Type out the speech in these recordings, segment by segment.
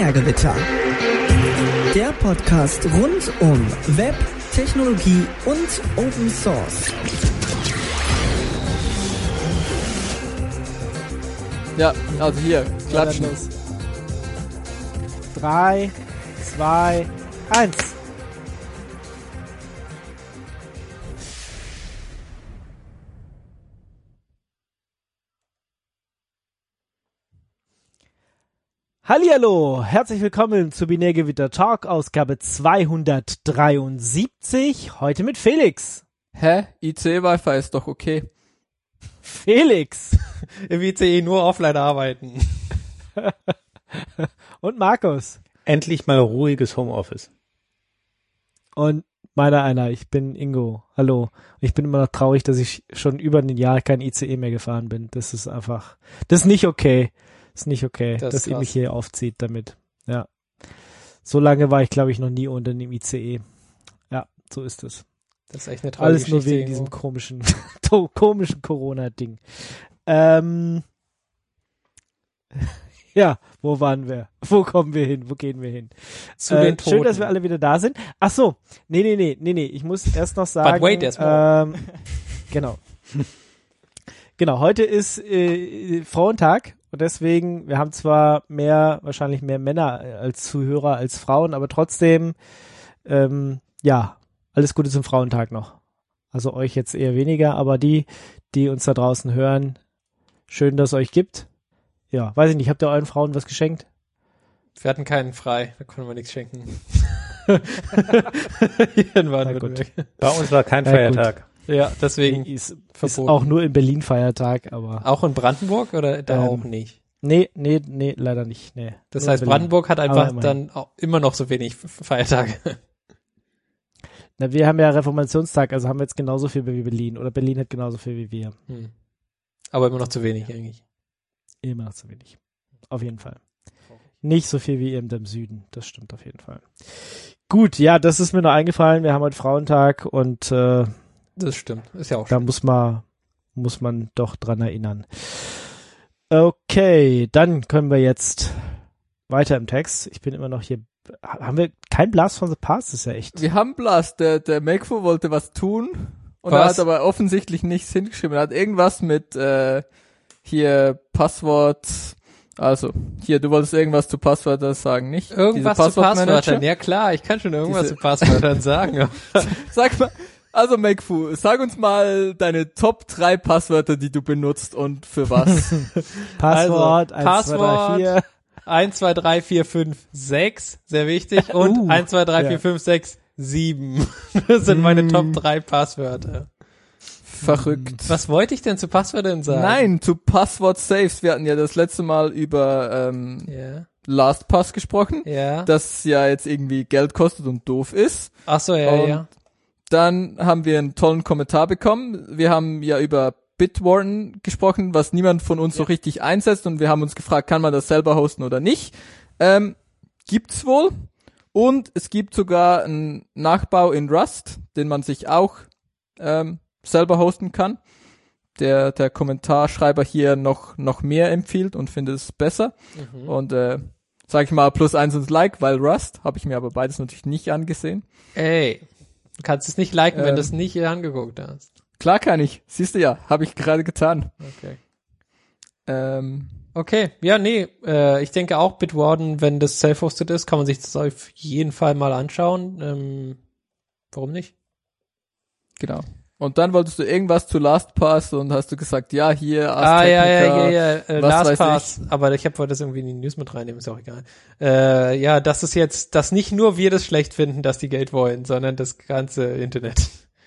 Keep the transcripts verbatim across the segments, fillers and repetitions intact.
Binärgewitter. Der Podcast rund um Web, Technologie und Open Source. Ja, also hier, klatschen. Drei, zwei, eins. Hallihallo, herzlich willkommen zu Binärgewitter Talk, Ausgabe zweihundertdreiundsiebzig, heute mit Felix. Hä? I C E-Wi-Fi ist doch okay. Felix. Im I C E nur offline arbeiten. Und Markus. Endlich mal ruhiges Homeoffice. Und meiner einer, ich bin Ingo. Hallo. Ich bin immer noch traurig, dass ich schon über ein Jahr kein I C E mehr gefahren bin. Das ist einfach, das ist nicht okay. Das ist nicht okay, das dass ihr mich hier aufzieht damit. Ja. So lange war ich, glaube ich, noch nie unter einem I C E. Ja, so ist es. Das ist echt eine tolle Alles Geschichte nur wegen irgendwo. diesem komischen, komischen Corona-Ding. Ähm, ja, wo waren wir? Wo kommen wir hin? Wo gehen wir hin? Zu äh, den Toten. Schön, dass wir alle wieder da sind. Ach so, nee, nee, nee, nee, nee. Ich muss erst noch sagen. But wait, there's more. Ähm, genau. Genau, heute ist äh, Frauentag und deswegen, wir haben zwar mehr, wahrscheinlich mehr Männer als Zuhörer als Frauen, aber trotzdem, ähm, ja, alles Gute zum Frauentag noch. Also euch jetzt eher weniger, aber die, die uns da draußen hören, schön, dass es euch gibt. Ja, weiß ich nicht, habt ihr euren Frauen was geschenkt? Wir hatten keinen frei, da konnten wir nichts schenken. Hier in Baden-Württemberg. Bei uns war kein Ja, Feiertag. Ja, deswegen ist, ist verboten. auch nur in Berlin Feiertag, aber. Auch in Brandenburg oder da Ähm, auch nicht? Nee, nee, nee, leider nicht. Nee. Das Nur heißt, in Berlin. Brandenburg hat Aber einfach immerhin. dann auch immer noch so wenig Feiertage. Na, wir haben ja Reformationstag, also haben wir jetzt genauso viel wie Berlin. Oder Berlin hat genauso viel wie wir. Hm. Aber immer noch zu wenig eigentlich. Immer noch zu wenig. Auf jeden Fall. Nicht so viel wie ihr im Süden. Das stimmt auf jeden Fall. Gut, ja, das ist mir noch eingefallen. Wir haben heute Frauentag und äh, Das stimmt, ist ja auch da schön. muss man, muss man doch dran erinnern. Okay, dann können wir jetzt weiter im Text. Ich bin immer noch hier. Haben wir kein Blast from the Past? Das ist ja echt. Wir haben Blast, der, der Makefo wollte was tun und Was? er hat aber offensichtlich nichts hingeschrieben. Er hat irgendwas mit äh, hier Passwort, also hier, du wolltest irgendwas zu Passwörtern sagen, nicht? Irgendwas Diese zu Passwörtern, Passwortmanager? ja klar, ich kann schon irgendwas Diese- zu Passwörtern sagen. Sag mal, also Makefo, sag uns mal deine Top drei Passwörter, die du benutzt und für was. Passwort, Also, eins, zwei, drei, vier. eins, zwei, drei, vier, fünf, sechs, sehr wichtig. Und Uh, eins, zwei, drei, ja. vier, fünf, sechs, sieben. Das sind meine Top drei Passwörter. Verrückt. Was wollte ich denn zu Passwörtern sagen? Nein, zu Passwort-Saves. Wir hatten ja das letzte Mal über ähm, Ja. LastPass gesprochen, Ja. das ja jetzt irgendwie Geld kostet und doof ist. Ach so, ja, Und ja. Dann haben wir einen tollen Kommentar bekommen. Wir haben ja über Bitwarden gesprochen, was niemand von uns so richtig einsetzt, und wir haben uns gefragt, kann man das selber hosten oder nicht? Ähm, gibt's wohl. Und es gibt sogar einen Nachbau in Rust, den man sich auch ähm, selber hosten kann. Der der Kommentarschreiber hier noch noch mehr empfiehlt und findet es besser. Mhm. Und äh, sag ich mal plus eins ins Like, weil Rust habe ich mir aber beides natürlich nicht angesehen. Ey, du kannst es nicht liken, wenn Ähm. du es nicht angeguckt hast. Klar kann ich. Siehst du ja, habe ich gerade getan. Okay. Ähm, Okay, ja, nee, äh, ich denke auch Bitwarden, wenn das self-hosted ist, kann man sich das auf jeden Fall mal anschauen. Ähm, warum nicht? genau. Und dann wolltest du irgendwas zu LastPass und hast du gesagt, ja, hier, Ah, ja, ja, Technica, ja, ja, äh, was weiß LastPass, aber ich habe wollte das irgendwie in die News mit reinnehmen, ist auch egal. Äh, ja, das ist jetzt, dass nicht nur wir das schlecht finden, dass die Geld wollen, sondern das ganze Internet.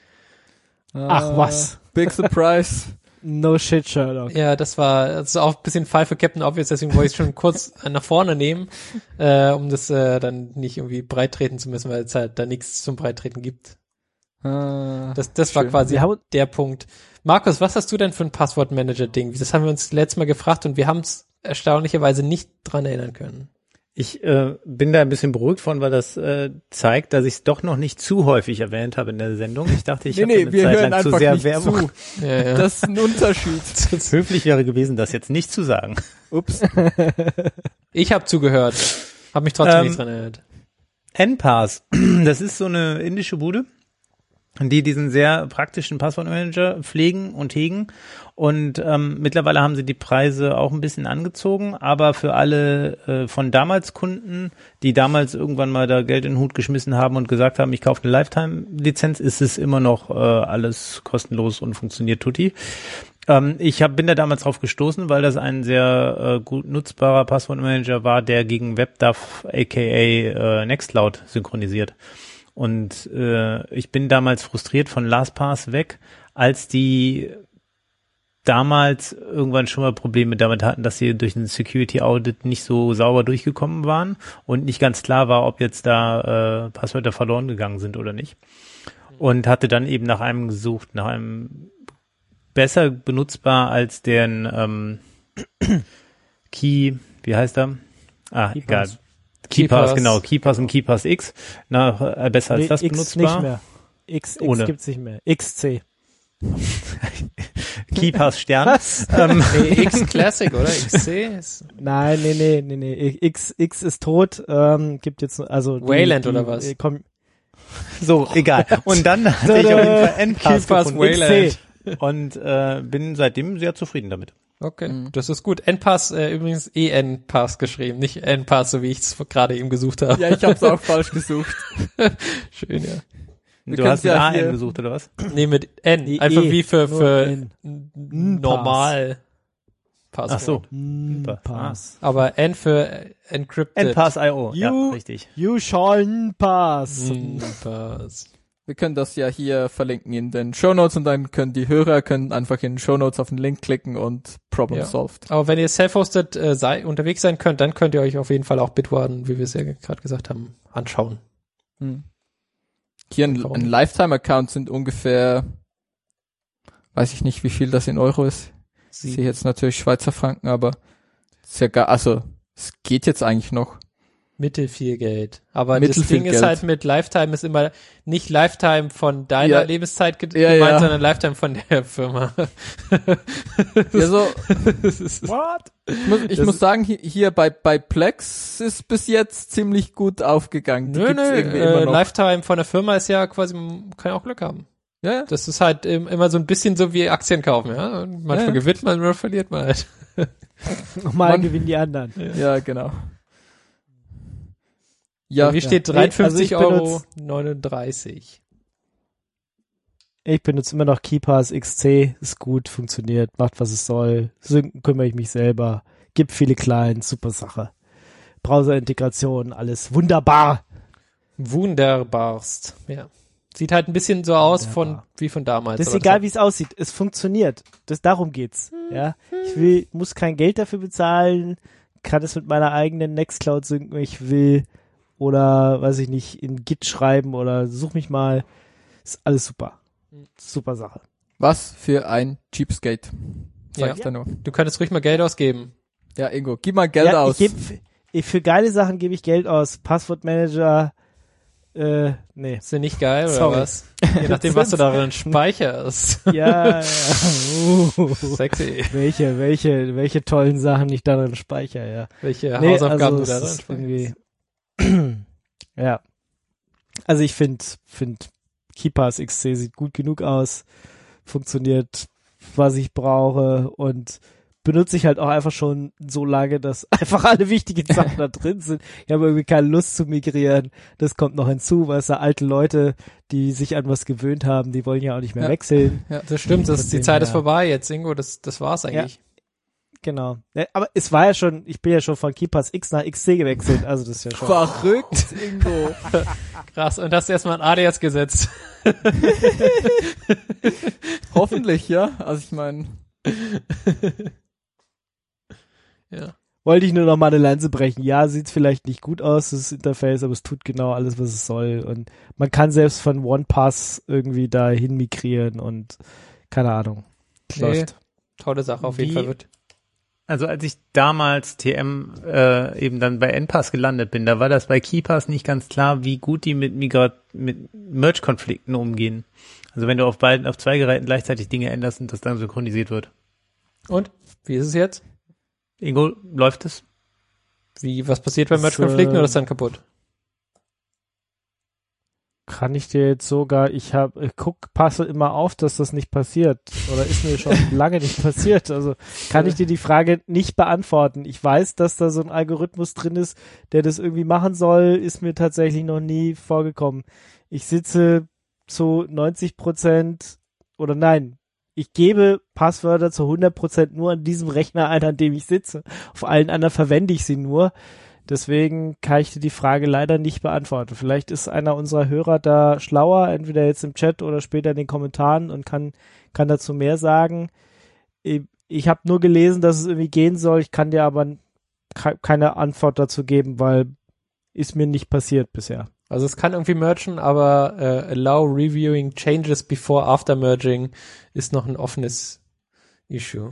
Ach, was? Big Surprise. No shit, Sherlock. Ja, das war das ist auch ein bisschen Fall für Captain Obvious, deswegen wollte ich es schon kurz nach vorne nehmen, äh, um das äh, dann nicht irgendwie breit treten zu müssen, weil es halt da nichts zum Breittreten gibt. Ah, Das, das war schön. quasi Wir haben- der Punkt. Markus, was hast du denn für ein Passwortmanager-Ding? Das haben wir uns letztes Mal gefragt und wir haben es erstaunlicherweise nicht dran erinnern können. Ich äh, bin da ein bisschen beruhigt von, weil das äh, zeigt, dass ich es doch noch nicht zu häufig erwähnt habe in der Sendung. Ich dachte, ich nee, habe nee, eine wir Zeit hören lang zu einfach sehr nicht Werbung. zu. Ja, ja. Das ist ein Unterschied. Höflich wäre gewesen, das jetzt nicht zu sagen. Ups. Ich habe zugehört. Hab mich trotzdem Ähm, nicht dran erinnert. N-Pass, das ist so eine indische Bude, die diesen sehr praktischen Passwortmanager pflegen und hegen. Und ähm, mittlerweile haben sie die Preise auch ein bisschen angezogen, aber für alle äh, von damals Kunden, die damals irgendwann mal da Geld in den Hut geschmissen haben und gesagt haben, ich kaufe eine Lifetime-Lizenz, ist es immer noch äh, alles kostenlos und funktioniert tutti. Ähm, ich hab, bin da damals drauf gestoßen, weil das ein sehr äh, gut nutzbarer Passwortmanager war, der gegen WebDAV aka äh, Nextcloud synchronisiert. Und äh, ich bin damals frustriert von LastPass weg, als die damals irgendwann schon mal Probleme damit hatten, dass sie durch einen Security Audit nicht so sauber durchgekommen waren und nicht ganz klar war, ob jetzt da äh, Passwörter verloren gegangen sind oder nicht. Und hatte dann eben nach einem gesucht, nach einem besser benutzbar als deren ähm, Key, wie heißt er? Ah, KeyPass. egal. KeyPass, KeyPass. genau, KeyPass und KeyPass X. Na, äh, besser als Nee, das X benutzbar. nicht mehr. X, X Ohne. gibt's nicht mehr. X C. KeyPass Stern. Was? Ähm, Nee, X Classic, oder? X C? Ist Nein, nee, nee, nee, nee. X, X ist tot. Ähm, gibt jetzt, nur- also. die- Wayland die, oder was? äh, Komm, so, egal. Und dann hatte ich auf jeden Fall N-Pass KeyPass gefunden. Wayland. Und äh, bin seitdem sehr zufrieden damit. Okay, Mhm. das ist gut. N-Pass, äh, übrigens E N-Pass geschrieben, nicht N-Pass, so wie ich es gerade eben gesucht habe. Ja, ich hab's auch falsch gesucht. Schön, ja. Wir Du können's hast mit ja A N hier- gesucht, oder was? Nee, mit N. Nee, Einfach E, wie für, nur für N. n- N-Pass. normal Passwort. Ach so. Mm, Ah. Pass. Aber N für äh, encrypted. N-Pass Punkt I O, ja, You- richtig. You shall pass. N-Pass. Wir können das ja hier verlinken in den Shownotes und dann können die Hörer können einfach in den Shownotes auf den Link klicken und Problem Ja. solved. Aber wenn ihr self-hosted äh, sei, unterwegs sein könnt, dann könnt ihr euch auf jeden Fall auch Bitwarden, wie wir es ja gerade gesagt haben, anschauen. Hm. Hier ein, Warum? ein Lifetime-Account sind ungefähr, weiß ich nicht, wie viel das in Euro ist. Ich Sie sehe jetzt natürlich Schweizer Franken, aber circa, also es geht jetzt eigentlich noch. Mittel viel Geld. Aber Mittel das viel Ding ist Geld. halt mit Lifetime ist immer nicht Lifetime von deiner Ja. Lebenszeit ge Ja, gemeint, ja. sondern Lifetime von der Firma. Ja, so, Das ist- What? ich muss, ich Das muss ist- sagen, hier, hier bei, bei Plex ist bis jetzt ziemlich gut aufgegangen. Die Nö, gibt's nö, irgendwie äh, immer noch. Lifetime von der Firma ist ja quasi, man kann ja auch Glück haben. Ja, ja. Das ist halt im, immer so ein bisschen so wie Aktien kaufen, ja. Und manchmal Ja, ja. gewinnt man, oder verliert man halt. Nochmal Mann. gewinnen die anderen. Ja, genau. Ja, Wie steht Nee, dreiundfünfzig also ich Euro benutz- neununddreißig? Ich benutze immer noch KeyPass X C, ist gut, funktioniert, macht was es soll. Synken kümmere ich mich selber. Gibt viele Clients, super Sache. Browser-Integration, alles wunderbar. Wunderbarst. Ja. Sieht halt ein bisschen so aus von, Wunderbar. wie von damals. Das ist aber egal, hat- wie es aussieht. Es funktioniert. Das, darum geht's. Ja. Ich will, muss kein Geld dafür bezahlen, kann es mit meiner eigenen Nextcloud synken, wenn ich will. Oder, weiß ich nicht, in Git schreiben oder such mich mal. Ist alles super. Super Sache. was für ein Cheapskate. Sag Ja. ich da nur. Du könntest ruhig mal Geld ausgeben. Ja, Ingo, gib mal Geld ja, aus. Ich geb, ich, für geile Sachen gebe ich Geld aus. Passwortmanager, äh, nee. Ist ja nicht geil, oder Sorry. was? Je nachdem, was du darin speicherst. Ja, ja. Uh, Sexy. welche, welche, welche tollen Sachen ich darin speichere, ja. Welche Nee, Hausaufgaben also du darin es ist speicherst. irgendwie, ja. Also ich finde, find KeyPass X C sieht gut genug aus, funktioniert, was ich brauche und benutze ich halt auch einfach schon so lange, dass einfach alle wichtigen Sachen da drin sind. Ich habe irgendwie keine Lust zu migrieren. Das kommt noch hinzu, weil es da alte Leute, die sich an was gewöhnt haben, die wollen ja auch nicht mehr Ja. wechseln. Das stimmt, das, Von die dem Zeit ist her. vorbei jetzt, Ingo, das, das war's eigentlich. Genau. Ja, aber es war ja schon, ich bin ja schon von KeyPass X nach X C gewechselt, also das ist ja schon. Verrückt, Ingo. Krass, und hast erstmal ein Alias gesetzt. Hoffentlich, ja. Also ich meine, Ja. Wollte ich nur noch mal eine Lanze brechen. Ja, sieht vielleicht nicht gut aus, das Interface, aber es tut genau alles, was es soll. Und man kann selbst von OnePass irgendwie dahin migrieren und keine Ahnung. Nee, Läuft. tolle Sache auf jeden Wie- Fall wird. Also als ich damals T M äh, eben dann bei N-Pass gelandet bin, da war das bei KeyPass nicht ganz klar, wie gut die mit Migra mit Merge-Konflikten umgehen. Also wenn du auf beiden, auf zwei Geräten gleichzeitig Dinge änderst und das dann synchronisiert wird. Und? Wie ist es jetzt? Ingo, läuft es? Wie, was passiert bei Das, Merge-Konflikten äh, oder ist dann kaputt? Kann ich dir jetzt sogar, ich habe, ich guck, passe immer auf, dass das nicht passiert. Oder ist mir schon lange nicht passiert. Also kann ich dir die Frage nicht beantworten. Ich weiß, dass da so ein Algorithmus drin ist, der das irgendwie machen soll, ist mir tatsächlich noch nie vorgekommen. Ich sitze zu neunzig Prozent oder nein, ich gebe Passwörter zu hundert Prozent nur an diesem Rechner ein, an dem ich sitze. Auf allen anderen verwende ich sie nur. Deswegen kann ich dir die Frage leider nicht beantworten. Vielleicht ist einer unserer Hörer da schlauer, entweder jetzt im Chat oder später in den Kommentaren und kann kann dazu mehr sagen. Ich, ich habe nur gelesen, dass es irgendwie gehen soll. Ich kann dir aber ke- keine Antwort dazu geben, weil ist mir nicht passiert bisher. Also es kann irgendwie mergen, aber äh, allow reviewing changes before after merging ist noch ein offenes Issue.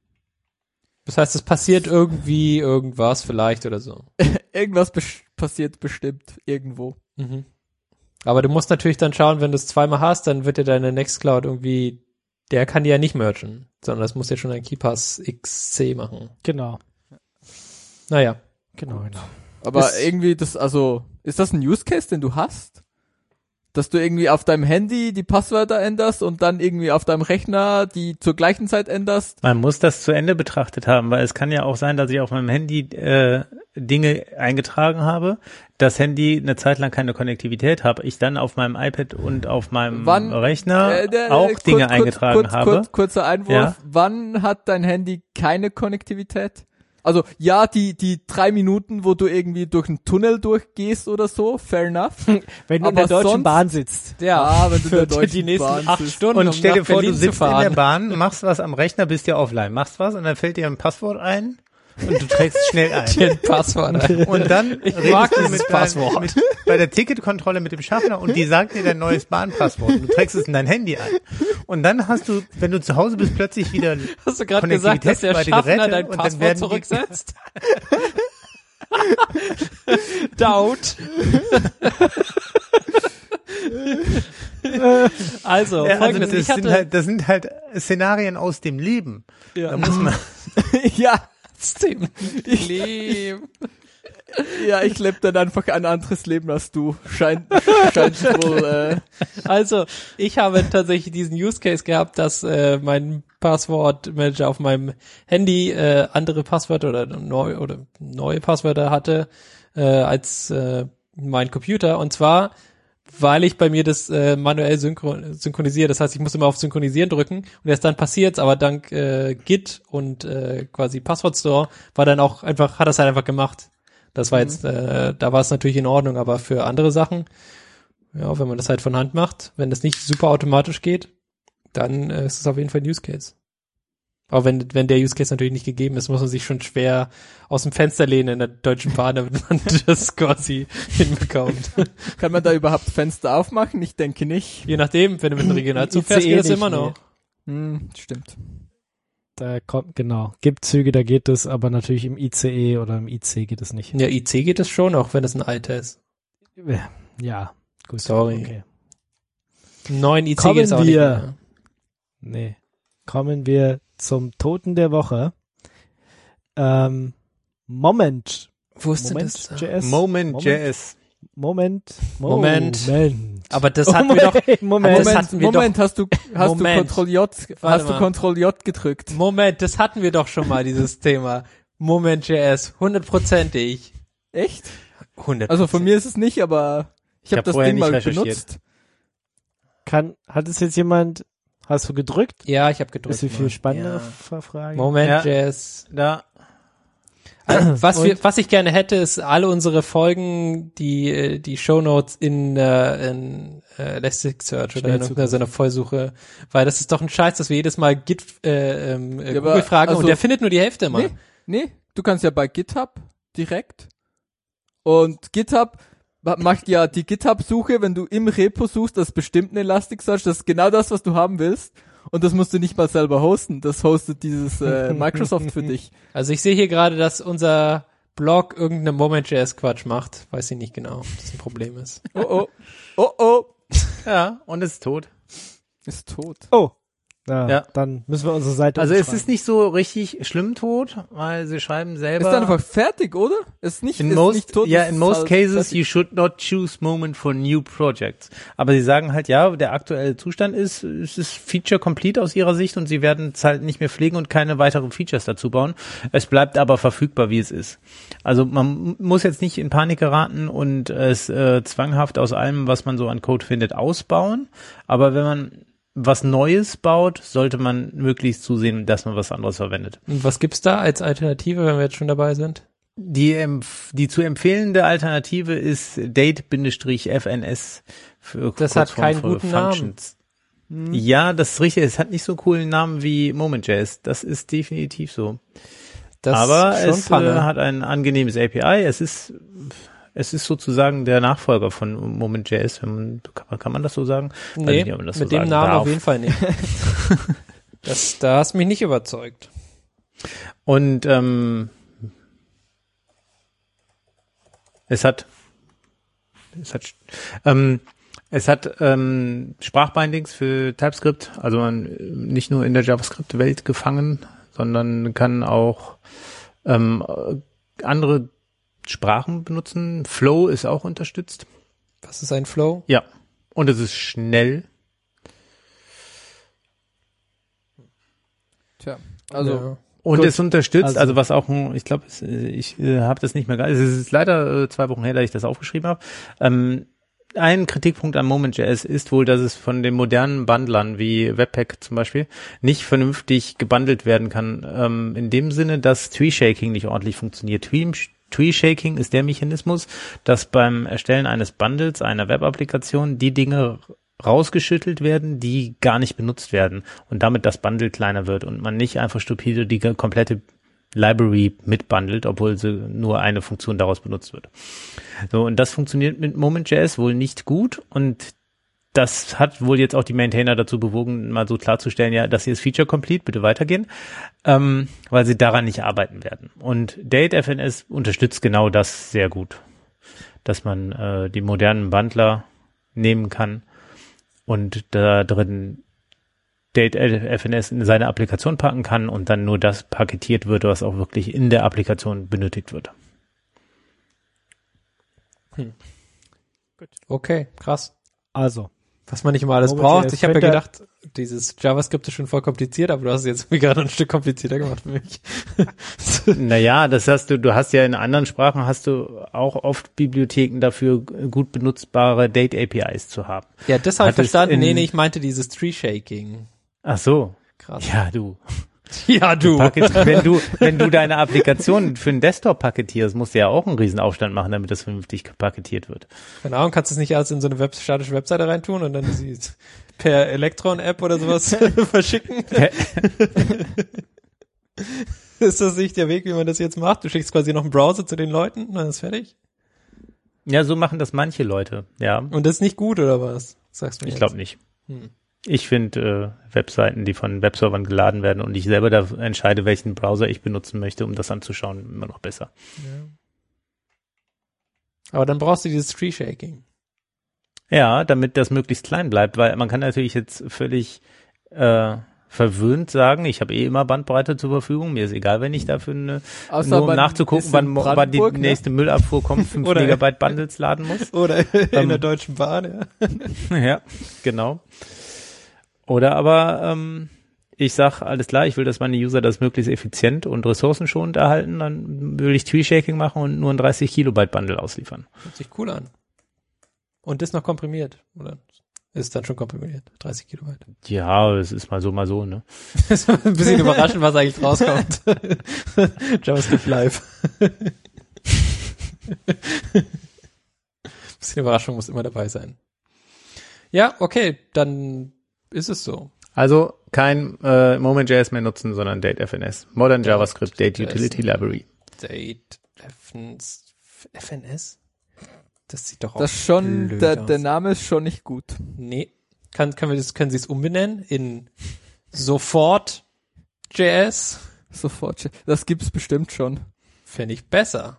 Das heißt, es passiert irgendwie irgendwas vielleicht oder so. Irgendwas bes- passiert bestimmt irgendwo. Mhm. Aber du musst natürlich dann schauen, wenn du es zweimal hast, dann wird dir deine Nextcloud irgendwie, der kann die ja nicht mergen, sondern das muss ja schon ein KeePass X C machen. Genau. Naja. Genau, genau. Aber Ist- irgendwie das, also, ist das ein Use Case, den du hast? Dass du irgendwie auf deinem Handy die Passwörter änderst und dann irgendwie auf deinem Rechner die zur gleichen Zeit änderst? Man muss das zu Ende betrachtet haben, weil es kann ja auch sein, dass ich auf meinem Handy äh, Dinge eingetragen habe, das Handy eine Zeit lang keine Konnektivität habe, ich dann auf meinem iPad und auf meinem Wann, Rechner äh, der- auch kurz, Dinge kurz, eingetragen kurz, habe. Kurz, kurzer Einwurf. Ja. Wann hat dein Handy keine Konnektivität? Also, ja, die, die drei Minuten, wo du irgendwie durch einen Tunnel durchgehst oder so, fair enough. Wenn du in Aber der Deutschen sonst- Bahn sitzt. Ja, Ah, wenn du in der für Deutschen die nächsten Bahn acht sitzt. Stunden, Und um stell nach dir vor, Berlin du zu sitzt in der fahren. Bahn, machst was am Rechner, bist ja offline, machst was und dann fällt dir ein Passwort ein und du trägst es schnell ein. Dir ein Passwort. Und dann Ich redest mag du dieses mit dein, Passwort. mit, bei der Ticketkontrolle mit dem Schaffner und die sagt dir dein neues Bahnpasswort und du trägst es in dein Handy ein. Und dann hast du, wenn du zu Hause bist, plötzlich wieder Hast du gerade gesagt, dass der bei den Schaffner Geräten dein und dann Passwort werden die- zurücksetzt? Doubt. also, Ja, also folgendes. das ich hatte, sind halt, das sind halt Szenarien aus dem Leben. Da muss man, Ja, System. Leben. ja, ich lebe dann einfach ein anderes Leben als du. Scheint, scheint wohl, äh, Also, ich habe tatsächlich diesen Use Case gehabt, dass äh, mein Passwortmanager auf meinem Handy äh, andere Passwörter oder neu oder neue Passwörter hatte äh, als äh, mein Computer. Und zwar, weil ich bei mir das äh, manuell synchron synchronisiere. Das heißt, ich muss immer auf Synchronisieren drücken und erst dann passiert's. Aber dank äh, Git und äh, quasi Passwort Store war dann auch einfach, hat das halt einfach gemacht. Das war jetzt, äh, da war es natürlich in Ordnung, aber für andere Sachen, ja, wenn man das halt von Hand macht, wenn das nicht super automatisch geht, dann äh, ist es auf jeden Fall ein Use Case. Aber wenn, wenn der Use Case natürlich nicht gegeben ist, muss man sich schon schwer aus dem Fenster lehnen in der Deutschen Bahn, damit man das quasi hinbekommt. kann man da überhaupt Fenster aufmachen? Ich denke nicht. Je nachdem, wenn du mit dem Regionalzug I C E fährst, geht das nicht, immer nee. noch. Hm, stimmt. Da kommt, genau. Gibt Züge, da geht es, aber natürlich im I C E oder im I C geht es nicht. Ja, I C geht es schon, auch wenn es ein alter ist. Ja, gut. Sorry. Okay. Einen neuen I C Kommen geht es auch nicht wir. mehr. Nee. Kommen wir zum Toten der Woche. Ähm, Moment. Wo ist denn Moment, das? J S. Moment, J S. Moment. Moment. Moment. Aber das hatten wir doch, Moment. Moment. Moment, hatten wir Moment, hast du, hast Moment. du Ctrl J, Warte hast du mal. Ctrl J gedrückt? Moment, das hatten wir doch schon mal, dieses Thema. Moment.js, hundertprozentig. Echt? hundert. Also von mir ist es nicht, aber ich Ich habe hab das vorher Ding nicht mal recherchiert. benutzt. Kann, hat es jetzt jemand, hast du gedrückt? Ja, ich habe gedrückt. Ist die viel mal. spannendere Ja. Frage? Moment.js. Da, Was Und- wir, was ich gerne hätte, ist alle unsere Folgen, die äh, die Shownotes in, äh, in äh, Elasticsearch oder in irgendeiner so einer Vollsuche, weil das ist doch ein Scheiß, dass wir jedes Mal Git äh, ähm, äh, Ja, Google aber fragen also- und der findet nur die Hälfte immer. Nee, nee, du kannst ja bei GitHub direkt. Und GitHub ma- macht ja die GitHub-Suche, wenn du im Repo suchst, das ist bestimmt ein Elasticsearch, das ist genau das, was du haben willst. Und das musst du nicht mal selber hosten, das hostet dieses äh, Microsoft für dich. Also ich sehe hier gerade, dass unser Blog irgendeine Moment.js Quatsch macht. Weiß ich nicht genau, ob das ein Problem ist. Oh oh, oh oh, ja, und es ist tot. ist tot. Oh, Ja, Ja. Dann müssen wir unsere Seite Also es umschreiben. ist nicht so richtig schlimm tot, weil sie schreiben selber. Ist einfach fertig, oder? Ist nicht, In ist most, nicht tot. ja, ist in most halt cases fertig. you should not choose moment for new projects. Aber sie sagen halt, ja, der aktuelle Zustand ist, es ist feature complete aus ihrer Sicht und sie werden es halt nicht mehr pflegen und keine weiteren Features dazu bauen. Es bleibt aber verfügbar, wie es ist. Also man muss jetzt nicht in Panik geraten und es äh, zwanghaft aus allem, was man so an Code findet, ausbauen. Aber wenn man was Neues baut, sollte man möglichst zusehen, dass man was anderes verwendet. Und was gibt's da als Alternative, wenn wir jetzt schon dabei sind? Die, empf- die zu empfehlende Alternative ist Date-F N S für Das hat Kurzform keinen für guten Functions. Ja, das ist richtig. Es hat nicht so einen coolen Namen wie Moment.js. Das ist definitiv so. Das Aber ist schon es äh, Panne. hat ein angenehmes A P I. Es ist es ist sozusagen der Nachfolger von Moment.js. Wenn man, kann, man, kann man das so sagen? Weiß Nee, ich nicht, ob man das mit so dem sagen Namen darf. auf jeden Fall nicht. das, da hast mich nicht überzeugt. Und ähm, es hat es hat ähm, es hat ähm, Sprachbindings für TypeScript, also man äh, nicht nur in der JavaScript-Welt gefangen, sondern kann auch ähm, äh, andere Sprachen benutzen. Flow ist auch unterstützt. Was ist ein Flow? Ja. Und es ist schnell. Tja, also Ja. Und Gut. es unterstützt, also, Also- was auch, ein, ich glaube, ich äh, habe das nicht mehr, ge- es ist leider äh, zwei Wochen her, dass ich das aufgeschrieben habe. Ähm, ein Kritikpunkt an Moment.js ist wohl, dass es von den modernen Bundlern wie Webpack zum Beispiel nicht vernünftig gebundelt werden kann. Ähm, in dem Sinne, dass Tree-Shaking nicht ordentlich funktioniert. Tree, Tree-Shaking ist der Mechanismus, dass beim Erstellen eines Bundles einer Web-Applikation die Dinge rausgeschüttelt werden, die gar nicht benutzt werden und damit das Bundle kleiner wird und man nicht einfach stupide die komplette Library mitbundelt, obwohl sie nur eine Funktion daraus benutzt wird. So, und das funktioniert mit Moment.js wohl nicht gut und das hat wohl jetzt auch die Maintainer dazu bewogen, mal so klarzustellen, ja, das hier ist Feature Complete, bitte weitergehen, ähm, weil sie daran nicht arbeiten werden. Und Date.F N S unterstützt genau das sehr gut, dass man äh, die modernen Bundler nehmen kann und da drin Date.F N S in seine Applikation packen kann und dann nur das paketiert wird, was auch wirklich in der Applikation benötigt wird. Okay, krass. Also, Was man nicht immer alles Moment, braucht. ja, Ich habe ja könnte- gedacht, dieses JavaScript ist schon voll kompliziert, aber du hast es jetzt mir gerade ein Stück komplizierter gemacht für mich. Naja, das hast du, du hast ja in anderen Sprachen hast du auch oft Bibliotheken dafür, gut benutzbare Date-A P Is zu haben. Ja, das habe ich Hattest verstanden. in- Nee, nee, ich meinte dieses Tree-Shaking. Ach so. Krass. Ja, du. Ja, du. Paket, wenn du, wenn du deine Applikation für einen Desktop paketierst, musst du ja auch einen Riesenaufstand machen, damit das vernünftig paketiert wird. Keine Ahnung, kannst du es nicht alles in so eine Web statische Webseite reintun und dann sie per Electron-App oder sowas verschicken? Ist das nicht der Weg, wie man das jetzt macht? Du schickst quasi noch einen Browser zu den Leuten und dann ist fertig? Ja, so machen das manche Leute, ja. Und das ist nicht gut, oder was? Sagst du mir Ich jetzt? glaube nicht. Hm. Ich finde äh, Webseiten, die von Webservern geladen werden und ich selber da entscheide, welchen Browser ich benutzen möchte, um das anzuschauen, immer noch besser. Ja. Aber dann brauchst du dieses Tree-Shaking. Ja, damit das möglichst klein bleibt, weil man kann natürlich jetzt völlig äh, verwöhnt sagen, ich habe eh immer Bandbreite zur Verfügung, mir ist egal, wenn ich dafür eine, Außer nur um man nachzugucken, ist wann, in mo- wann die Brandenburg, ne? nächste Müllabfuhr kommt, fünf Oder- Megabyte Bundles laden muss. Oder in Ähm, der Deutschen Bahn, ja. Ja, genau. Oder aber ähm, ich sag, alles klar, ich will, dass meine User das möglichst effizient und ressourcenschonend erhalten, dann will ich Tree-Shaking machen und nur ein dreißig Kilobyte Bundle ausliefern. Hört sich cool an. Und das noch komprimiert, oder? Ist dann schon komprimiert, dreißig Kilobyte. Ja, es ist mal so, mal so, ne? Das ist ein bisschen überraschend, was eigentlich rauskommt. JavaScript Live. Bisschen Überraschung muss immer dabei sein. Ja, okay, dann ist es so. Also kein äh, Moment.js mehr nutzen, sondern Date.F N S. Modern Date JavaScript Date F N S. Utility Library. Date F N S. F N S? Das sieht doch auch das schon, blöd der, aus. der Name ist schon nicht gut. Nee. Kann, können wir das, können Sie es umbenennen in Sofort.js? Sofort. Das gibt's bestimmt schon. Fände ich besser.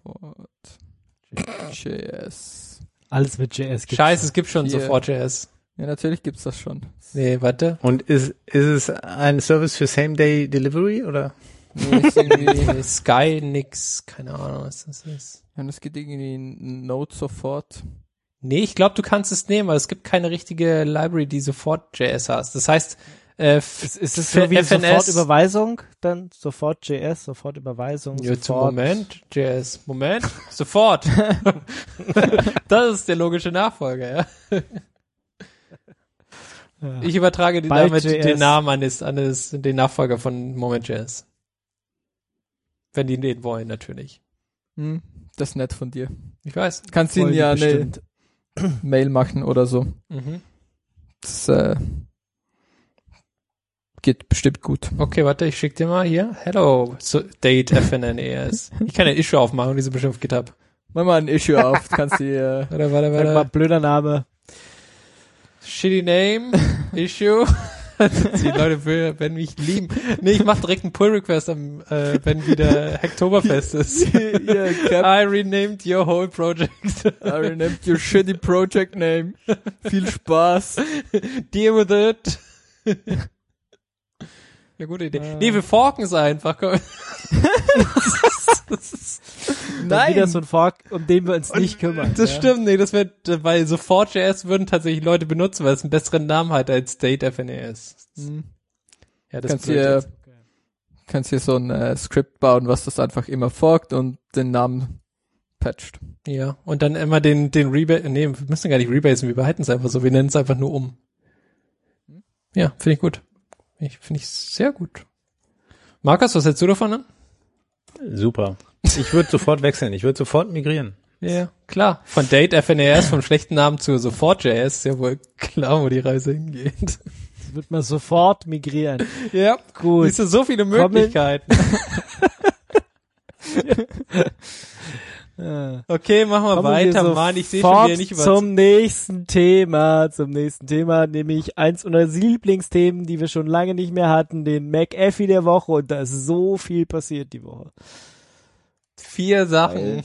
Sofort. J S. alles mit J S gibt's Scheiße, es gibt schon Hier. Sofort.js. Ja, natürlich gibt's das schon. Nee, warte. Und ist, ist es ein Service für Same-Day-Delivery oder? Nee, ist irgendwie, Sky nix, keine Ahnung, was das ist. ja, das geht irgendwie in Node sofort. Nee, ich glaube, du kannst es nehmen, weil es gibt keine richtige Library, die sofort J S hast. Das heißt, äh, Ist, ist es für so wie F N S Sofortüberweisung? Dann sofort J S, Sofortüberweisung, Jetzt sofort. Moment, J S, Moment, sofort. Das ist der logische Nachfolger, ja. Ja. Ich übertrage dir Bald damit J S. den Namen eines, eines, den Nachfolger von Moment.js. Wenn die den wollen, natürlich. Hm, das ist nett von dir. Ich weiß. Kannst ihnen Wollen die ja eine bestimmt. Mail machen oder so. Mhm. Das äh, geht bestimmt gut. Okay, warte, ich schick dir mal hier. Hello, so, Date F N N E S. Ich kann ein Issue aufmachen und diese bestimmt auf GitHub. Mach mal ein Issue auf, kannst du äh, Warte, warte, Sag mal, warte. blöder Name. Shitty Name, Issue. Die Leute will, werden mich lieben. Nee, ich mach direkt einen Pull-Request, am, äh, wenn wieder Hacktoberfest ist. yeah, Cap, I renamed your whole project. I renamed your shitty project name. Viel Spaß. Deal with it. Eine gute Idee. Äh. Nee, wir forken es einfach. Komm. Nein. Wieder so ein Fork, um den wir uns nicht kümmern. Das ja. stimmt, nee, das wird, weil Sofort.js würden tatsächlich Leute benutzen, weil es einen besseren Namen hat als Date F N E S. Hm. Ja, das Kannst ist blöd hier, jetzt. kannst hier so ein äh, Skript bauen, was das einfach immer forkt und den Namen patcht. Ja, und dann immer den, den Rebase, nee, wir müssen gar nicht rebasen, wir behalten es einfach so, wir nennen es einfach nur um. Ja, finde ich gut. Ich finde ich sehr gut. Markus, was hältst du davon an? Super. Ich würde sofort wechseln. Ich würde sofort migrieren. Ja, yeah, klar. Von Date F N E S, vom schlechten Namen zu Sofort.js, ist ja wohl klar, wo die Reise hingeht. Das wird man sofort migrieren. Ja, Gut. siehst du, so viele Möglichkeiten. Ja. Okay, machen wir Kommen weiter, wir Mann. Ich sehe schon sofort wieder nicht über... zum nächsten Thema, zum nächsten Thema, nämlich eins unserer Lieblingsthemen, die wir schon lange nicht mehr hatten, den McAfee der Woche, und da ist so viel passiert die Woche. Vier Sachen.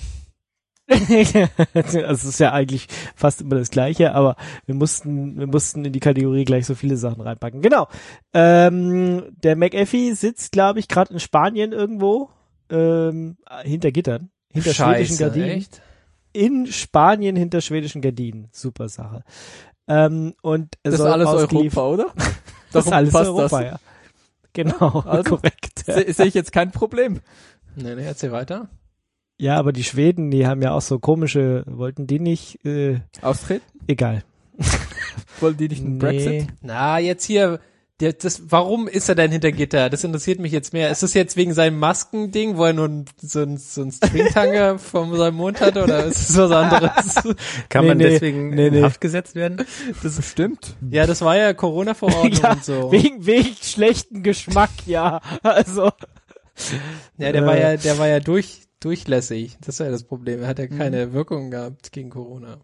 Das ist ja eigentlich fast immer das Gleiche, aber wir mussten, wir mussten in die Kategorie gleich so viele Sachen reinpacken. Genau. Ähm, der McAfee sitzt, glaube ich, gerade in Spanien irgendwo, ähm, hinter Gittern, hinter schwedischen Scheiße, Gardinen. echt? In Spanien hinter schwedischen Gardinen. Super Sache. Ähm, und er Das ist soll alles ausgeliefert- Europa, oder? Das ist Darum alles passt Europa, das. ja. Genau, Also, korrekt. Ja. Se- Sehe ich jetzt kein Problem. Nee, nee, erzähl weiter. Ja, aber die Schweden, die haben ja auch so komische, wollten die nicht, äh, Austreten? egal. Wollen die nicht einen Brexit? Na, jetzt hier, der, das, warum ist er denn hinter Gitter? Das interessiert mich jetzt mehr. Ist das jetzt wegen seinem Maskending, wo er nur ein, so ein, so ein Stringtanger von seinem Mund hatte, oder ist es was anderes? Kann Nee, man nee, deswegen nee, in nee. Haft gesetzt werden? Das bestimmt. Ja, das war ja Corona-Verordnung Ja, und so. wegen, wegen schlechten Geschmack, ja. Also, Ja, der äh, war ja, der war ja durch, durchlässig. Das war ja das Problem. Er hat ja keine Wirkung gehabt gegen Corona.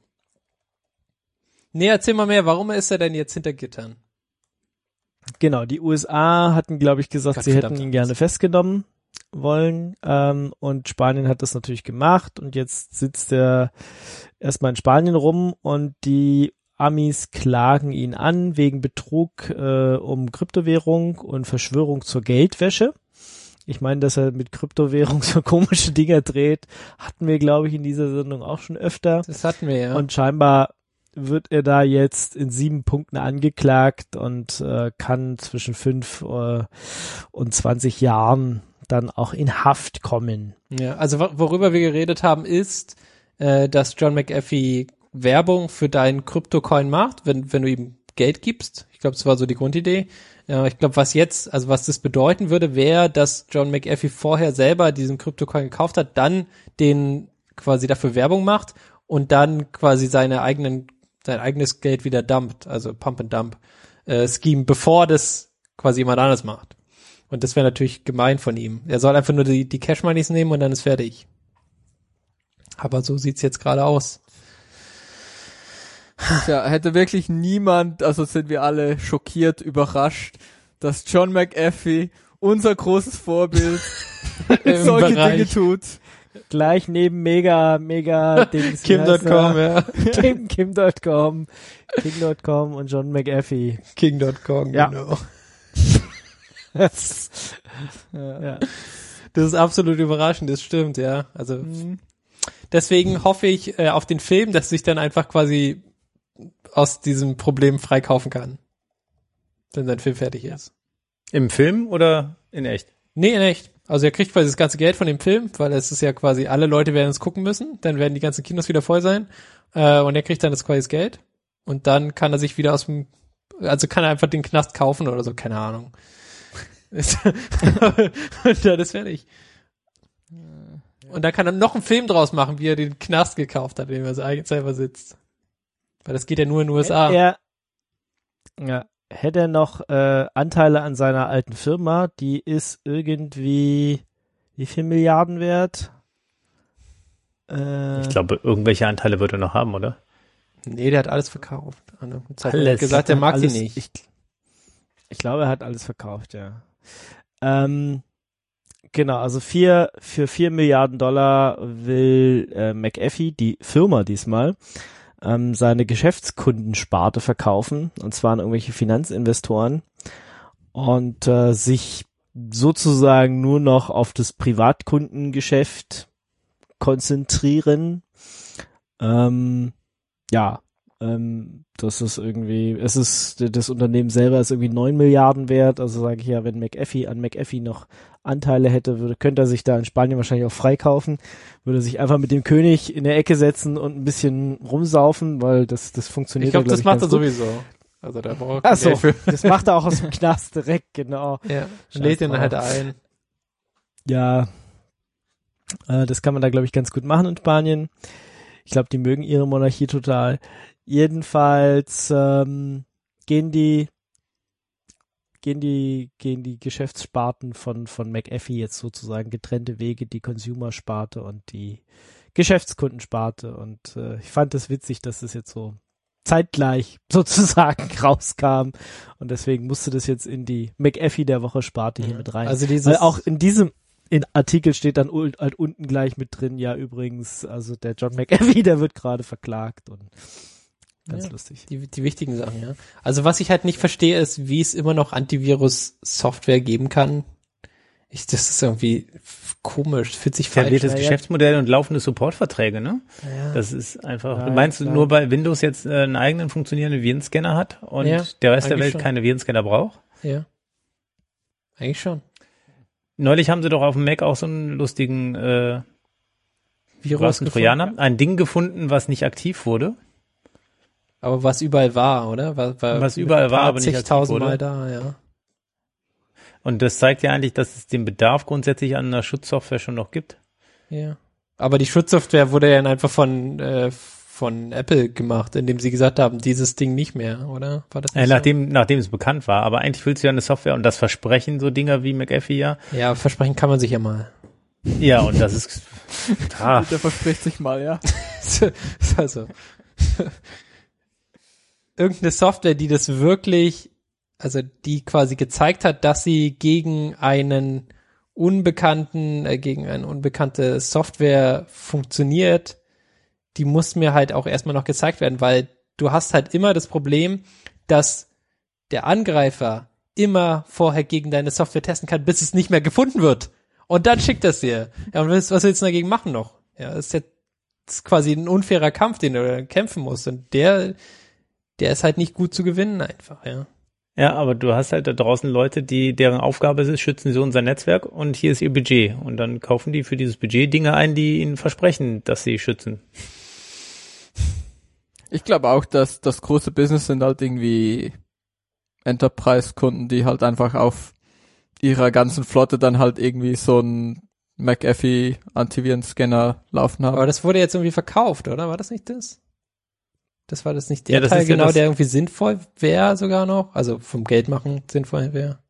Nee, erzähl mal mehr. Warum ist er denn jetzt hinter Gittern? genau, die U S A hatten, glaube ich, gesagt, Gott sie hätten verdammt. ihn gerne festgenommen wollen, ähm, und Spanien hat das natürlich gemacht, und jetzt sitzt er erstmal in Spanien rum, und die Amis klagen ihn an wegen Betrug äh, um Kryptowährung und Verschwörung zur Geldwäsche. Ich meine, dass er mit Kryptowährung so komische Dinger dreht, hatten wir, glaube ich, in dieser Sendung auch schon öfter. Das hatten wir ja. Und scheinbar wird er da jetzt in sieben Punkten angeklagt und äh, kann zwischen fünf äh, und zwanzig Jahren dann auch in Haft kommen. Ja, also wo- worüber wir geredet haben, ist, äh, dass John McAfee Werbung für deinen Kryptocoin macht, wenn, wenn du ihm Geld gibst. Ich glaube, das war so die Grundidee. Ja, ich glaube, was jetzt, also was das bedeuten würde, wäre, dass John McAfee vorher selber diesen Kryptocoin gekauft hat, dann den quasi dafür Werbung macht und dann quasi seine eigenen, sein eigenes Geld wieder dumpt, also Pump and Dump äh, Scheme, bevor das quasi jemand anderes macht. Und das wäre natürlich gemein von ihm. Er soll einfach nur die, die Cash Moneys nehmen und dann ist fertig. Aber so sieht's jetzt gerade aus. Ja, hätte wirklich niemand, also sind wir alle schockiert, überrascht, dass John McAfee, unser großes Vorbild, Im solche Bereich. Dinge tut. Gleich neben Mega, Mega Dings. Kim Punkt com, ja. Kim, Kim Punkt com, King Punkt com und John McAfee. King Punkt com, ja. genau. das, ja. Das ist absolut überraschend, das stimmt, ja. Also Mhm. deswegen hoffe ich äh, auf den Film, dass sich dann einfach quasi aus diesem Problem freikaufen kann, wenn sein Film fertig ist. Im Film oder in echt? Nee, in echt. Also er kriegt quasi das ganze Geld von dem Film, weil es ist ja quasi, alle Leute werden es gucken müssen, dann werden die ganzen Kinos wieder voll sein äh, und er kriegt dann das quasi das Geld und dann kann er sich wieder aus dem, also kann er einfach den Knast kaufen oder so, keine Ahnung. Und dann ist fertig. Und dann kann er noch einen Film draus machen, wie er den Knast gekauft hat, in dem er selber sitzt. Weil das geht ja nur in den U S A. Er, ja, hätte er noch äh, Anteile an seiner alten Firma, die ist irgendwie wie viel Milliarden wert? Äh, Ich glaube, irgendwelche Anteile wird er noch haben, oder? Nee, der hat alles verkauft. An der Zeit Alles. hat er gesagt, der mag alles, sie nicht. Ich, ich glaube, er hat alles verkauft, ja. Ähm, genau, also vier, für vier Milliarden Dollar will äh, McAfee, die Firma diesmal, ähm, seine Geschäftskundensparte verkaufen, und zwar an irgendwelche Finanzinvestoren, und äh, sich sozusagen nur noch auf das Privatkundengeschäft konzentrieren. Ähm, ja, ähm, das ist irgendwie, es ist, das Unternehmen selber ist irgendwie neun Milliarden wert, also sage ich ja, wenn McAfee an McAfee noch Anteile hätte, würde, könnte er sich da in Spanien wahrscheinlich auch freikaufen, würde sich einfach mit dem König in der Ecke setzen und ein bisschen rumsaufen, weil das, das funktioniert. Ich glaube, ja, das glaub macht er ganz gut. sowieso. Also da braucht er Ach so, Geld für. das macht er auch aus dem Knast direkt, genau. Ja, Scheiß lädt den drauf. halt ein. Ja, äh, das kann man da, glaube ich, ganz gut machen in Spanien. Ich glaube, die mögen ihre Monarchie total. Jedenfalls ähm, gehen die gehen die gehen die Geschäftssparten von von McAfee jetzt sozusagen getrennte Wege, die Consumer-Sparte und die Geschäftskundensparte. Und äh, ich fand es witzig, dass es jetzt so zeitgleich sozusagen rauskam. Und deswegen musste das jetzt in die McAfee der Woche Sparte hier mit rein. Also dieses, Weil auch in diesem in Artikel steht dann halt unten gleich mit drin, ja übrigens, also der John McAfee, der wird gerade verklagt und ganz Ja. lustig. Die, die wichtigen Sachen, ja. Also was ich halt nicht verstehe, ist, wie es immer noch Antivirus-Software geben kann. Ich, das ist irgendwie komisch, fühlt sich falsch. Etabliertes ja. Geschäftsmodell und laufende Supportverträge, ne? Ja. Das ist einfach, Ja, du meinst klar. nur, weil Windows jetzt äh, einen eigenen funktionierenden Virenscanner hat und Ja, der Rest der eigentlich Welt schon. keine Virenscanner braucht? Ja. Eigentlich schon. Neulich haben sie doch auf dem Mac auch so einen lustigen äh, Virus was, ein gefunden. Trojaner, ein Ding gefunden, was nicht aktiv wurde. Aber was überall war, oder? War, war Was überall war, aber nicht aktiv zigtausend wurde. Mal da, ja. Und das zeigt ja eigentlich, dass es den Bedarf grundsätzlich an einer Schutzsoftware schon noch gibt. Ja. Aber die Schutzsoftware wurde ja dann einfach von, äh, von Apple gemacht, indem sie gesagt haben, dieses Ding nicht mehr, oder? War das nicht Äh, so? nachdem, nachdem es bekannt war. Aber eigentlich willst du ja eine Software und das versprechen so Dinger wie McAfee ja. Ja, versprechen kann man sich ja mal. Ja, und das ist, ah, Der verspricht sich mal, ja. Also. Irgendeine Software, die das wirklich, also die quasi gezeigt hat, dass sie gegen einen unbekannten, äh, gegen eine unbekannte Software funktioniert, die muss mir halt auch erstmal noch gezeigt werden, weil du hast halt immer das Problem, dass der Angreifer immer vorher gegen deine Software testen kann, bis es nicht mehr gefunden wird. Und dann schickt er es dir. Ja, und was, was willst du dagegen machen noch? Ja, das ist jetzt das ist quasi ein unfairer Kampf, den du kämpfen musst. Und der, der ist halt nicht gut zu gewinnen einfach, ja. ja, aber du hast halt da draußen Leute, die, deren Aufgabe es ist, schützen sie unser Netzwerk und hier ist ihr Budget. Und dann kaufen die für dieses Budget Dinge ein, die ihnen versprechen, dass sie schützen. Ich glaube auch, dass das große Business sind halt irgendwie Enterprise-Kunden, die halt einfach auf ihrer ganzen Flotte dann halt irgendwie so ein McAfee Antivirenscanner laufen haben. Aber das wurde jetzt irgendwie verkauft, oder? War das nicht das? Das war das nicht der Ja, das Teil ist ja genau, das- der irgendwie sinnvoll wäre sogar noch? Also vom Geld machen sinnvoll wäre?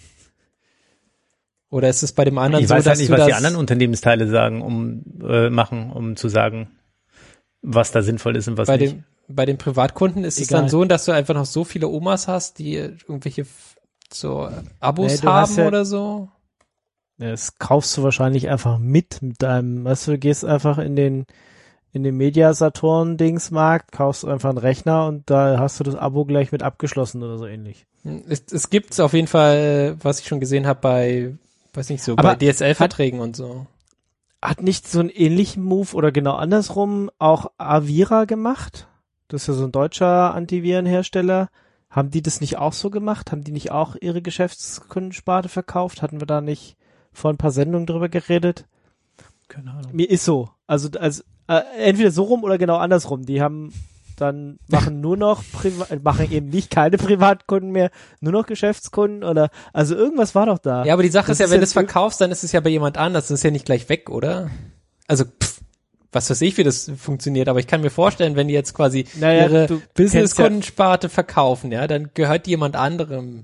Oder ist es bei dem anderen Ich so, weiß dass halt nicht, du was das die anderen Unternehmensteile sagen, um äh, machen, um zu sagen, was da sinnvoll ist und was bei nicht. dem bei den Privatkunden ist es Egal. dann so, dass du einfach noch so viele Omas hast, die irgendwelche f- so Abos Nee, du haben hast ja- oder so? Das kaufst du wahrscheinlich einfach mit, mit deinem, weißt du, du gehst einfach in den, in den Media-Saturn-Dingsmarkt, kaufst einfach einen Rechner und da hast du das Abo gleich mit abgeschlossen oder so ähnlich. Es, es gibt's auf jeden Fall, was ich schon gesehen habe bei, weiß nicht so, Aber bei D S L-Verträgen und so. Hat nicht so einen ähnlichen Move oder genau andersrum auch Avira gemacht? Das ist ja so ein deutscher Antivirenhersteller. Haben die das nicht auch so gemacht? Haben die nicht auch ihre Geschäftskundensparte verkauft? Hatten wir da nicht vor ein paar Sendungen drüber geredet? Keine Ahnung. Mir ist so. Also, also äh, entweder so rum oder genau andersrum. Die haben dann machen nur noch Priva- machen eben nicht keine Privatkunden mehr, nur noch Geschäftskunden oder also irgendwas war doch da. Ja, aber die Sache Das ist ja, ist wenn du jetzt es verkaufst, dann ist es ja bei jemand anders. Das ist ja nicht gleich weg, oder? Also, pff, was weiß ich, wie das funktioniert. Aber ich kann mir vorstellen, wenn die jetzt quasi Naja, ihre du Business-Kundensparte verkaufen, ja, dann gehört die jemand anderem.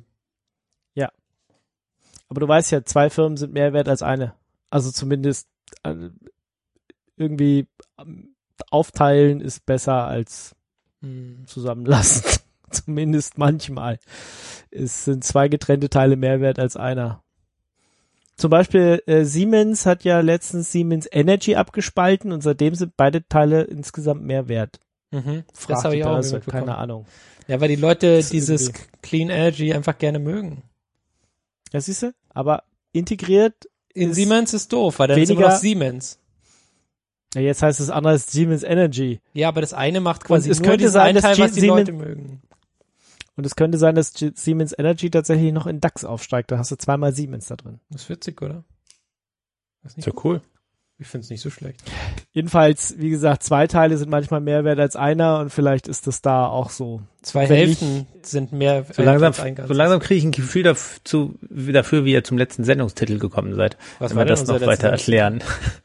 Aber du weißt ja, zwei Firmen sind mehr wert als eine. Also zumindest äh, irgendwie ähm, aufteilen ist besser als Hm. zusammenlassen. Zumindest manchmal. Es sind zwei getrennte Teile mehr wert als einer. Zum Beispiel äh, Siemens hat ja letztens Siemens Energy abgespalten und seitdem sind beide Teile insgesamt mehr wert. Mhm. Das Fragt habe die ich auch Börse, mitbekommen. keine Ahnung. Ja, weil die Leute Das ist dieses irgendwie- Clean Energy einfach gerne mögen. Ja, siehst du? Aber integriert, In Ist Siemens ist doof, weil dann ist immer weniger- noch Siemens. ja, jetzt heißt es anders Siemens Energy. Ja, aber das eine macht quasi Und es nur könnte diesen sein, einen dass Teil, G- was die Siemens- Leute mögen. Und es könnte sein, dass G- Siemens Energy tatsächlich noch in DAX aufsteigt. Da hast du zweimal Siemens da drin. Das ist witzig, oder? Das ist Ist nicht ja cool. Ich finde es nicht so schlecht. Jedenfalls, wie gesagt, zwei Teile sind manchmal mehr wert als einer und vielleicht ist das da auch so. Zwei Wenn Hälften sind mehr So langsam, als ein Ganzes. so langsam kriege ich ein Gefühl dafür, dafür, wie ihr zum letzten Sendungstitel gekommen seid. Was Wenn war wir denn das unser noch letzter weiter erklären.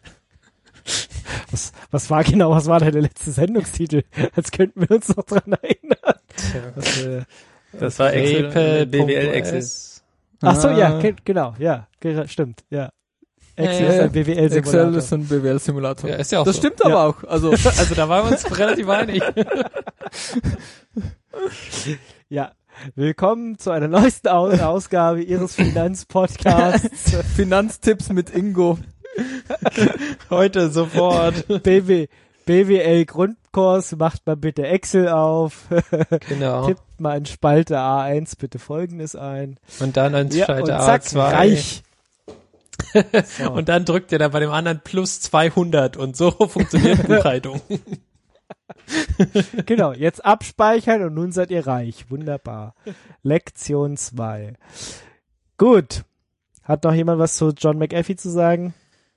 Was, was war genau, was war denn der letzte Sendungstitel? Als könnten wir uns noch dran erinnern. Tja. Das, äh, Das war Excel, Apple, B W L Excel. S. ach so, ja, Ah. ke- genau, ja, ge- stimmt, ja. Excel Ja, ist ja. ein B W L-Simulator. Excel ist ein B W L-Simulator. Ja, ist ja auch das so. stimmt aber auch. Also Also da waren wir uns relativ einig. Ja, willkommen zu einer neuesten Au- Ausgabe Ihres Finanzpodcasts Finanztipps mit Ingo. Heute sofort. B W, B W L Grundkurs, macht mal bitte Excel auf, Genau. tippt mal in Spalte A eins bitte Folgendes ein. Und dann ins Ja, Schalter und zack, A zwei. reich. So. Und dann drückt er da bei dem anderen plus zweihundert und so funktioniert Buchhaltung. Genau, jetzt abspeichern und nun seid ihr reich. Wunderbar. Lektion zwei. Gut. Hat noch jemand was zu John McAfee zu sagen?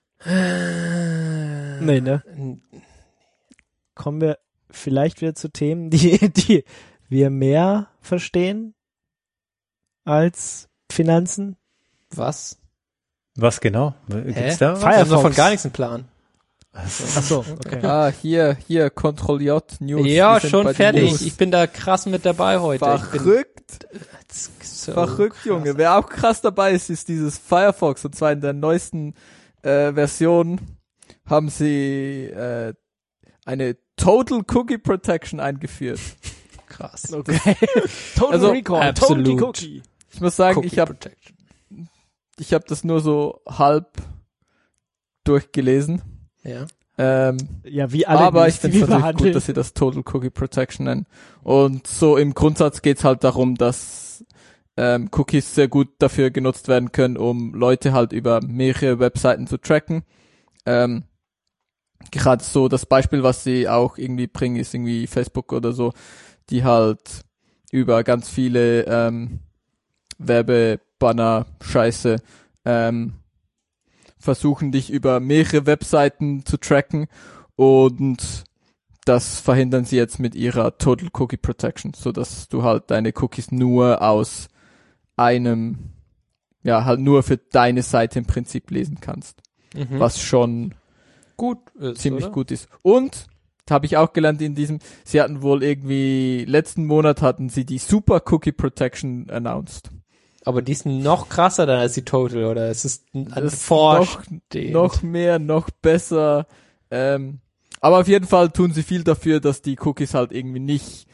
Nee, ne? Kommen wir vielleicht wieder zu Themen, die, die wir mehr verstehen als Finanzen? Was? Was genau? Gibt's Hä? da was? Wir haben Firefox. doch von gar nichts einen Plan. Ach so, okay. Ah, hier, hier, Ctrl J News. Ja, Wir sind bei schon den fertig. News. Ich bin da krass mit dabei heute. Verrückt, Ich bin so verrückt, krass. Junge. Wer auch krass dabei ist, ist dieses Firefox. Und zwar in der neuesten äh, Version haben sie äh, eine Total Cookie Protection eingeführt. Krass. Okay. Total Also, Recall, absolut. Total Cookie. Ich muss sagen, Cookie ich habe Protection. ich hab das nur so halb durchgelesen. Ja. Ähm, Ja, wie alle aber News, ich finde die es wir natürlich behandeln. gut, dass sie das Total Cookie Protection nennen. Und so im Grundsatz geht's halt darum, dass ähm, Cookies sehr gut dafür genutzt werden können, um Leute halt über mehrere Webseiten zu tracken. Ähm, gerade so das Beispiel, was sie auch irgendwie bringen, ist irgendwie Facebook oder so, die halt über ganz viele ähm, Werbebanner Scheiße ähm, versuchen, dich über mehrere Webseiten zu tracken, und das verhindern sie jetzt mit ihrer Total Cookie Protection, so dass du halt deine Cookies nur aus einem, ja, halt nur für deine Seite im Prinzip lesen kannst, Mhm. was schon gut ist, ziemlich oder? gut ist. Und habe ich auch gelernt in diesem, sie hatten wohl irgendwie, letzten Monat hatten sie die Super Cookie Protection announced. Aber die ist noch krasser dann als die Total, oder? Es ist ein Das ist Vor noch, noch mehr, noch besser. Ähm, aber auf jeden Fall tun sie viel dafür, dass die Cookies halt irgendwie nicht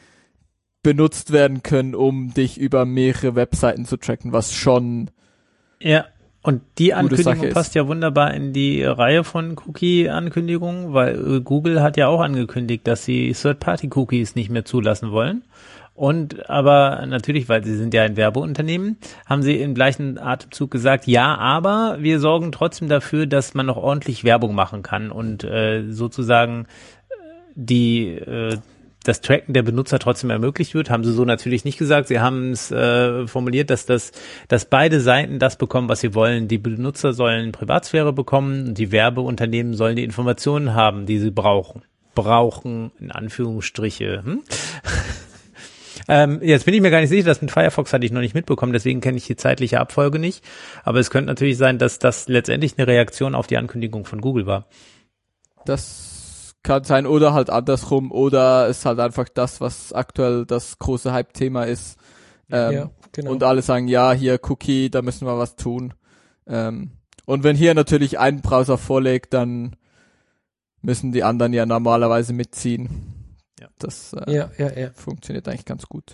benutzt werden können, um dich über mehrere Webseiten zu tracken, was schon Ja. Und die gute Ankündigung Sache ist. passt ja wunderbar in die Reihe von Cookie-Ankündigungen, weil äh, Google hat ja auch angekündigt, dass sie Third-Party-Cookies nicht mehr zulassen wollen. Und aber natürlich, weil sie sind ja ein Werbeunternehmen, haben sie im gleichen Atemzug gesagt, ja, aber wir sorgen trotzdem dafür, dass man noch ordentlich Werbung machen kann und äh, sozusagen die äh, das Tracken der Benutzer trotzdem ermöglicht wird, haben sie so natürlich nicht gesagt. Sie haben es äh, formuliert, dass das, dass beide Seiten das bekommen, was sie wollen. Die Benutzer sollen Privatsphäre bekommen und die Werbeunternehmen sollen die Informationen haben, die sie brauchen. Brauchen, in Anführungsstriche. Hm? ähm, jetzt bin ich mir gar nicht sicher, das mit Firefox hatte ich noch nicht mitbekommen, deswegen kenne ich die zeitliche Abfolge nicht. Aber es könnte natürlich sein, dass das letztendlich eine Reaktion auf die Ankündigung von Google war. Das kann sein oder halt andersrum oder ist halt einfach das, was aktuell das große Hype-Thema ist. Ähm, ja, genau. Und alle sagen, ja, hier Cookie, da müssen wir was tun. Ähm, und wenn hier natürlich ein Browser vorlegt, dann müssen die anderen ja normalerweise mitziehen. Ja. Das äh, ja, ja, ja. funktioniert eigentlich ganz gut.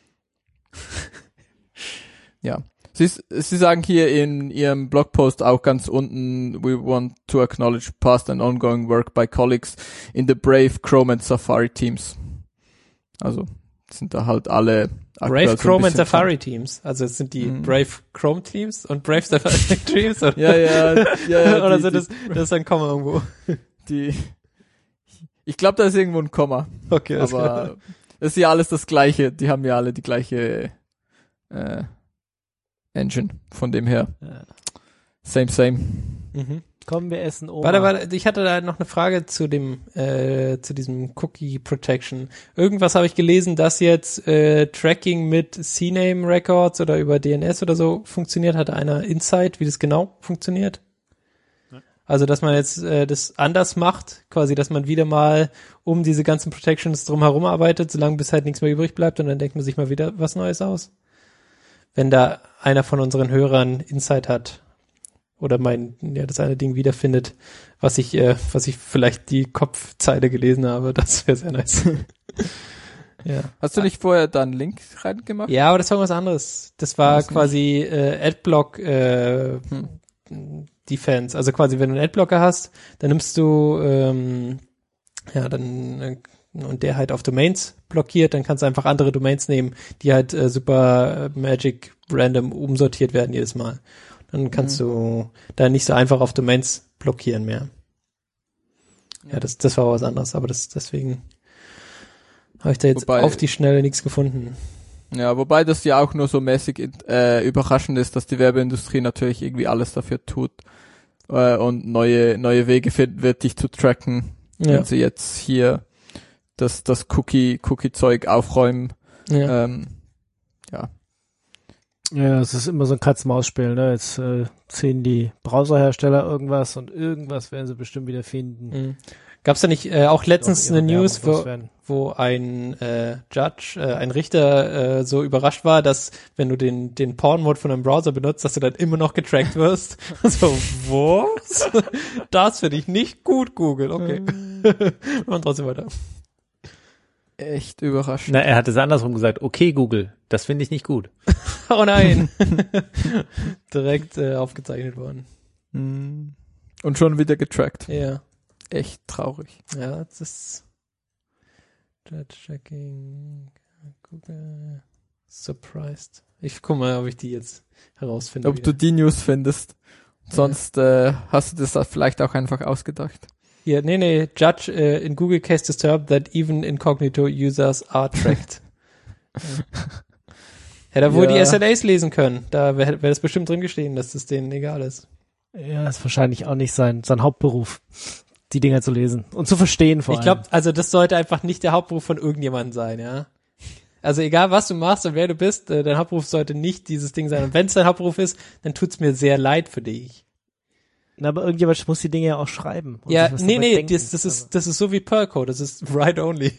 Ja. Sie, Sie sagen hier in Ihrem Blogpost auch ganz unten, we want to acknowledge past and ongoing work by colleagues in the Brave, Chrome and Safari teams. Also sind da halt alle Brave so Chrome and bisschen Safari Teams. Also es sind die Mhm. Brave Chrome Teams und Brave Safari Teams. Oder? Ja, ja, ja, ja. Oder die, sind das, die, das ist ein Komma irgendwo. die, ich glaube, da ist irgendwo ein Komma. Okay, alles klar. Aber es ist ja alles das Gleiche. Die haben ja alle die gleiche äh, Engine. Von dem her. Ja. Same, same. Mhm. Komm, wir essen Oma. Warte, warte, ich hatte da noch eine Frage zu dem, äh, zu diesem Cookie Protection. Irgendwas habe ich gelesen, dass jetzt äh, Tracking mit C NAME Records oder über D N S oder so funktioniert. Hatte einer Insight, wie das genau funktioniert? Ja. Also, dass man jetzt äh, das anders macht, quasi, dass man wieder mal um diese ganzen Protections drumherum arbeitet, solange bis halt nichts mehr übrig bleibt und dann denkt man sich mal wieder was Neues aus. Wenn da einer von unseren Hörern Insight hat oder mein, ja, das eine Ding wiederfindet, was ich, äh, was ich vielleicht die Kopfzeile gelesen habe, das wäre sehr nice. Ja. Hast du nicht vorher da einen Link reingemacht? Ja, aber das war was anderes. Das war Was quasi äh, Adblock äh, Hm. Defense. Also quasi, wenn du einen Adblocker hast, dann nimmst du ähm, ja dann äh, und der halt auf Domains blockiert, dann kannst du einfach andere Domains nehmen, die halt äh, super äh, Magic random umsortiert werden jedes Mal. Dann kannst mhm. du da nicht so einfach auf Domains blockieren mehr. Ja, ja das das war was anderes, aber das deswegen habe ich da jetzt wobei, auf die Schnelle nichts gefunden. Ja, wobei das ja auch nur so mäßig äh, überraschend ist, dass die Werbeindustrie natürlich irgendwie alles dafür tut äh, und neue neue Wege finden wird, dich zu tracken, Ja. wenn sie jetzt hier das das Cookie Cookie Zeug aufräumen. Ja. Ähm, ja. Ja, es ist immer so ein Katz-Maus-Spiel, ne? Jetzt äh, ziehen die Browserhersteller irgendwas und irgendwas werden sie bestimmt wieder finden. Mhm. Gab's da nicht äh, auch letztens Doch, ihre eine News, Werbung wo, loswerden. wo ein äh, Judge, äh, ein Richter äh, so überrascht war, dass wenn du den den Porn-Mode von einem Browser benutzt, dass du dann immer noch getrackt wirst. So, was? Das finde ich nicht gut, Google. Okay. Und trotzdem weiter. Echt überraschend. Na, er hat es andersrum gesagt. Okay, Google, das finde ich nicht gut. Oh nein. Direkt äh, aufgezeichnet worden. Mhm. Und schon wieder getrackt. Ja. Echt traurig. Ja, das ist Judge checking Google surprised. Ich guck mal, ob ich die jetzt herausfinde. Ob du die News findest. Sonst äh, hast du das vielleicht auch einfach ausgedacht. Ja, nee, nee, Judge uh, in Google case disturbed that even incognito users are tracked. ja. Hätte er wohl Ja. die S L As lesen können. Da wäre wär das bestimmt drin gestehen, dass das denen egal ist. Ja, ist wahrscheinlich auch nicht sein, sein Hauptberuf, die Dinger zu lesen und zu verstehen vor Ich allem. glaube, also das sollte einfach nicht der Hauptberuf von irgendjemandem sein, ja. Also egal, was du machst und wer du bist, äh, dein Hauptberuf sollte nicht dieses Ding sein. Und wenn es dein Hauptberuf ist, dann tut's mir sehr leid für dich. Na, aber irgendjemand muss die Dinge ja auch schreiben. und Ja, sich was nee, dabei nee, denken. das, das ist das ist so wie Perlcode, das ist write only.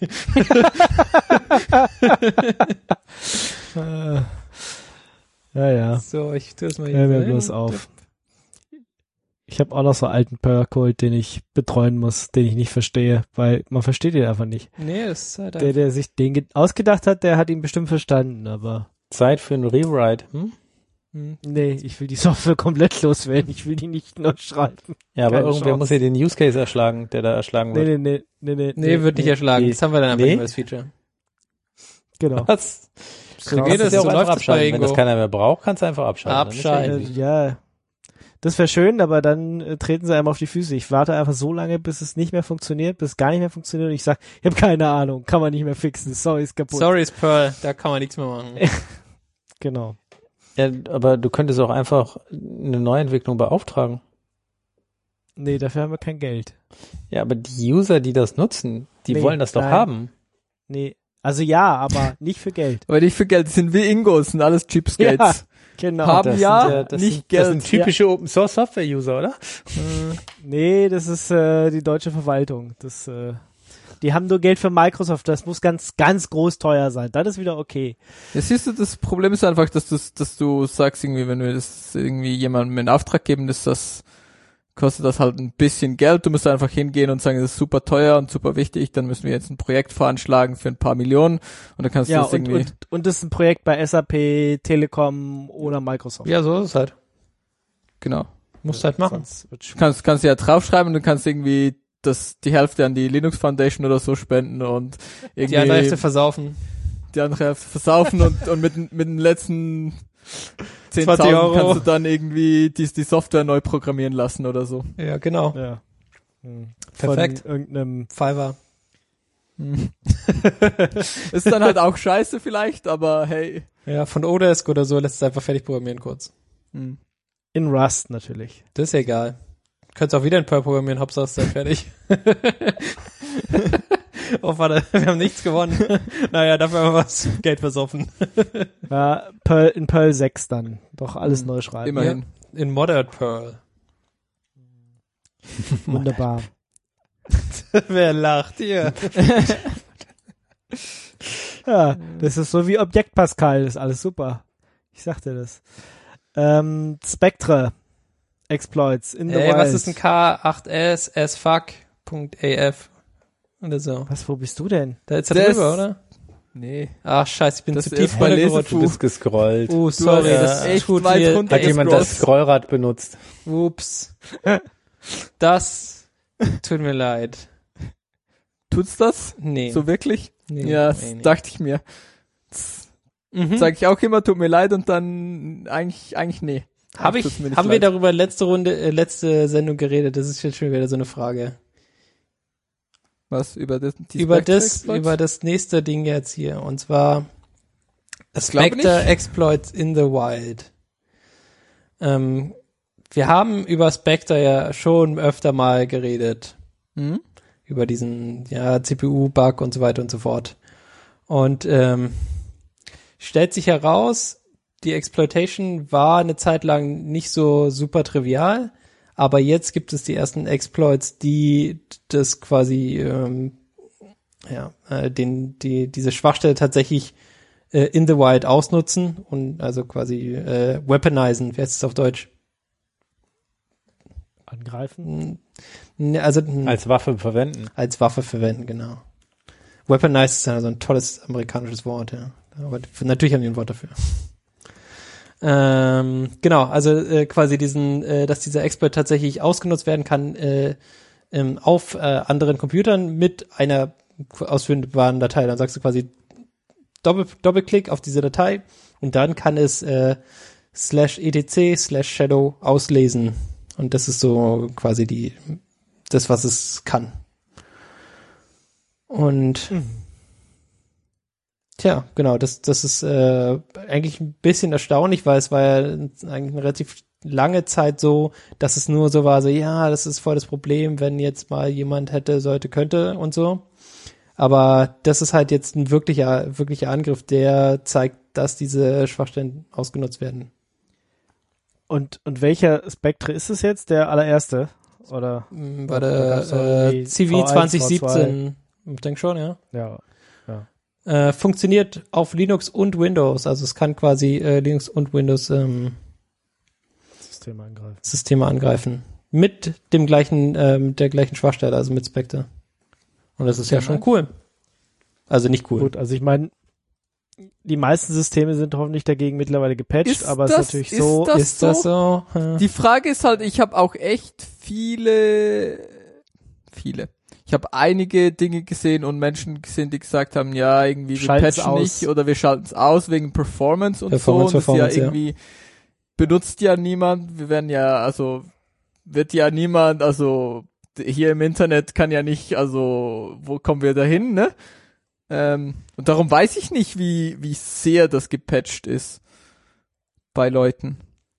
Äh, ja, ja. So, ich tue es mal hier. Hör mir rein. bloß auf. Ich habe auch noch so alten Percode, den ich betreuen muss, den ich nicht verstehe, weil man versteht ihn einfach nicht. Nee, das ist halt Der, der sich den ge- ausgedacht hat, der hat ihn bestimmt verstanden, aber Zeit für ein Rewrite. Hm? Nee, ich will die Software komplett loswerden. Ich will die nicht neu schreiben. Ja, aber Keine irgendwer Chance. muss ja den Use Case erschlagen, der da erschlagen Nee, wird. nee, nee, nee, nee. Nee, wird nicht erschlagen. nee. Das haben wir dann einfach Nee? nicht mehr das Feature. Genau. Was? So Genau. geht Kannst es, du ja so auch läuft einfach es bei abschalten. Wenn das Ingo. keiner mehr braucht, kannst du einfach abschalten. Dann ist ja Abschalten. easy. Äh, ja, das wäre schön, aber dann äh, treten sie einem auf die Füße. Ich warte einfach so lange, bis es nicht mehr funktioniert, bis es gar nicht mehr funktioniert und ich sag, ich habe keine Ahnung, kann man nicht mehr fixen, sorry, ist kaputt. Sorry, ist Pearl, da kann man nichts mehr machen. Genau. Ja, aber du könntest auch einfach eine Neuentwicklung beauftragen. Nee, dafür haben wir kein Geld. Ja, aber die User, die das nutzen, die Nee, wollen das doch nein. haben. Nee, also ja, aber nicht für Geld. Aber nicht für Geld, das sind wie Ingos, sind alles Cheapskates. Genau. Haben Das ja, sind, äh, das nicht sind, Geld. Das sind typische Open Source Software User, oder? Nee, das ist äh, die deutsche Verwaltung. Das, äh, die haben nur Geld für Microsoft, das muss ganz, ganz groß teuer sein. Dann ist wieder okay. Ja, siehst du, das Problem ist einfach, dass du, dass du sagst, irgendwie, wenn wir das irgendwie jemandem in Auftrag geben, ist das, kostet das halt ein bisschen Geld. Du musst einfach hingehen und sagen, das ist super teuer und super wichtig, dann müssen wir jetzt ein Projekt veranschlagen für ein paar Millionen und dann kannst du Ja, das und, irgendwie, und, und das ist ein Projekt bei S A P, Telekom oder Microsoft. Ja, so ist es halt. genau. Musst halt machen. Sonst wird's Du kannst, kannst ja draufschreiben und du kannst irgendwie das, die Hälfte an die Linux Foundation oder so spenden und irgendwie Die andere Hälfte versaufen. die andere Hälfte versaufen und, und mit, mit den letzten zwanzig zehntausend Euro kannst du dann irgendwie die, die Software neu programmieren lassen oder so. Ja, genau. Ja. Hm. Perfekt. Von irgendeinem, Fiverr. Ist dann halt auch scheiße vielleicht, aber hey. Ja, von Odesk oder so lässt es einfach fertig programmieren kurz. Hm. in Rust natürlich. Das ist egal. Könntest auch wieder in Perl programmieren, Hauptsache es ist dann fertig. Oh, warte, wir haben nichts gewonnen. Naja, dafür haben wir was Geld versoffen. Ja, Perl, in Perl sechs dann. Doch alles Hm. neu schreiben. Immerhin. In Modern Perl. Wunderbar. Wer lacht hier? Ja, das ist so wie Objekt Pascal, das ist alles super. Ich sagte das. Ähm, Spectre Exploits in the Ey, Wild. was ist ein K acht S S fuck.af oder so? Was, wo bist du denn? Da ist er Das- drüber, oder? Nee. Ach, scheiße, ich bin Das zu ist tief bei runtergerutscht. Du bist gescrollt. Oh, sorry, hast das echt tut weit mir runter Hat jemand das gescrollt. Scrollrad benutzt? Ups. Das tut mir leid. Tut's das? Nee. So wirklich? nee, ja, das nee, nee. dachte ich mir. Mhm. Sag ich auch immer, tut mir leid und dann eigentlich, eigentlich nee. Hab Tut's ich, mir nicht haben wir leid. darüber letzte Runde, äh, letzte Sendung geredet? Das ist jetzt schon wieder so eine Frage. Was? Über das, die Über Spectre das, Exploits? über das nächste Ding jetzt hier. Und zwar glaube Spectre nicht. Exploits in the Wild. Ähm, wir haben über Spectre ja schon öfter mal geredet. Hm? Über diesen, ja, C P U-Bug und so weiter und so fort. Und, ähm, stellt sich heraus, die Exploitation war eine Zeit lang nicht so super trivial, aber jetzt gibt es die ersten Exploits, die das quasi, ähm, ja, äh, den, die, diese Schwachstelle tatsächlich äh, in the wild ausnutzen und also quasi äh, weaponisen, wie heißt es auf Deutsch? Angreifen? Hm, Also hm, Als Waffe verwenden. als Waffe verwenden, genau. Weaponize ist ja so ein tolles amerikanisches Wort, ja. Aber f- natürlich haben die ein Wort dafür. Ähm, genau, also äh, quasi diesen, äh, dass dieser Exploit tatsächlich ausgenutzt werden kann äh, ähm, auf äh, anderen Computern mit einer ausführbaren Datei. Dann sagst du quasi Doppel Doppelklick auf diese Datei und dann kann es äh, slash etc slash shadow auslesen. Und das ist so quasi die das, was es kann. Und tja, genau, das, das ist äh, eigentlich ein bisschen erstaunlich, weil es war ja eigentlich eine relativ lange Zeit so, dass es nur so war, so ja, das ist voll das Problem, wenn jetzt mal jemand hätte, sollte, könnte und so. Aber das ist halt jetzt ein wirklicher, wirklicher Angriff, der zeigt, dass diese Schwachstellen ausgenutzt werden. Und, und welcher Spectre ist es jetzt? Der allererste? Oder? Hm, War Da der gab's doch äh, irgendwie C V V eins, zwanzig V siebzehn, ich denke schon, ja. Ja. Äh, funktioniert auf Linux und Windows, also es kann quasi äh, Linux und Windows ähm, System angreifen. Systeme angreifen. Mit dem gleichen, äh, mit der gleichen Schwachstelle, also mit Spectre. Und das ist ja, Ja, schon nice. cool. Also nicht cool. Gut, also ich meine, die meisten Systeme sind hoffentlich dagegen mittlerweile gepatcht, Ist aber es das- ist natürlich ist so, das Ist das so? Ja. Die Frage ist halt, ich habe auch echt viele, viele. Ich habe einige Dinge gesehen und Menschen gesehen, die gesagt haben, ja, irgendwie wir Schalten's patchen aus. nicht oder wir schalten es aus wegen Performance und Performance, so. Und Performance, das ist ja ja. irgendwie, benutzt ja niemand. Wir werden ja, also, wird ja niemand, also, hier im Internet kann ja nicht, also, wo kommen wir dahin, ne? Ähm, und darum weiß ich nicht, wie, wie sehr das gepatcht ist bei Leuten.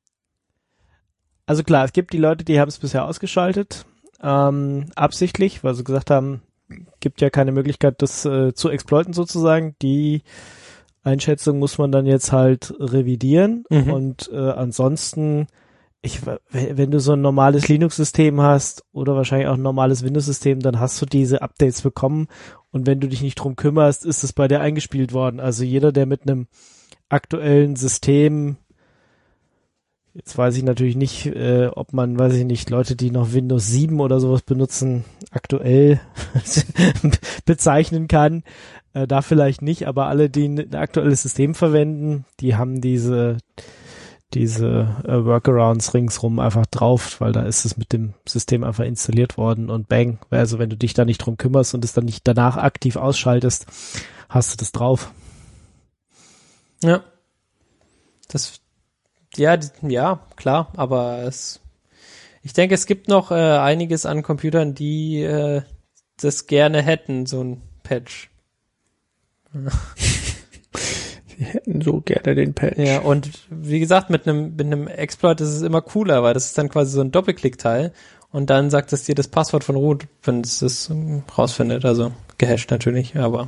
also klar, es gibt die Leute, die haben es bisher ausgeschaltet, ähm, absichtlich, weil sie gesagt haben, gibt ja keine Möglichkeit, das äh, zu exploiten sozusagen. Die Einschätzung muss man dann jetzt halt revidieren Mhm. und äh, ansonsten, ich, w- wenn du so ein normales Linux-System hast oder wahrscheinlich auch ein normales Windows-System, dann hast du diese Updates bekommen und wenn du dich nicht drum kümmerst, ist es bei dir eingespielt worden. Also jeder, der mit einem aktuellen System, jetzt weiß ich natürlich nicht, äh, ob man, weiß ich nicht, Leute, die noch Windows sieben oder sowas benutzen, aktuell bezeichnen kann. Äh, da vielleicht nicht, aber alle, die ein aktuelles System verwenden, die haben diese diese äh, Workarounds ringsrum einfach drauf, weil da ist es mit dem System einfach installiert worden und bang, also wenn du dich da nicht drum kümmerst und es dann nicht danach aktiv ausschaltest, hast du das drauf. Ja. Das, ja, die- ja, klar, aber es, ich denke, es gibt noch äh, einiges an Computern, die äh, das gerne hätten, so ein Patch. Sie hätten so gerne den Patch. Ja, und wie gesagt, mit einem mit einem Exploit ist es immer cooler, weil das ist dann quasi so ein Doppelklickteil und dann sagt es dir das Passwort von root, wenn es das ähm, rausfindet, also gehasht natürlich, aber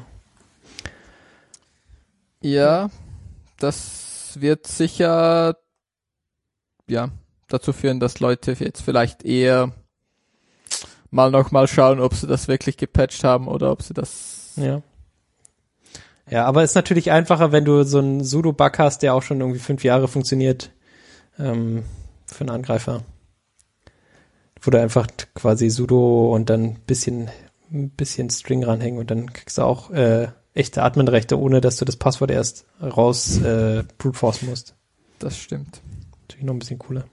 Ja, das wird sicher, ja, dazu führen, dass Leute jetzt vielleicht eher mal noch mal schauen, ob sie das wirklich gepatcht haben oder ob sie das, ja. Ja, aber ist natürlich einfacher, wenn du so einen Sudo-Bug hast, der auch schon irgendwie fünf Jahre funktioniert, ähm, für einen Angreifer. Wo du einfach t- quasi Sudo und dann ein bisschen, ein bisschen String ranhängen und dann kriegst du auch äh, echte Adminrechte, ohne dass du das Passwort erst raus äh, brute forcen musst. das stimmt. Natürlich noch ein bisschen cooler.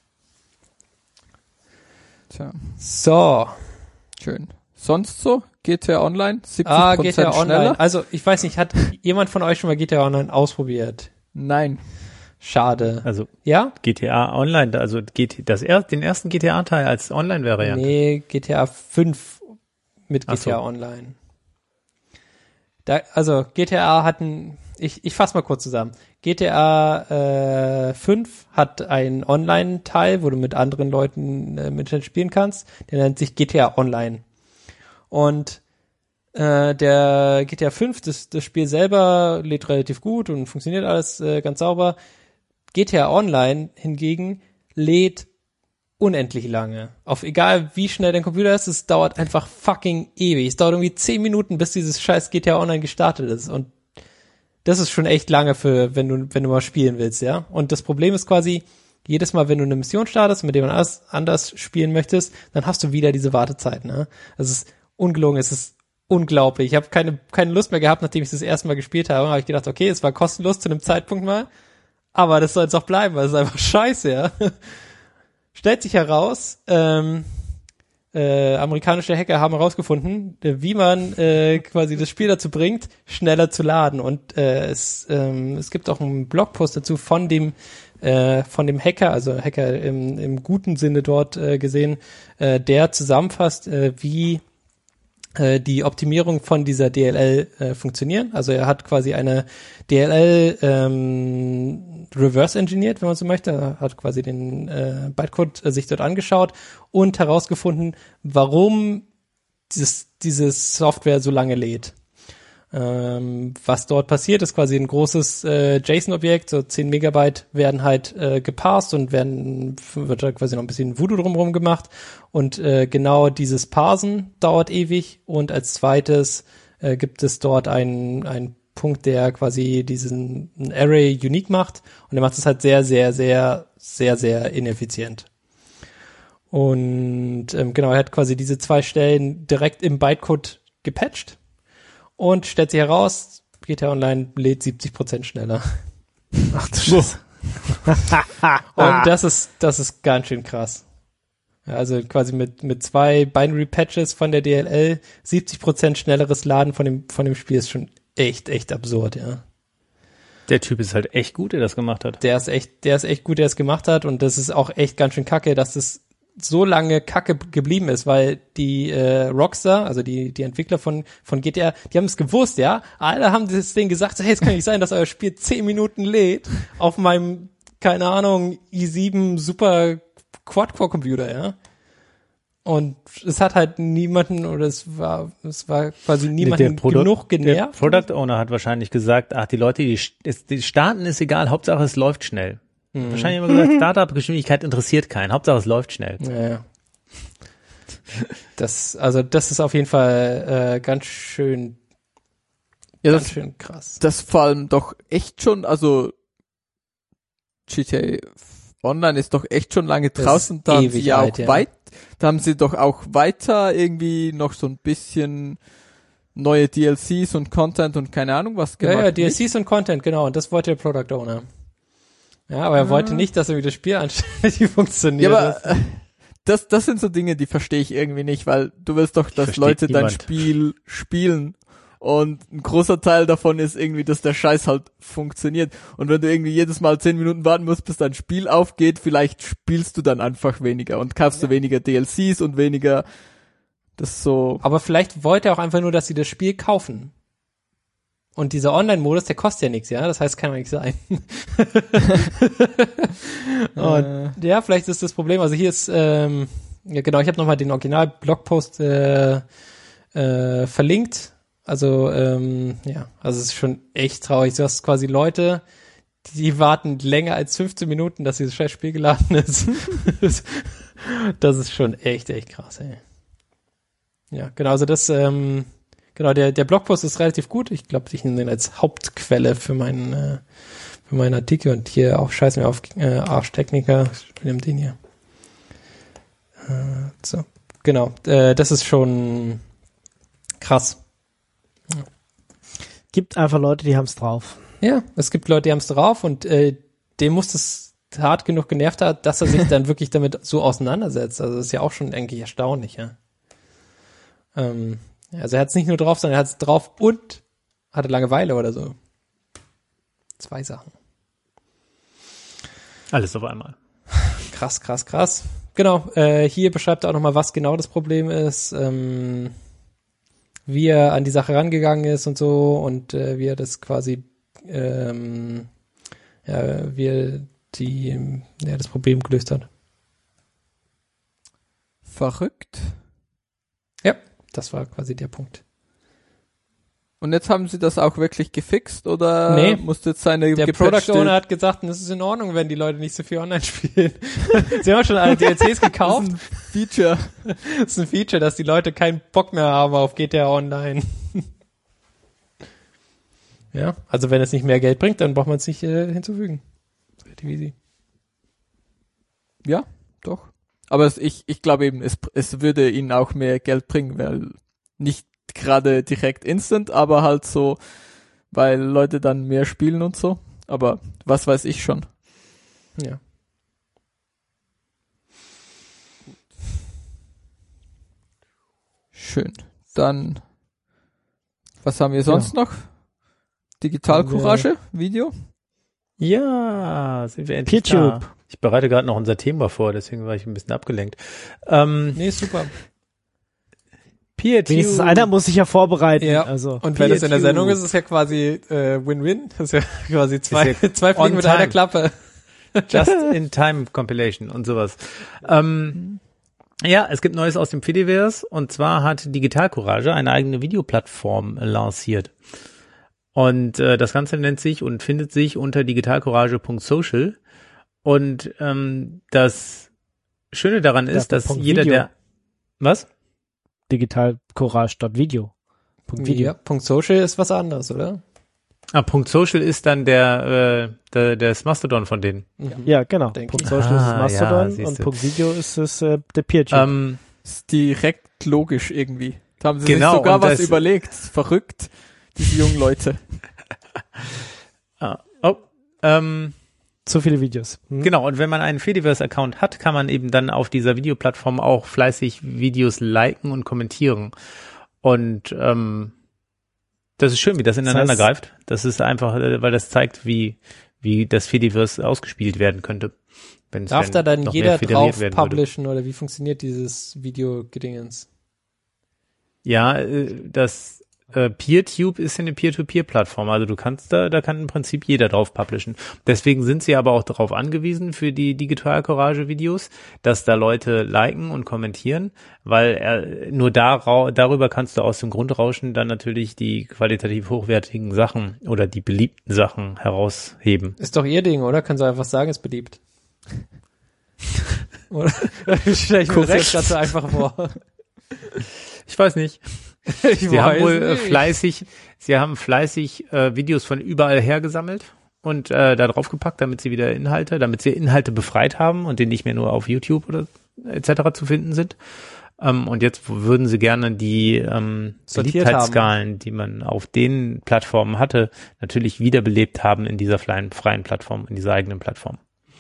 Tja, So, schön. Sonst so? G T A Online? siebzig Prozent ah, G T A schneller? Online. Also, ich weiß nicht, hat jemand von euch schon mal G T A Online ausprobiert? Nein. Schade. Also Ja? G T A Online, also G T, das er, den ersten G T A-Teil als Online-Variante. Nee, G T A fünf mit Ach G T A so. Online. Da, also G T A hatten, ich, ich fasse mal kurz zusammen. G T A äh, fünf hat einen Online-Teil, wo du mit anderen Leuten äh, mit spielen kannst. Der nennt sich G T A Online. Und äh, der G T A fünf, das, das Spiel selber lädt relativ gut und funktioniert alles äh, ganz sauber. G T A Online hingegen lädt unendlich lange. Auf egal wie schnell dein Computer ist, es dauert einfach fucking ewig. Es dauert irgendwie zehn Minuten, bis dieses scheiß G T A Online gestartet ist. Und das ist schon echt lange für, wenn du, wenn du mal spielen willst, ja. Und das Problem ist quasi, jedes Mal, wenn du eine Mission startest, mit dem man anders, anders spielen möchtest, dann hast du wieder diese Wartezeit, ne? Das ist ungelogen, es ist unglaublich. Ich habe keine, keine Lust mehr gehabt, nachdem ich das erste Mal gespielt habe. habe ich gedacht, okay, es war kostenlos zu einem Zeitpunkt mal, aber das soll jetzt auch bleiben, weil es ist einfach scheiße, ja. Stellt sich heraus, ähm, äh, amerikanische Hacker haben herausgefunden, äh, wie man äh, quasi das Spiel dazu bringt, schneller zu laden. Und äh, es, ähm, es gibt auch einen Blogpost dazu von dem äh, von dem Hacker, also Hacker im, im guten Sinne dort äh, gesehen, äh, der zusammenfasst, äh, wie äh, die Optimierung von dieser D L L äh, funktionieren. Also er hat quasi eine D L L ähm, reverse engineert, wenn man so möchte. Er hat quasi den äh, Bytecode äh, sich dort angeschaut und herausgefunden, warum dieses, dieses Software so lange lädt. Ähm, was dort passiert, ist quasi ein großes äh, JSON-Objekt, so zehn Megabyte werden halt äh, geparsed und werden, wird da quasi noch ein bisschen Voodoo drumherum gemacht und äh, genau dieses Parsen dauert ewig und als zweites äh, gibt es dort einen, einen Punkt, der quasi diesen Array unique macht und der macht es halt sehr, sehr, sehr, sehr, sehr ineffizient. Und ähm, genau, er hat quasi diese zwei Stellen direkt im Bytecode gepatcht. Und stellt sich heraus, G T A Online lädt siebzig Prozent schneller. Ach du Scheiße. Und das ist, das ist ganz schön krass. Ja, also quasi mit, mit zwei Binary Patches von der D L L siebzig Prozent schnelleres Laden von dem, von dem Spiel ist schon echt, echt absurd, ja. Der Typ ist halt echt gut, der das gemacht hat. Der ist echt, der ist echt gut, der es gemacht hat und das ist auch echt ganz schön kacke, dass das so lange kacke geblieben ist, weil die äh, Rockstar, also die die Entwickler von von G T A, die haben es gewusst, ja. Alle haben das Ding gesagt, hey, es kann nicht sein, dass euer Spiel zehn Minuten lädt auf meinem, keine Ahnung, i sieben Super Quad-Core-Computer, ja. Und es hat halt niemanden, oder es war es war quasi niemanden Produ- genug genervt. Der Product Owner hat wahrscheinlich gesagt, ach, die Leute, die, die starten, ist egal, Hauptsache es läuft schnell. Mhm. Wahrscheinlich immer gesagt, Startup-Geschwindigkeit interessiert keinen, Hauptsache es läuft schnell. Ja, ja. Das, also das ist auf jeden Fall äh, ganz schön, Ja, ganz das, schön krass. das vor allem doch echt schon, also G T A Online ist doch echt schon lange Das draußen, ist da haben ewig sie ja alt, auch ja. weit, da haben sie doch auch weiter irgendwie noch so ein bisschen neue D L Cs und Content und keine Ahnung was gemacht. Ja, ja, D L nicht? Cs und Content, genau, und das wollte der Product Owner. Ja, aber er Ah. wollte nicht, dass irgendwie das Spiel anständig funktioniert. Ja, aber äh, das, das sind so Dinge, die verstehe ich irgendwie nicht, weil du willst doch, dass Versteht Leute dein niemand. Spiel spielen und ein großer Teil davon ist irgendwie, dass der Scheiß halt funktioniert. Und wenn du irgendwie jedes Mal zehn Minuten warten musst, bis dein Spiel aufgeht, vielleicht spielst du dann einfach weniger und kaufst du weniger D L Cs und weniger das so. Aber vielleicht wollte er auch einfach nur, dass sie das Spiel kaufen. Und dieser Online-Modus, der kostet ja nichts, ja? Das heißt, kann ja nichts sein. Und Äh, ja, vielleicht ist das Problem. Also hier ist, ähm, ja genau, ich habe nochmal den Original-Blogpost äh, äh, verlinkt. Also, ähm, ja, also es ist schon echt traurig. Du hast quasi Leute, die warten länger als fünfzehn Minuten, dass dieses scheiß Spiel geladen ist. Das ist schon echt, echt krass, ey. Ja, genau, also das, ähm, genau, der, der Blogpost ist relativ gut. Ich glaube, ich nehme den als Hauptquelle für meinen, äh, für meinen Artikel und hier auch scheiß mir auf äh, Arschtechniker. Ich nehme den hier. Äh, so, genau, äh, das ist schon krass. Gibt einfach Leute, die haben's drauf. Ja, es gibt Leute, die haben es drauf und äh, dem muss das hart genug genervt hat, dass er sich dann wirklich damit so auseinandersetzt. Also das ist ja auch schon eigentlich erstaunlich, ja. Ähm, also er hat es nicht nur drauf, sondern er hat es drauf und hatte Langeweile oder so. Zwei Sachen. Alles auf einmal. Krass, krass, krass. Genau, äh, hier beschreibt er auch nochmal, was genau das Problem ist, ähm, wie er an die Sache rangegangen ist und so und äh, wie er das quasi, ähm, ja, wie er die, ja, das Problem gelöst hat. verrückt. Ja, das war quasi der Punkt. Und jetzt haben sie das auch wirklich gefixt oder Nee. musste jetzt seine Der gepatchte- Product Owner hat gesagt, es ist in Ordnung, wenn die Leute nicht so viel online spielen. Sie haben schon alle D L Cs gekauft. Feature. Das ist ein Feature, dass die Leute keinen Bock mehr haben auf G T A Online. Ja, also wenn es nicht mehr Geld bringt, dann braucht man es nicht äh, hinzufügen. Relativ easy. Ja, doch. Aber es, ich, ich glaube eben, es, es würde ihnen auch mehr Geld bringen, weil nicht gerade direkt instant, aber halt so, weil Leute dann mehr spielen und so. Aber was weiß ich schon. Ja. Schön. Dann, was haben wir sonst noch? Digitalcourage, Video? Ja, sind wir endlich PeerTube. da. Ich bereite gerade noch unser Thema vor, deswegen war ich ein bisschen abgelenkt. Ähm, Nee, super. PeerTube. Wenigstens einer muss sich ja vorbereiten. Ja. Also Und wenn das in der PeerTube. Sendung ist, ist es ja quasi äh, Win-Win. Das ist ja quasi zwei, Ist ja zwei Fliegen on mit time. einer Klappe. Just-in-Time Compilation und sowas. Ähm, ja, es gibt Neues aus dem Fediverse und zwar hat Digitalcourage eine eigene Videoplattform lanciert. Und äh, das Ganze nennt sich und findet sich unter digitalcourage punkt social. Und ähm, das Schöne daran ist, Ja, dass Punkt jeder, Video. der... Was? digitalcourage.video. Punkt Video. Ja, Punkt Social ist was anderes, oder? Ah, Punkt Social ist dann der, äh, der, das Mastodon von denen. Ja, genau. Denke Punkt ich. Social ist Ah, das ja, Mastodon siehste. und Punkt Video ist es äh, der PeerTube. Ähm, Ist direkt logisch irgendwie. Da haben sie Genau, sich sogar und was das- überlegt. Verrückt, diese jungen Leute. Ah, oh, ähm, Zu viele Videos. Hm? genau, und wenn man einen Fediverse-Account hat, kann man eben dann auf dieser Videoplattform auch fleißig Videos liken und kommentieren. Und ähm, das ist schön, wie das ineinander Das heißt- greift. Das ist einfach, äh, weil das zeigt, wie wie das Fediverse ausgespielt werden könnte. Wenn's Darf denn da dann noch jeder mehr federiert drauf werden würde. publishen oder wie funktioniert dieses Video-Gedingens? Ja, äh, das äh, PeerTube ist ja eine Peer-to-Peer-Plattform. Also du kannst da, da kann im Prinzip jeder drauf publishen. Deswegen sind sie aber auch darauf angewiesen für die Digital Courage Videos, dass da Leute liken und kommentieren, weil er, nur darau- darüber kannst du aus dem Grundrauschen dann natürlich die qualitativ hochwertigen Sachen oder die beliebten Sachen herausheben. Ist doch ihr Ding, oder? Kannst du einfach sagen, ist beliebt. Oder stelle ich mir das jetzt gerade so einfach vor. Ich weiß nicht. Ich Sie haben wohl äh, nicht. fleißig, sie haben fleißig äh, Videos von überall her gesammelt und äh, da draufgepackt, damit sie wieder Inhalte, damit sie Inhalte befreit haben und die nicht mehr nur auf YouTube oder et cetera zu finden sind. Ähm, und jetzt würden sie gerne die ähm, Sortiert Beliebtheitsskalen, die man auf den Plattformen hatte, natürlich wiederbelebt haben in dieser freien, freien Plattform, in dieser eigenen Plattform.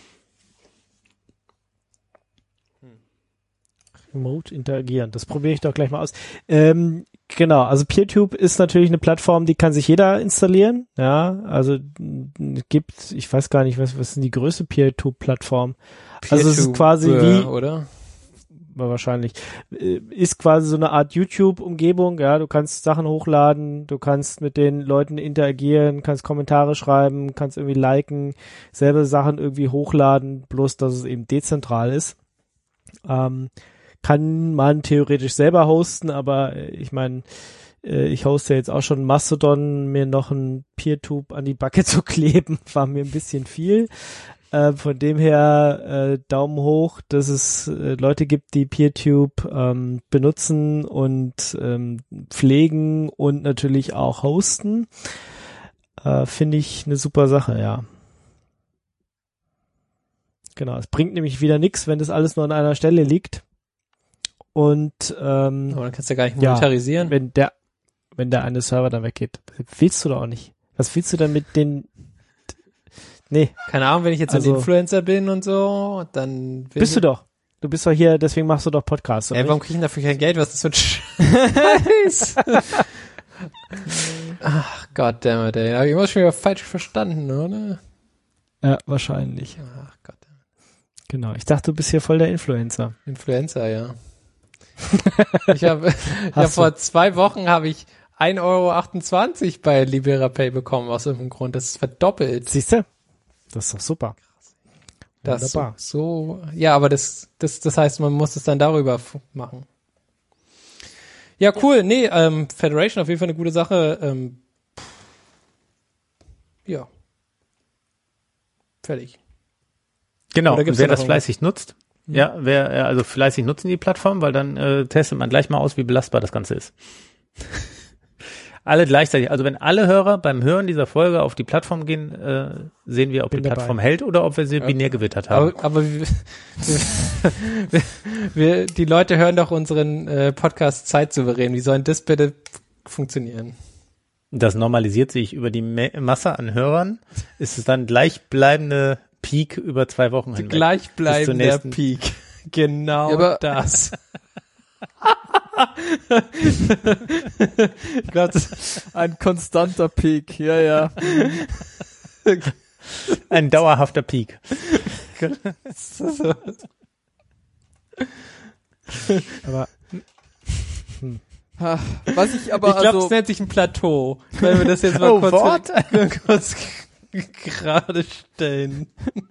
Remote interagieren. Das probiere ich doch gleich mal aus. Ähm, genau, also PeerTube ist natürlich eine Plattform, die kann sich jeder installieren. Ja, also n- gibt, ich weiß gar nicht, was, was ist denn die größte PeerTube-Plattform? Also es ist quasi Peer-to-Peer, wie, oder? wahrscheinlich, äh, ist quasi so eine Art YouTube-Umgebung. Ja, du kannst Sachen hochladen, du kannst mit den Leuten interagieren, kannst Kommentare schreiben, kannst irgendwie liken, selber Sachen irgendwie hochladen, bloß dass es eben dezentral ist. Ähm, kann man theoretisch selber hosten, aber äh, ich meine, äh, ich hoste jetzt auch schon Mastodon, mir noch ein PeerTube an die Backe zu kleben, war mir ein bisschen viel. Äh, von dem her äh, Daumen hoch, dass es äh, Leute gibt, die PeerTube ähm, benutzen und ähm, pflegen und natürlich auch hosten. Äh, finde ich eine super Sache, ja. Genau, es bringt nämlich wieder nichts, wenn das alles nur an einer Stelle liegt. Und ähm, Aber dann kannst du ja gar nicht Ja. monetarisieren. wenn der wenn der eine Server dann weggeht, willst du doch auch nicht. Was willst du denn mit den Nee, Keine Ahnung, wenn ich jetzt Also- ein Influencer bin und so, dann will bist ich, du doch. Du bist doch hier, deswegen machst du doch Podcasts. oder Ey, warum nicht? krieg ich denn dafür kein Geld? Was ist das für ein Scheiß? Ach, goddammit, ey. Hab ich immer schon wieder falsch verstanden, oder? Ja, wahrscheinlich. Ach Gott. Genau. Ich dachte, du bist hier voll der Influencer. Influencer, ja. ich habe ich hab Hast du. vor zwei Wochen habe ich ein Euro achtundzwanzig bei LiberaPay bekommen, aus irgendeinem Grund. Das ist verdoppelt. Siehst du? Das ist doch super. Das so, Wunderbar. so, ja, aber das, das, das heißt, man muss es dann darüber f- machen. Ja, cool. Nee, ähm, Federation auf jeden Fall eine gute Sache. Ähm, pff, ja. Fertig. Genau, Oder und gibt's wer da noch das irgendwas? fleißig nutzt, ja, wer äh, also fleißig nutzen die Plattform, weil dann äh, testet man gleich mal aus, wie belastbar das Ganze ist. Alle gleichzeitig, also wenn alle Hörer beim Hören dieser Folge auf die Plattform gehen, äh, sehen wir, ob Bin die dabei. Plattform hält oder ob wir sie Ja. binär gewittert haben. Aber, aber wir, wir, wir, die Leute hören doch unseren äh, Podcast zeitsouverän. Wie soll denn das bitte funktionieren? Das normalisiert sich über die Me- Masse an Hörern, ist es dann gleichbleibende Peak über zwei Wochen hinweg. Gleichbleibender nächsten- Peak. Genau Ja, aber- das. Ich glaube, das ist ein konstanter Peak. Ja, ja. Ein dauerhafter Peak. Aber Ha, Was ich aber ich glaube, also, das nennt sich ein Plateau. Wenn wir das jetzt mal Oh, kurz, Wort? kurz gerade stellen.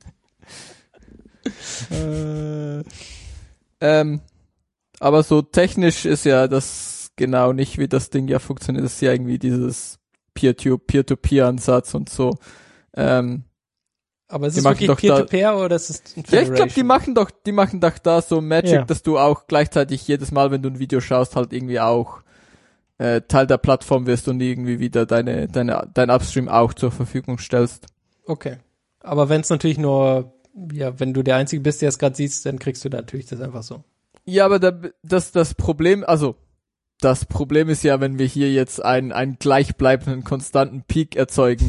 äh, ähm, aber so technisch ist ja das genau nicht, wie das Ding ja funktioniert. Das ist ja irgendwie dieses Peer-to- Peer-to-Peer-Ansatz und so. Ähm, Aber ist Die es machen wirklich doch da- Peer-to-Peer oder ist es ein ja, ich glaube, die Federation? machen doch, die machen doch da so Magic, Ja. dass du auch gleichzeitig jedes Mal, wenn du ein Video schaust, halt irgendwie auch äh, Teil der Plattform wirst und irgendwie wieder deine, deine, dein Upstream auch zur Verfügung stellst. Okay. Aber wenn es natürlich nur, ja, wenn du der Einzige bist, der es gerade siehst, dann kriegst du natürlich das einfach so. Ja, aber da, das, das Problem, also das Problem ist ja, wenn wir hier jetzt einen, einen gleichbleibenden, konstanten Peak erzeugen,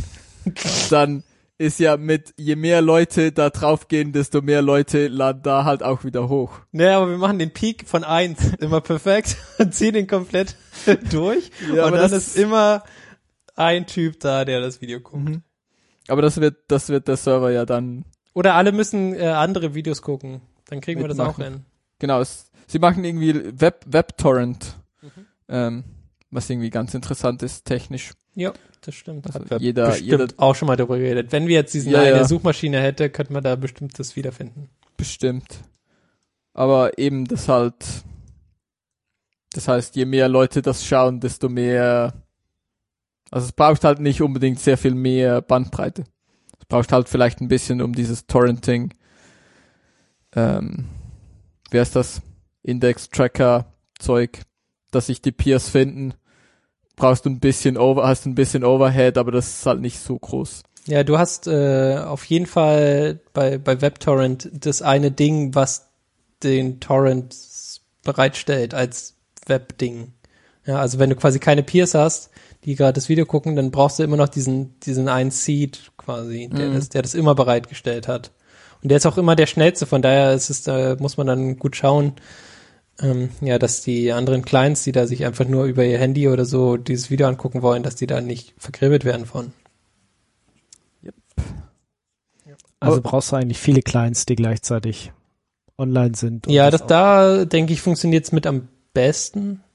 dann ist ja mit, je mehr Leute da draufgehen, desto mehr Leute laden da halt auch wieder hoch. Naja, aber wir machen den Peak von eins immer perfekt und ziehen den komplett durch. Ja, und aber dann das- ist immer ein Typ da, der das Video guckt. Mhm. Aber das wird, das wird der Server ja dann, Oder alle müssen äh, andere Videos gucken. Dann kriegen wir das auch Mitmachen. hin. genau, es, sie machen irgendwie Web, Webtorrent, ähm, was irgendwie ganz interessant ist, technisch. Ja, das stimmt. Also Hat wir jeder- bestimmt jeder- auch schon mal darüber geredet. Wenn wir jetzt diesen Ja, eine ja. Suchmaschine hätte, könnte man da bestimmt das wiederfinden. Bestimmt. Aber eben das halt, das heißt, je mehr Leute das schauen, desto mehr, also es braucht halt nicht unbedingt sehr viel mehr Bandbreite. Es braucht halt vielleicht ein bisschen um dieses Torrenting, ähm, wie heißt das? Index-Tracker-Zeug, dass sich die Peers finden. Brauchst du ein bisschen Over, hast ein bisschen Overhead, aber das ist halt nicht so groß. Ja, du hast äh, auf jeden Fall bei, bei WebTorrent das eine Ding, was den Torrent bereitstellt als Webding. Ja, also wenn du quasi keine Peers hast, die gerade das Video gucken, dann brauchst du immer noch diesen diesen einen Seed quasi, der Mhm. das der das immer bereitgestellt hat. Und der ist auch immer der schnellste, von daher ist es, da muss man dann gut schauen, ähm, ja, dass die anderen Clients, die da sich einfach nur über ihr Handy oder so dieses Video angucken wollen, dass die da nicht vergräbelt werden von. Also Aber- brauchst du eigentlich viele Clients, die gleichzeitig online sind. und Ja, das auch- da, denke ich, funktioniert es mit am besten.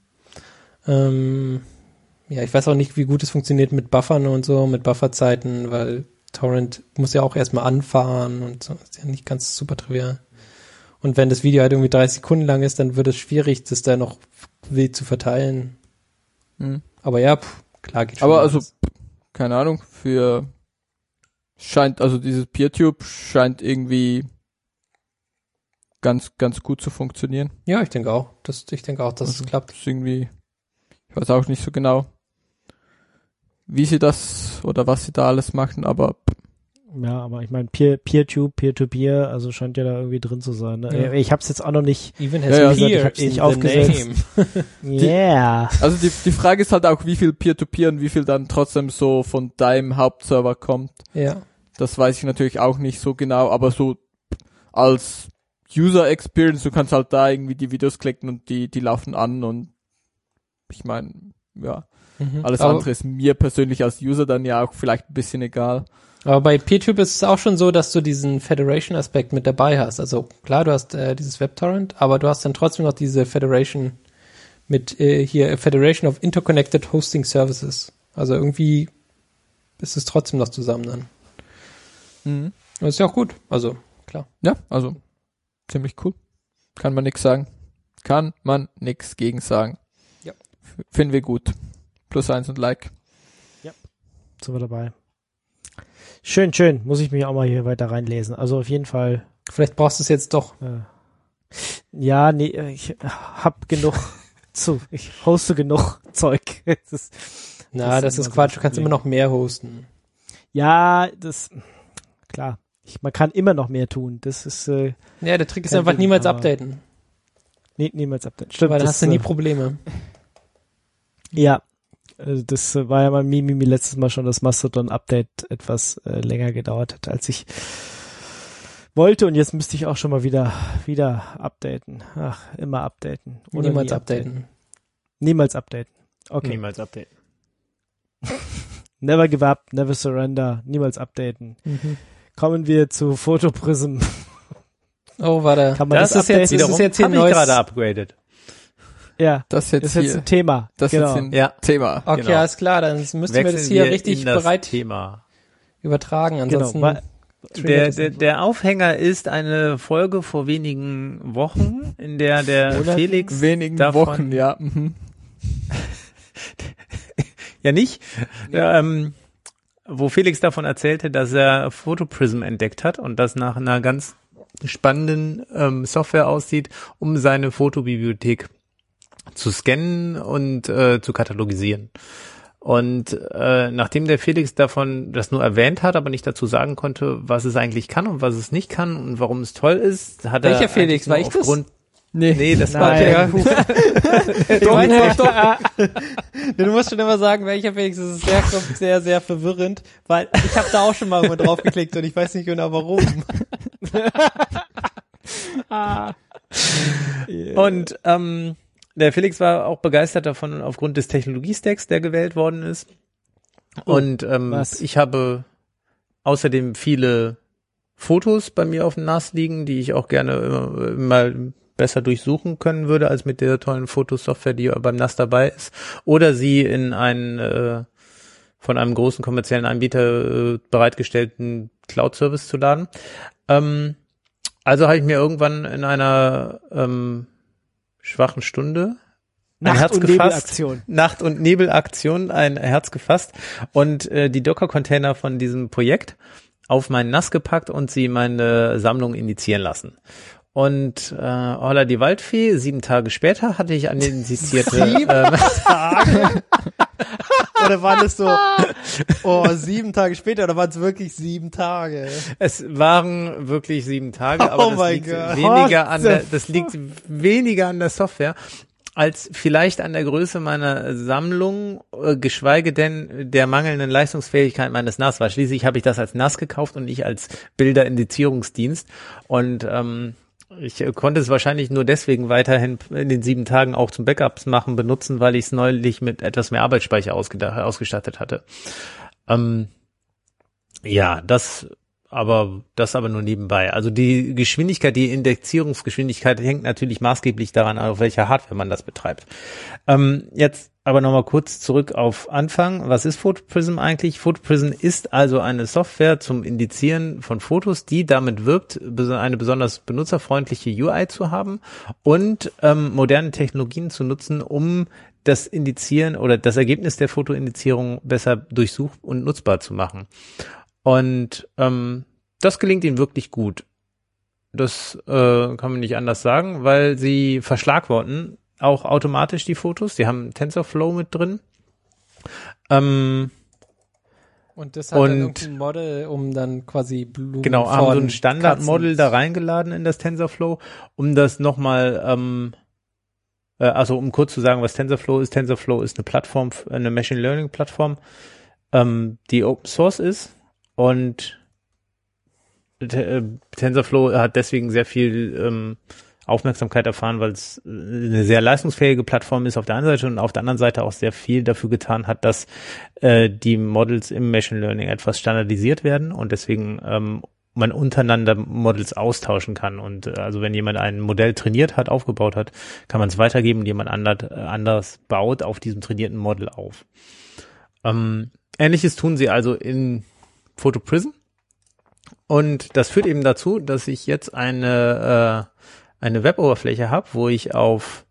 Ähm, ja, ich weiß auch nicht, wie gut es funktioniert mit Buffern und so, mit Bufferzeiten, weil Torrent muss ja auch erstmal anfahren und so, ist ja nicht ganz super trivial. Und wenn das Video halt irgendwie dreißig Sekunden lang ist, dann wird es schwierig, das da noch wild zu verteilen. Mhm. Aber ja, pff, klar geht schon. Aber also, alles. keine Ahnung, für scheint, also dieses PeerTube scheint irgendwie ganz, ganz gut zu funktionieren. Ja, ich denke auch. Das, ich denke auch, dass Also, es klappt. Das ist irgendwie, ich weiß auch nicht so genau, wie sie das oder was sie da alles machen, aber Ja, aber ich meine, Peer, Peer-Tube, Peer-to-Peer, also scheint ja da irgendwie drin zu sein. Ne? Ja. Ich hab's jetzt auch noch nicht. Even Ja, ja, has ich peer hab's in nicht the aufgesetzt. name. Yeah. also die, die Frage ist halt auch, wie viel Peer-to-Peer und wie viel dann trotzdem so von deinem Hauptserver kommt. Ja. Das weiß ich natürlich auch nicht so genau, aber so als User Experience, du kannst halt da irgendwie die Videos klicken und die, die laufen an und ich meine, ja, Mhm. alles Aber- andere ist mir persönlich als User dann ja auch vielleicht ein bisschen egal. Aber bei PeerTube ist es auch schon so, dass du diesen Federation-Aspekt mit dabei hast. Also klar, du hast äh, dieses WebTorrent, aber du hast dann trotzdem noch diese Federation mit äh, hier Federation of Interconnected Hosting Services. Also irgendwie ist es trotzdem noch zusammen dann. Mhm. Das ist ja auch gut. Also klar. Ja, also ziemlich cool. Kann man nix sagen. Kann man nix gegen sagen. Ja. F- Finden wir gut. Plus eins und Like. Sind wir dabei. Schön, schön. Muss ich mich auch mal hier weiter reinlesen. Also auf jeden Fall. Vielleicht brauchst du es jetzt doch. Äh, ja, nee, ich hab genug zu. Ich hoste genug Zeug. Das ist, Na, Das das, ist ist immer so Quatsch. das Du kannst Problem. immer noch mehr hosten. ja, das klar. Ich, man kann immer noch mehr tun. Das ist äh, Ja, der Trick ist Kein einfach Ding, niemals aber- updaten. nie, niemals update. Stimmt. Weil dann das, hast du nie äh, Probleme. Ja, äh, das äh, war ja mein Mimimi letztes Mal schon, dass Mastodon-Update etwas äh, länger gedauert hat, als ich wollte. Und jetzt müsste ich auch schon mal wieder wieder updaten. Ach, immer updaten. Oder Niemals nie updaten. Niemals updaten. Okay. Niemals updaten. Never give up, never surrender, niemals updaten. Mhm. Kommen wir zu Photoprism. Oh, warte. Kann man das, das ist jetzt, updaten? das ist jetzt hier habe ein ich neues. gerade upgraded. Ja, Das jetzt ist jetzt hier, ein Thema. das genau. jetzt ein Ja. Thema. Okay, Genau. alles klar, dann müssen wir Wechseln das hier wir richtig in das bereit Thema. übertragen. Genau. Ansonsten Wa- Der, der, der Aufhänger ist eine Folge vor wenigen Wochen, in der der Monaten? Felix Wenigen davon- Wochen, ja. Mhm. ja nicht, ähm, wo Felix davon erzählte, dass er Photoprism entdeckt hat und das nach einer ganz spannenden ähm, Software aussieht, um seine Fotobibliothek zu scannen und äh, zu katalogisieren. Und äh, nachdem der Felix davon das nur erwähnt hat, aber nicht dazu sagen konnte, was es eigentlich kann und was es nicht kann und warum es toll ist, hat Welcher er Felix? eigentlich nur War ich das? aufgrund Nee, Nee, das war Nein. der. Du, meinst, doch, du musst schon immer sagen, welcher Felix ist. Es ist sehr, sehr, sehr verwirrend, weil ich habe da auch schon mal irgendwo drauf geklickt und ich weiß nicht genau warum. Und ähm, der Felix war auch begeistert davon aufgrund des Technologiestacks, der gewählt worden ist. Und ähm, was? ich habe außerdem viele Fotos bei mir auf dem N A S liegen, die ich auch gerne immer, mal besser durchsuchen können würde, als mit der tollen Fotosoftware, die beim N A S dabei ist. Oder sie in einen äh, von einem großen kommerziellen Anbieter äh, bereitgestellten Cloud-Service zu laden. Ähm, also habe ich mir irgendwann in einer ähm, schwachen Stunde ein Nacht- Herz und gefasst. Nebelaktion. Nacht- und Nebelaktion, ein Herz gefasst und äh, die Docker-Container von diesem Projekt auf meinen N A S gepackt und sie meine Sammlung indizieren lassen. Und äh, holla die Waldfee, sieben Tage später hatte ich eine indizierte Sieben ähm, Tage? Oder waren es so, oh, sieben Tage später, oder waren es wirklich sieben Tage? es waren wirklich sieben Tage, aber Oh das mein liegt Gott. weniger an What der, the das liegt weniger an der Software als vielleicht an der Größe meiner Sammlung, äh, geschweige denn der mangelnden Leistungsfähigkeit meines N A S, weil schließlich habe ich das als N A S gekauft und nicht als Bilderindizierungsdienst. Und ähm, ich äh, konnte es wahrscheinlich nur deswegen weiterhin in den sieben Tagen auch zum Backups machen benutzen, weil ich es neulich mit etwas mehr Arbeitsspeicher ausgeda- ausgestattet hatte. Ähm, ja, das aber das aber nur nebenbei. Also die Geschwindigkeit, die Indexierungsgeschwindigkeit hängt natürlich maßgeblich daran, auf welcher Hardware man das betreibt. Ähm, jetzt aber nochmal kurz zurück auf Anfang. Was ist PhotoPrism eigentlich? PhotoPrism ist also eine Software zum Indizieren von Fotos, die damit wirkt, eine besonders benutzerfreundliche U I zu haben und ähm, moderne Technologien zu nutzen, um das Indizieren oder das Ergebnis der Fotoindizierung besser durchsuch- und nutzbar zu machen. Und ähm, das gelingt ihnen wirklich gut. Das äh, kann man nicht anders sagen, weil sie verschlagworten auch automatisch die Fotos. Sie haben TensorFlow mit drin. Ähm, Und das hat Und- dann irgendein Model, um dann quasi Blumen genau, haben so von ein Standardmodel Katzen- da reingeladen in das TensorFlow, um das nochmal, ähm, äh, also um kurz zu sagen, was TensorFlow ist. TensorFlow ist eine Plattform, eine Machine Learning Plattform, ähm, die Open Source ist. Und T- TensorFlow hat deswegen sehr viel ähm, Aufmerksamkeit erfahren, weil es eine sehr leistungsfähige Plattform ist auf der einen Seite und auf der anderen Seite auch sehr viel dafür getan hat, dass äh, die Models im Machine Learning etwas standardisiert werden und deswegen ähm, man untereinander Models austauschen kann. Und äh, also wenn jemand ein Modell trainiert hat, aufgebaut hat, kann man es weitergeben und jemand anders, äh, anders baut auf diesem trainierten Model auf. Ähm, Ähnliches tun sie also in PhotoPrism. Und das führt eben dazu, dass ich jetzt eine äh, eine Web-Oberfläche habe, wo ich auf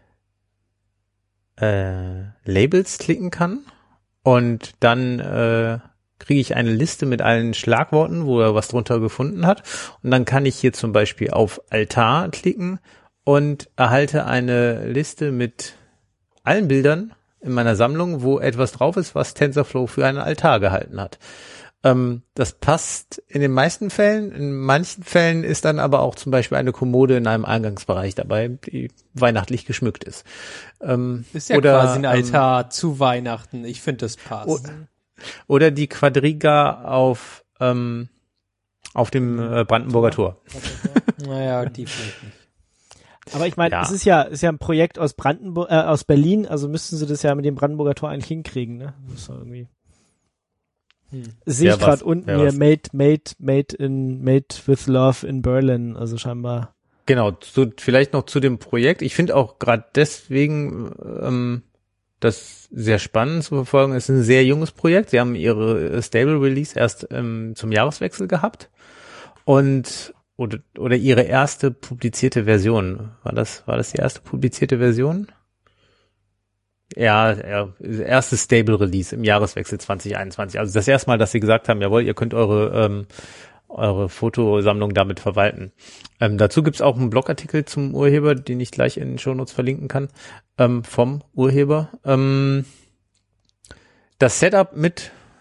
äh, Labels klicken kann und dann äh, kriege ich eine Liste mit allen Schlagworten, wo er was drunter gefunden hat. Und dann kann ich hier zum Beispiel auf Altar klicken und erhalte eine Liste mit allen Bildern in meiner Sammlung, wo etwas drauf ist, was TensorFlow für einen Altar gehalten hat. Ähm, das passt in den meisten Fällen. In manchen Fällen ist dann aber auch zum Beispiel eine Kommode in einem Eingangsbereich dabei, die weihnachtlich geschmückt ist. Ähm, Ist ja oder, quasi ein Altar zu Weihnachten. Ich finde, das passt. o- Oder die Quadriga auf ähm, auf dem äh, Brandenburger Tor. Naja, die vielleicht nicht. Aber ich meine, Ja. es ist ja, es ist ja ein Projekt aus Brandenburg, äh, aus Berlin, also müssten sie das ja mit dem Brandenburger Tor eigentlich hinkriegen, ne? Das ist doch irgendwie. Sehe ich Wer was? gerade unten Wer hier, was? made, made, made in, made with love in Berlin, also scheinbar. Genau, zu, vielleicht noch zu dem Projekt. Ich finde auch gerade deswegen ähm, das sehr spannend zu verfolgen. Es ist ein sehr junges Projekt. Sie haben ihre Stable Release erst ähm, zum Jahreswechsel gehabt und oder oder ihre erste publizierte Version. War das war das die erste publizierte Version? Ja, ja, erstes Stable Release im Jahreswechsel zwanzig einundzwanzig. Also das erste Mal, dass sie gesagt haben, jawohl, ihr könnt eure ähm, eure Fotosammlung damit verwalten. Ähm, dazu gibt's auch einen Blogartikel zum Urheber, den ich gleich in den Shownotes verlinken kann, ähm, vom Urheber. Ähm, das Setup mit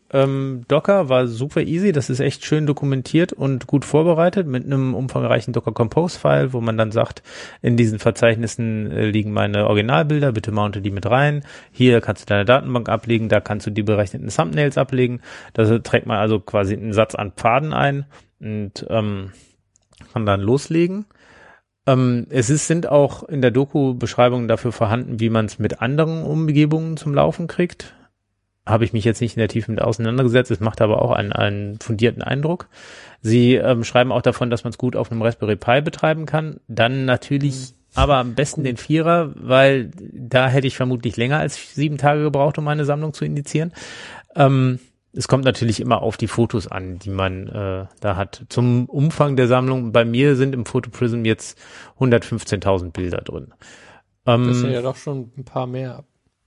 Ähm, Docker war super easy, das ist echt schön dokumentiert und gut vorbereitet mit einem umfangreichen Docker Compose File, wo man dann sagt, in diesen Verzeichnissen äh, liegen meine Originalbilder, bitte mounte die mit rein. Hier kannst du deine Datenbank ablegen, da kannst du die berechneten Thumbnails ablegen. Da trägt man also quasi einen Satz an Pfaden ein und ähm, kann dann loslegen. Ähm, es ist, sind auch in der Doku Beschreibungen dafür vorhanden, wie man es mit anderen Umgebungen zum Laufen kriegt. Habe ich mich jetzt nicht in der Tiefe mit auseinandergesetzt, es macht aber auch einen, einen fundierten Eindruck. Sie ähm, schreiben auch davon, dass man es gut auf einem Raspberry Pi betreiben kann. Dann natürlich mhm. aber am besten den Vierer, weil da hätte ich vermutlich länger als sieben Tage gebraucht, um meine Sammlung zu indizieren. Ähm, es kommt natürlich immer auf die Fotos an, die man äh, da hat. Zum Umfang der Sammlung, bei mir sind im PhotoPrism jetzt hundertfünfzehntausend Bilder drin. Ähm, das sind ja doch schon ein paar mehr.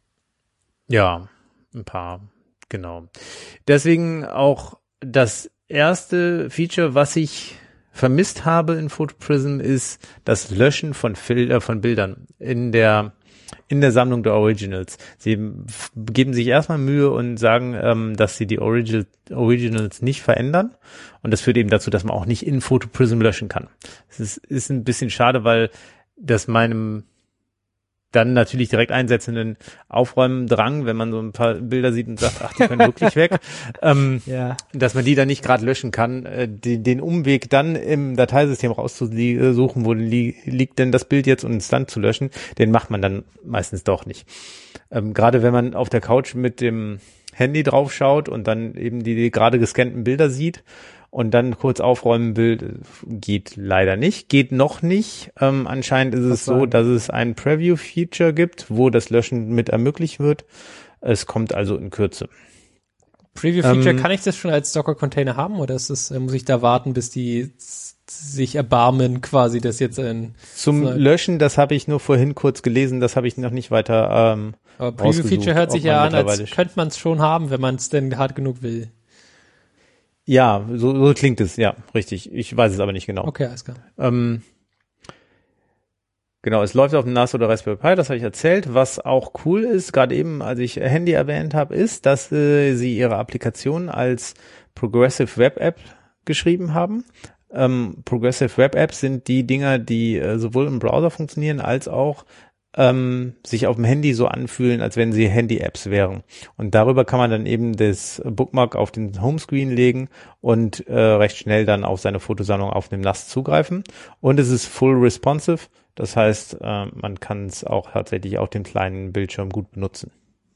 Ja, ein paar, genau. Deswegen auch das erste Feature, was ich vermisst habe in PhotoPrism, ist das Löschen von, Fil- äh, von Bildern in der in der Sammlung der Originals. Sie f- geben sich erstmal Mühe und sagen, ähm, dass sie die Original, Originals nicht verändern. Und das führt eben dazu, dass man auch nicht in PhotoPrism löschen kann. Es ist, ist ein bisschen schade, weil das meinem dann natürlich direkt einsetzenden Aufräumen-Drang, wenn man so ein paar Bilder sieht und sagt, ach, die können wirklich weg, ähm, Ja. dass man die dann nicht gerade löschen kann, äh, die, den Umweg dann im Dateisystem rauszusuchen, wo li- liegt denn das Bild jetzt und es dann zu löschen, den macht man dann meistens doch nicht. Ähm, gerade wenn man auf der Couch mit dem Handy drauf schaut und dann eben die, die gerade gescannten Bilder sieht und dann kurz aufräumen will, geht leider nicht, geht noch nicht. Ähm, anscheinend ist es so, dass es ein Preview-Feature gibt, wo das Löschen mit ermöglicht wird. Es kommt also in Kürze. Preview-Feature, Ähm, kann ich das schon als Docker-Container haben oder ist das, muss ich da warten, bis die sich erbarmen, quasi das jetzt in... Zum so, Löschen, das habe ich nur vorhin kurz gelesen, das habe ich noch nicht weiter ähm, aber Preview-Feature hört sich ob man ja an, als mittlerweile- könnte man es schon haben, wenn man es denn hart genug will. Ja, so, so klingt es, ja, richtig. Ich weiß es aber nicht genau. Okay, alles klar. Ähm, genau, es läuft auf dem N A S oder Raspberry Pi, das habe ich erzählt. Was auch cool ist, gerade eben, als ich Handy erwähnt habe, ist, dass äh, sie ihre Applikation als Progressive Web App geschrieben haben. Ähm, Progressive Web Apps sind die Dinger, die äh, sowohl im Browser funktionieren, als auch ähm, sich auf dem Handy so anfühlen, als wenn sie Handy-Apps wären. Und darüber kann man dann eben das Bookmark auf den Homescreen legen und äh, recht schnell dann auf seine Fotosammlung auf dem N A S zugreifen. Und es ist full responsive, das heißt, äh, man kann es auch tatsächlich auf dem kleinen Bildschirm gut benutzen.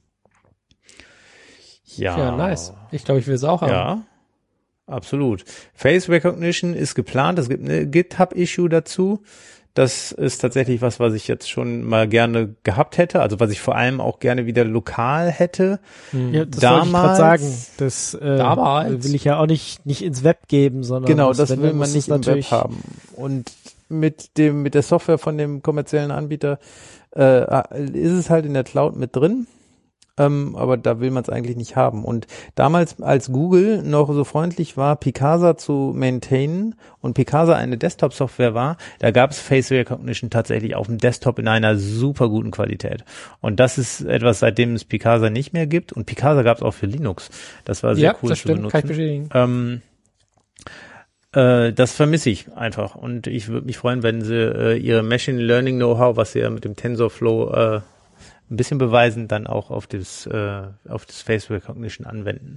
Ja, Ja, nice. Ich glaube, ich will es auch haben. Ja, absolut. Face Recognition ist geplant, es gibt eine GitHub-Issue dazu. Das ist tatsächlich was, was ich jetzt schon mal gerne gehabt hätte, also was ich vor allem auch gerne wieder lokal hätte. Ja, das Damals, wollte ich gerade sagen. Das äh, Damals. will ich ja auch nicht nicht ins Web geben, sondern Genau, muss- das wenn, will dann man muss nicht es im Web natürlich haben. Und mit dem mit der Software von dem kommerziellen Anbieter äh, ist es halt in der Cloud mit drin. Ähm, aber da will man es eigentlich nicht haben. Und damals, als Google noch so freundlich war, Picasa zu maintainen und Picasa eine Desktop-Software war, da gab es Face Recognition tatsächlich auf dem Desktop in einer super guten Qualität. Und das ist etwas, seitdem es Picasa nicht mehr gibt. Und Picasa gab es auch für Linux. Das war sehr Ja, cool das zu stimmt, benutzen. kann ich bestätigen. Ähm, äh, das vermisse ich einfach. Und ich würde mich freuen, wenn sie äh, ihre Machine Learning Know-how, was sie ja mit dem TensorFlow äh, ein bisschen beweisen, dann auch auf das, äh, auf das Face Recognition anwenden.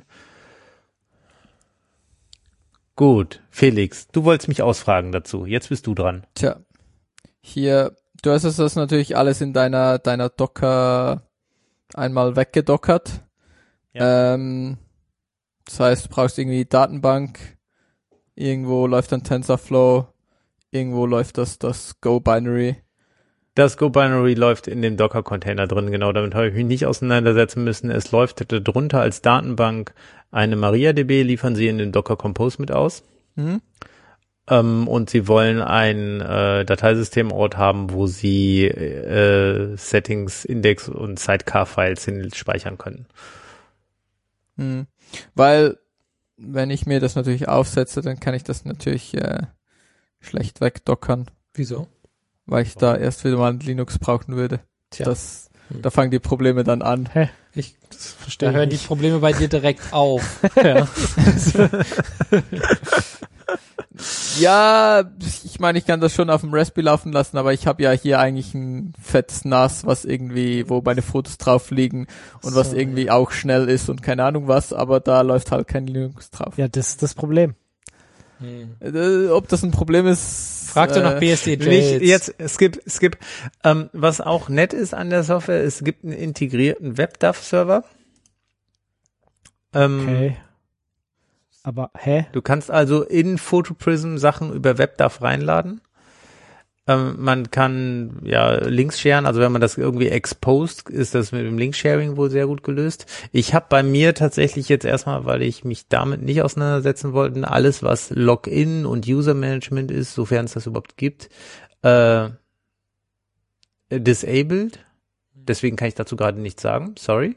Gut, Felix, du wolltest mich ausfragen dazu. Jetzt bist du dran. Tja, hier, du hast es das natürlich alles in deiner, deiner Docker einmal weggedockert. Ja. Ähm, das heißt, du brauchst irgendwie Datenbank, irgendwo läuft dann TensorFlow, irgendwo läuft das, das Go-Binary. Das Go-Binary läuft in dem Docker-Container drin, genau, damit habe ich mich nicht auseinandersetzen müssen. Es läuft darunter als Datenbank eine MariaDB, liefern sie in den Docker Compose mit aus. Mhm. Ähm, und sie wollen ein äh, Dateisystemort haben, wo sie äh, Settings, Index und Sidecar-Files hin speichern können. Mhm. Weil, wenn ich mir das natürlich aufsetze, dann kann ich das natürlich äh, schlecht wegdockern, Wieso? weil ich da erst wieder mal ein Linux brauchen würde. Tja. Das, Hm. da fangen die Probleme dann an. Hä? Ich Das verstehe Da hören ich die nicht. Probleme bei dir direkt auf. Ja. Ja, ich meine, ich kann das schon auf dem Raspberry laufen lassen, aber ich habe ja hier eigentlich ein fettes N A S, was irgendwie, wo meine Fotos drauf liegen und was So, irgendwie auch schnell ist und keine Ahnung was, aber da läuft halt kein Linux drauf. Ja, das ist das Problem. Hm. Äh, ob das ein Problem ist? Frag doch äh, nach B S D Nicht Jails. jetzt, skip, skip. Ähm, was auch nett ist an der Software, es gibt einen integrierten WebDAV-Server. Ähm, Okay. Aber, hä? Du kannst also in PhotoPrism Sachen über WebDAV reinladen. Ähm, man kann ja Links sharen, also wenn man das irgendwie exposed, ist das mit dem Link-Sharing wohl sehr gut gelöst. Ich habe bei mir tatsächlich jetzt erstmal, weil ich mich damit nicht auseinandersetzen wollte, alles, was Login und User-Management ist, sofern es das überhaupt gibt, äh, disabled. Deswegen kann ich dazu gerade nichts sagen, sorry.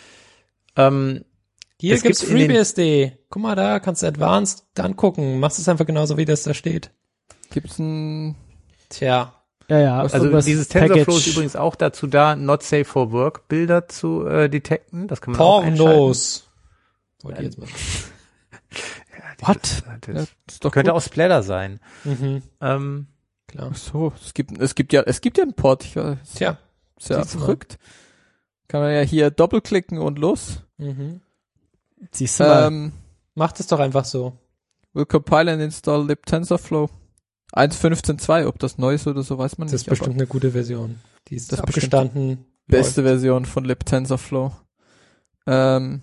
Ähm, Hier es gibt's gibt in den- FreeBSD. Guck mal da, kannst du Advanced angucken. Machst es einfach genauso, wie das da steht. Gibt's ein, Tja. Ja, ja. Also Also irgendwas dieses TensorFlow ist Package. übrigens auch dazu da, not safe for work Bilder zu äh, detekten. Das kann man auch einschalten. Pornos. Wollte ich jetzt mal. What? Das, ja, das ist doch könnte gut. auch Splatter sein. Mhm, Ähm, klar. Ach so, es gibt, es gibt ja, es gibt ja einen Port, ich weiß, Tja. ist ja siehst du mal. verrückt. Kann man ja hier doppelklicken und los. Mhm. Siehst du mal. Ähm, Macht es doch einfach so. will compile and install libTensorFlow. eins Punkt fünfzehn Punkt zwei, ob das neu ist oder so, weiß man Das ist nicht. aber bestimmt eine gute Version. Die ist Das ist abgestanden. beste läuft. Version von libTensorFlow. Ähm,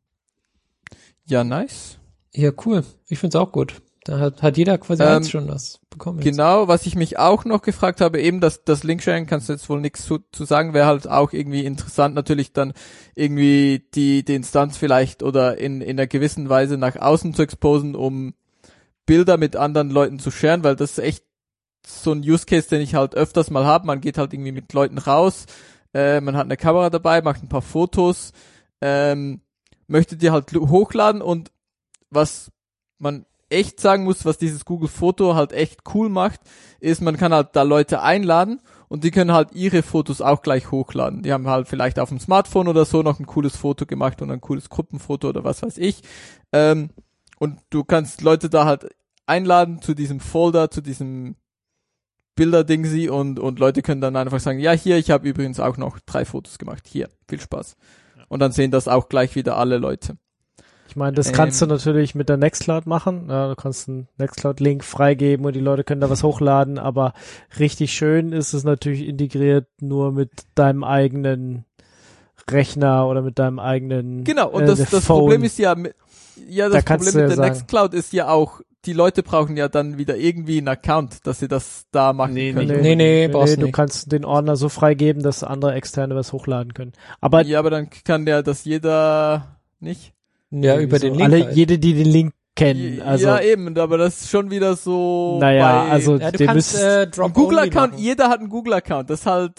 ja, nice. Ja, cool. Ich find's auch gut. Da hat, hat jeder quasi Ähm, eins schon was bekommen. jetzt. Genau, was ich mich auch noch gefragt habe, eben das, das Link-Sharing, kannst du jetzt wohl nichts zu, zu sagen, wäre halt auch irgendwie interessant, natürlich dann irgendwie die, die Instanz vielleicht oder in, in einer gewissen Weise nach außen zu exposen, um Bilder mit anderen Leuten zu sharen, weil das ist echt so ein Use Case, den ich halt öfters mal habe. Man geht halt irgendwie mit Leuten raus, äh, man hat eine Kamera dabei, macht ein paar Fotos, ähm, möchte die halt hochladen und was man echt sagen muss, was dieses Google Foto halt echt cool macht, ist, man kann halt da Leute einladen und die können halt ihre Fotos auch gleich hochladen. Die haben halt vielleicht auf dem Smartphone oder so noch ein cooles Foto gemacht und ein cooles Gruppenfoto oder was weiß ich. Ähm, und du kannst Leute da halt einladen zu diesem Folder, zu diesem Bilder-Dingsi und, und Leute können dann einfach sagen, ja, hier, ich habe übrigens auch noch drei Fotos gemacht. Hier, viel Spaß. Und dann sehen das auch gleich wieder alle Leute. Ich meine, das kannst ähm, du natürlich mit der Nextcloud machen. Ja, du kannst einen Nextcloud-Link freigeben und die Leute können da was hochladen, aber richtig schön ist es natürlich integriert nur mit deinem eigenen Rechner oder mit deinem eigenen Genau, und äh, das, das Phone. Problem ist ja, mit- ja, Da das kannst Problem du mit ja der sagen. Nextcloud ist ja auch, die Leute brauchen ja dann wieder irgendwie einen Account, dass sie das da machen Nee, können. Nee, nee, brauchst du nicht. kannst den Ordner so freigeben, dass andere Externe was hochladen können. Aber Ja, aber dann kann der das jeder nicht. Ja, über den Link alle, halt. jede, die den Link kennen. Also, ja, eben, aber das ist schon wieder so naja, bei also Ja, du den kannst müsst, äh, ein Drop Google-Account, machen. jeder hat einen Google-Account, das ist halt,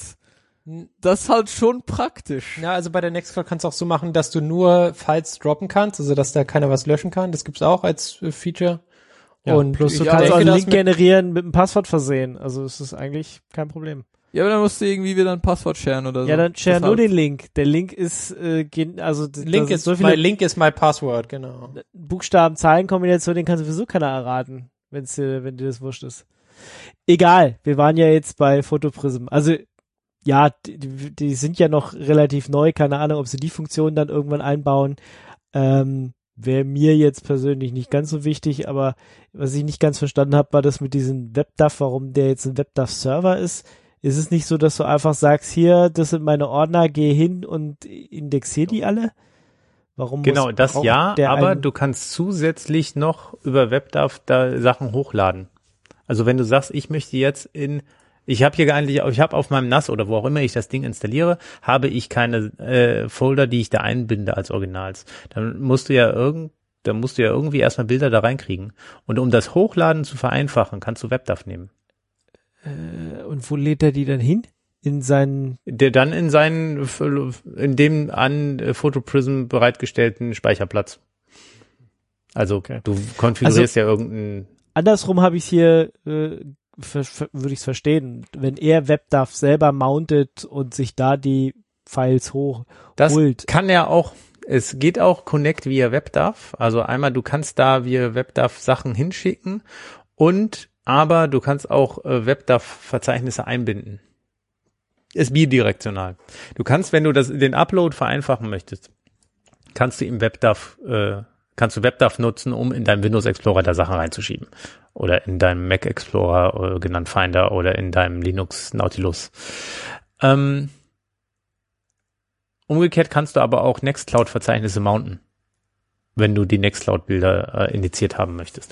das ist halt schon praktisch. Ja, also bei der Nextcloud kannst du auch so machen, dass du nur Files droppen kannst, also dass da keiner was löschen kann. Das gibt's auch als äh, Feature. ja, Und plus du ich kannst denke, auch einen das Link mit- generieren mit einem Passwort versehen. Also es ist eigentlich kein Problem. Ja, aber dann musst du irgendwie wieder ein Passwort sharen oder so. Ja, dann share Das nur halt- den Link. Der Link ist, äh, gen- also d- da Link sind ist so my viele Link ist my Password, genau. Buchstaben-Zahlen-Kombinationen, den kann sowieso keiner erraten, wenn's dir, wenn dir das wurscht ist. Egal, wir waren ja jetzt bei Photoprism. Also ja, die, die sind ja noch relativ neu, keine Ahnung, ob sie die Funktion dann irgendwann einbauen. Ähm, wäre mir jetzt persönlich nicht ganz so wichtig, aber was ich nicht ganz verstanden habe, war das mit diesem WebDAV, warum der jetzt ein WebDAV-Server ist. Ist es nicht so, dass du einfach sagst, hier, das sind meine Ordner, geh hin und indexier die alle? Warum genau, muss, das braucht ja, der aber einen- du kannst zusätzlich noch über WebDAV da Sachen hochladen. Also wenn du sagst, ich möchte jetzt in, ich habe hier eigentlich, ich habe auf meinem N A S oder wo auch immer ich das Ding installiere, habe ich keine äh, Folder, die ich da einbinde als Originals. Dann musst du ja irgend, dann musst du ja irgendwie erstmal Bilder da reinkriegen. Und um das Hochladen zu vereinfachen, kannst du WebDAV nehmen. Äh, und wo lädt er die dann hin? In seinen, Der dann in seinen, in dem an PhotoPrism bereitgestellten Speicherplatz. Also Okay. du konfigurierst ja irgendeinen. andersrum habe ich hier, äh, ver, ver, würde ich es verstehen, wenn er WebDAV selber mountet und sich da die Files hoch Das holt. kann ja auch, es geht auch Connect via WebDAV. Also einmal, du kannst da via WebDAV Sachen hinschicken und aber du kannst auch äh, WebDAV-Verzeichnisse einbinden. Ist bidirektional. Du kannst, wenn du das, den Upload vereinfachen möchtest, kannst du im WebDAV, äh, kannst du WebDAV nutzen, um in deinem Windows Explorer da Sachen reinzuschieben. Oder in deinem Mac Explorer, äh, genannt Finder, oder in deinem Linux Nautilus. Ähm, umgekehrt kannst du aber auch Nextcloud-Verzeichnisse mounten, wenn du die Nextcloud-Bilder äh, indiziert haben möchtest.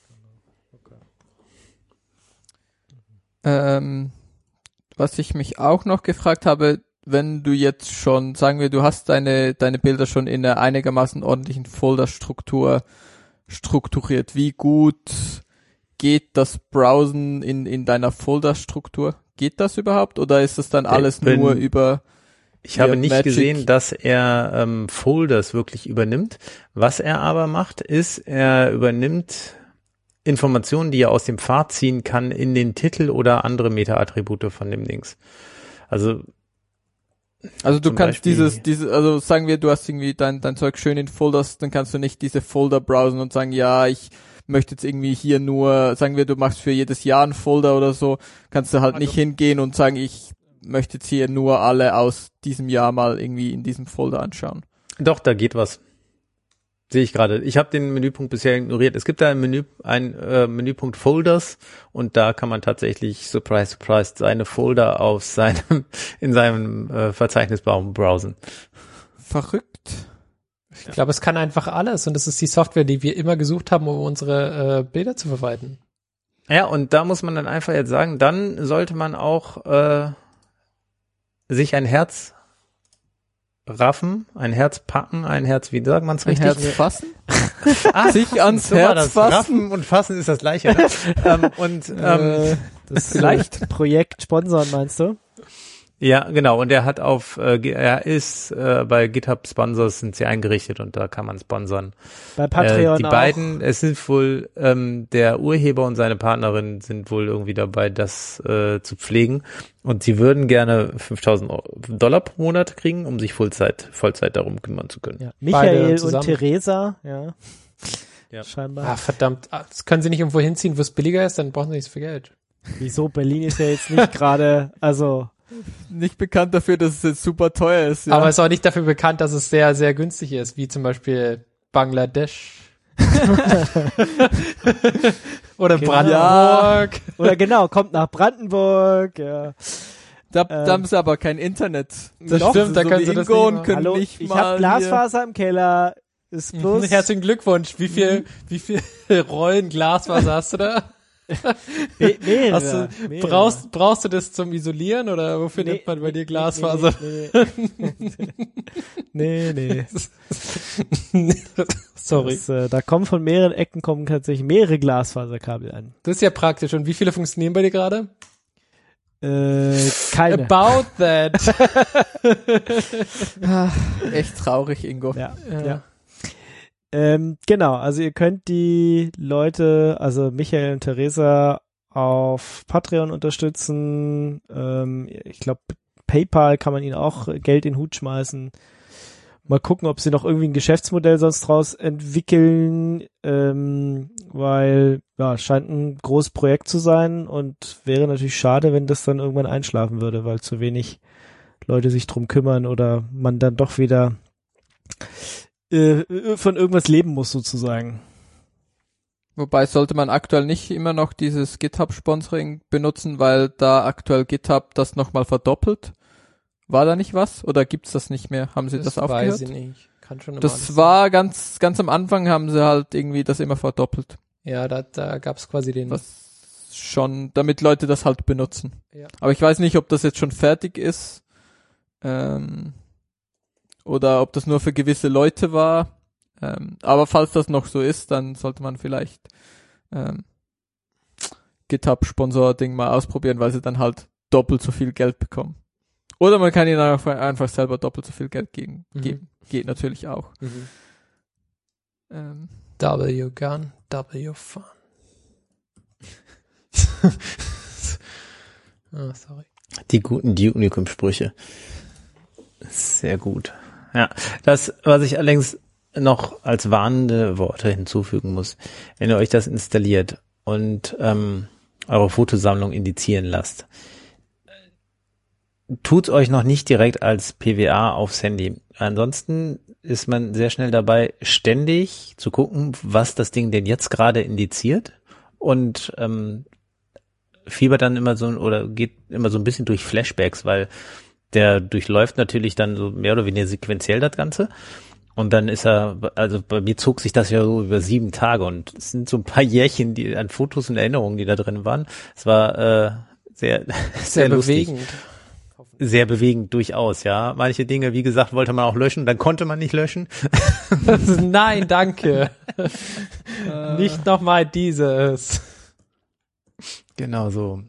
Ähm, was ich mich auch noch gefragt habe, wenn du jetzt schon, sagen wir, du hast deine deine Bilder schon in einer einigermaßen ordentlichen Folderstruktur strukturiert, wie gut geht das Browsen in in deiner Folderstruktur? Geht das überhaupt oder ist das dann alles Wenn, nur über Ich habe ja, nicht Magic. gesehen, dass er ähm, Folders wirklich übernimmt. Was er aber macht, ist, er übernimmt Informationen, die er aus dem Pfad ziehen kann, in den Titel oder andere Meta-Attribute von dem Dings. Also Also du Zum kannst Beispiel- dieses, diese, also sagen wir, du hast irgendwie dein, dein Zeug schön in Folders, dann kannst du nicht diese Folder browsen und sagen, ja, ich möchte jetzt irgendwie hier nur, sagen wir, du machst für jedes Jahr einen Folder oder so, kannst du halt nicht hingehen und sagen, ich möchte jetzt hier nur alle aus diesem Jahr mal irgendwie in diesem Folder anschauen. Doch, da geht was. Sehe ich gerade. Ich habe den Menüpunkt bisher ignoriert. Es gibt da ein Menü, ein äh, Menüpunkt Folders und da kann man tatsächlich, surprise, surprise, seine Folder aus seinem in seinem äh, Verzeichnisbaum browsen. Verrückt. Ich glaube, es kann einfach alles und das ist die Software, die wir immer gesucht haben, um unsere äh, Bilder zu verwalten. Ja, und da muss man dann einfach jetzt sagen, dann sollte man auch äh, sich ein Herz raffen, ein Herz packen, ein Herz, wie sagt man es Ein richtig? Herz fassen? Ah, Sich ans so war Herz das. fassen? Raffen und fassen ist das gleiche. Ne? ähm, und ähm, Äh, Das vielleicht. Projekt sponsern, meinst du? ja, genau. Und er hat auf, äh, ge- er ist äh, bei GitHub Sponsors sind sie eingerichtet und da kann man sponsern. Bei Patreon äh, die auch. beiden, es sind wohl ähm, der Urheber und seine Partnerin sind wohl irgendwie dabei, das äh, zu pflegen. Und sie würden gerne fünftausend Dollar pro Monat kriegen, um sich Vollzeit, Vollzeit darum kümmern zu können. Ja. Beide Michael und zusammen. Theresa, ja. Ja. Scheinbar. Ah, verdammt. Ah, das können sie nicht irgendwo hinziehen, wo es billiger ist, dann brauchen sie nicht so viel Geld. Wieso? Berlin ist ja jetzt nicht gerade, also Nicht bekannt dafür, dass es jetzt super teuer ist. Ja. Aber es ist auch nicht dafür bekannt, dass es sehr, sehr günstig ist, wie zum Beispiel Bangladesch. Oder Genau. Brandenburg. oder genau, kommt nach Brandenburg, ja. da, da ähm, haben sie aber kein Internet. Das Doch, stimmt, da so können wie sie das Ingo nicht und machen. können Hallo, nicht ich mal habe Glasfaser im Keller, ist bloß Herzlichen Glückwunsch. Wie viel, wie viel Rollen Glasfaser hast du da? me- mehrere, Hast du, mehrere. brauchst, brauchst du das zum Isolieren oder wofür Nee, nimmt man bei dir nee, Glasfaser? Nee, nee. nee, nee. Sorry. Das, äh, da kommen von mehreren Ecken kommen tatsächlich mehrere Glasfaserkabel an. Das ist ja praktisch. Und wie viele funktionieren bei dir gerade? Äh, keine. About that. Ah, echt traurig, Ingo. Ja, Ja. ja. Ähm, genau, also ihr könnt die Leute, also Michael und Theresa auf Patreon unterstützen. Ähm, ich glaube, PayPal kann man ihnen auch Geld in den Hut schmeißen. Mal gucken, ob sie noch irgendwie ein Geschäftsmodell sonst draus entwickeln, ähm, weil ja, scheint ein großes Projekt zu sein und wäre natürlich schade, wenn das dann irgendwann einschlafen würde, weil zu wenig Leute sich drum kümmern oder man dann doch wieder äh, von irgendwas leben muss sozusagen. Wobei sollte man aktuell nicht immer noch dieses GitHub-Sponsoring benutzen, weil da aktuell GitHub das nochmal verdoppelt. War da nicht was? Oder gibt's das nicht mehr? Haben sie das, weiß aufgehört? ich nicht. Kann schon immer Das alles war ganz, ganz am Anfang haben sie halt irgendwie das immer verdoppelt. sein. Ja, da, da gab's quasi den. Was schon, damit Leute das halt benutzen. Ja. Aber ich weiß nicht, ob das jetzt schon fertig ist. Ähm, oder ob das nur für gewisse Leute war. Ähm, aber falls das noch so ist, dann sollte man vielleicht ähm, GitHub-Sponsor-Ding mal ausprobieren, weil sie dann halt doppelt so viel Geld bekommen. Oder man kann ihnen einfach, einfach selber doppelt so viel Geld geben. Mhm. geben. Geht natürlich auch. Mhm. Ähm, W Gun, W Fun. oh, sorry. Die guten Duke Nukem Sprüche. Sehr gut. Ja, das, was ich allerdings noch als warnende Worte hinzufügen muss, wenn ihr euch das installiert und ähm, eure Fotosammlung indizieren lasst, tut's euch noch nicht direkt als P W A aufs Handy. Ansonsten ist man sehr schnell dabei, ständig zu gucken, was das Ding denn jetzt gerade indiziert und ähm, fiebert dann immer so oder geht immer so ein bisschen durch Flashbacks, weil der durchläuft natürlich dann so mehr oder weniger sequenziell das Ganze. Und dann ist er, also bei mir zog sich das ja so über sieben Tage und es sind so ein paar Jährchen die an Fotos und Erinnerungen, die da drin waren. Es war äh, sehr, sehr, Sehr lustig. bewegend. Sehr bewegend, durchaus, ja. Manche Dinge, wie gesagt, wollte man auch löschen, dann konnte man nicht löschen. Nein, danke. Nicht nochmal dieses. Genau so.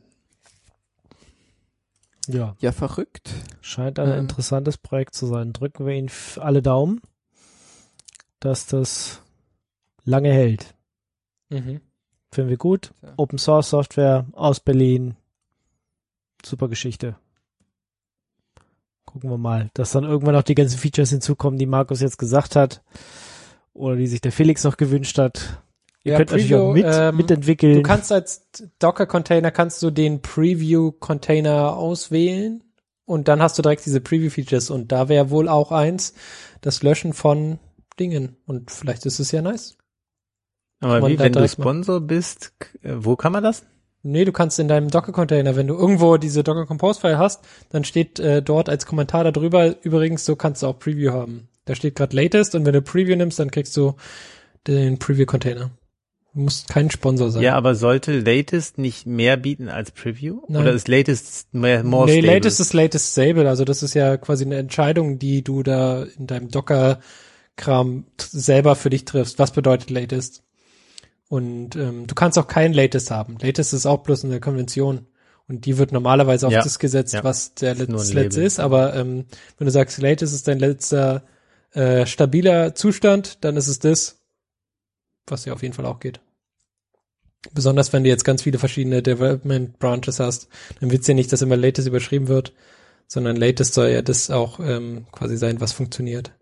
Ja, Ja, verrückt. scheint ein Ähm. interessantes Projekt zu sein. Drücken wir Ihnen f- alle Daumen, dass das lange hält. Mhm. Finden wir gut. Ja. Open Source Software aus Berlin. Super Geschichte. Gucken wir mal, dass dann irgendwann auch die ganzen Features hinzukommen, die Markus jetzt gesagt hat. Oder die sich der Felix noch gewünscht hat. Ihr Ja, könnt natürlich auch mit, Preview, ähm, mitentwickeln. Du kannst als Docker-Container kannst du den Preview-Container auswählen und dann hast du direkt diese Preview-Features und da wäre wohl auch eins, das Löschen von Dingen und vielleicht ist es ja nice. Aber man wie, da wenn du direkt mal- Sponsor bist, k- äh, wo kann man das? Nee, du kannst in deinem Docker-Container, wenn du irgendwo diese Docker-Compose-File hast, dann steht äh, dort als Kommentar darüber, übrigens, so kannst du auch Preview haben. Da steht gerade Latest und wenn du Preview nimmst, dann kriegst du den Preview-Container. Du musst kein Sponsor sein. Ja, aber sollte Latest nicht mehr bieten als Preview? Nein. Oder ist Latest mehr, more nee, stable? Latest ist Latest Stable, also das ist ja quasi eine Entscheidung, die du da in deinem Docker-Kram t- selber für dich triffst. Was bedeutet Latest? Und ähm, du kannst auch kein Latest haben. Latest ist auch bloß eine Konvention. Und die wird normalerweise auf Ja, das gesetzt, ja. was der Ist nur Letz- ein letzte Label. ist. Aber ähm, wenn du sagst, Latest ist dein letzter äh, stabiler Zustand, dann ist es das, was ja auf jeden Fall auch geht. Besonders wenn du jetzt ganz viele verschiedene Development Branches hast, dann wird's ja nicht, dass immer Latest überschrieben wird, sondern Latest soll ja das auch ähm, quasi sein, was funktioniert.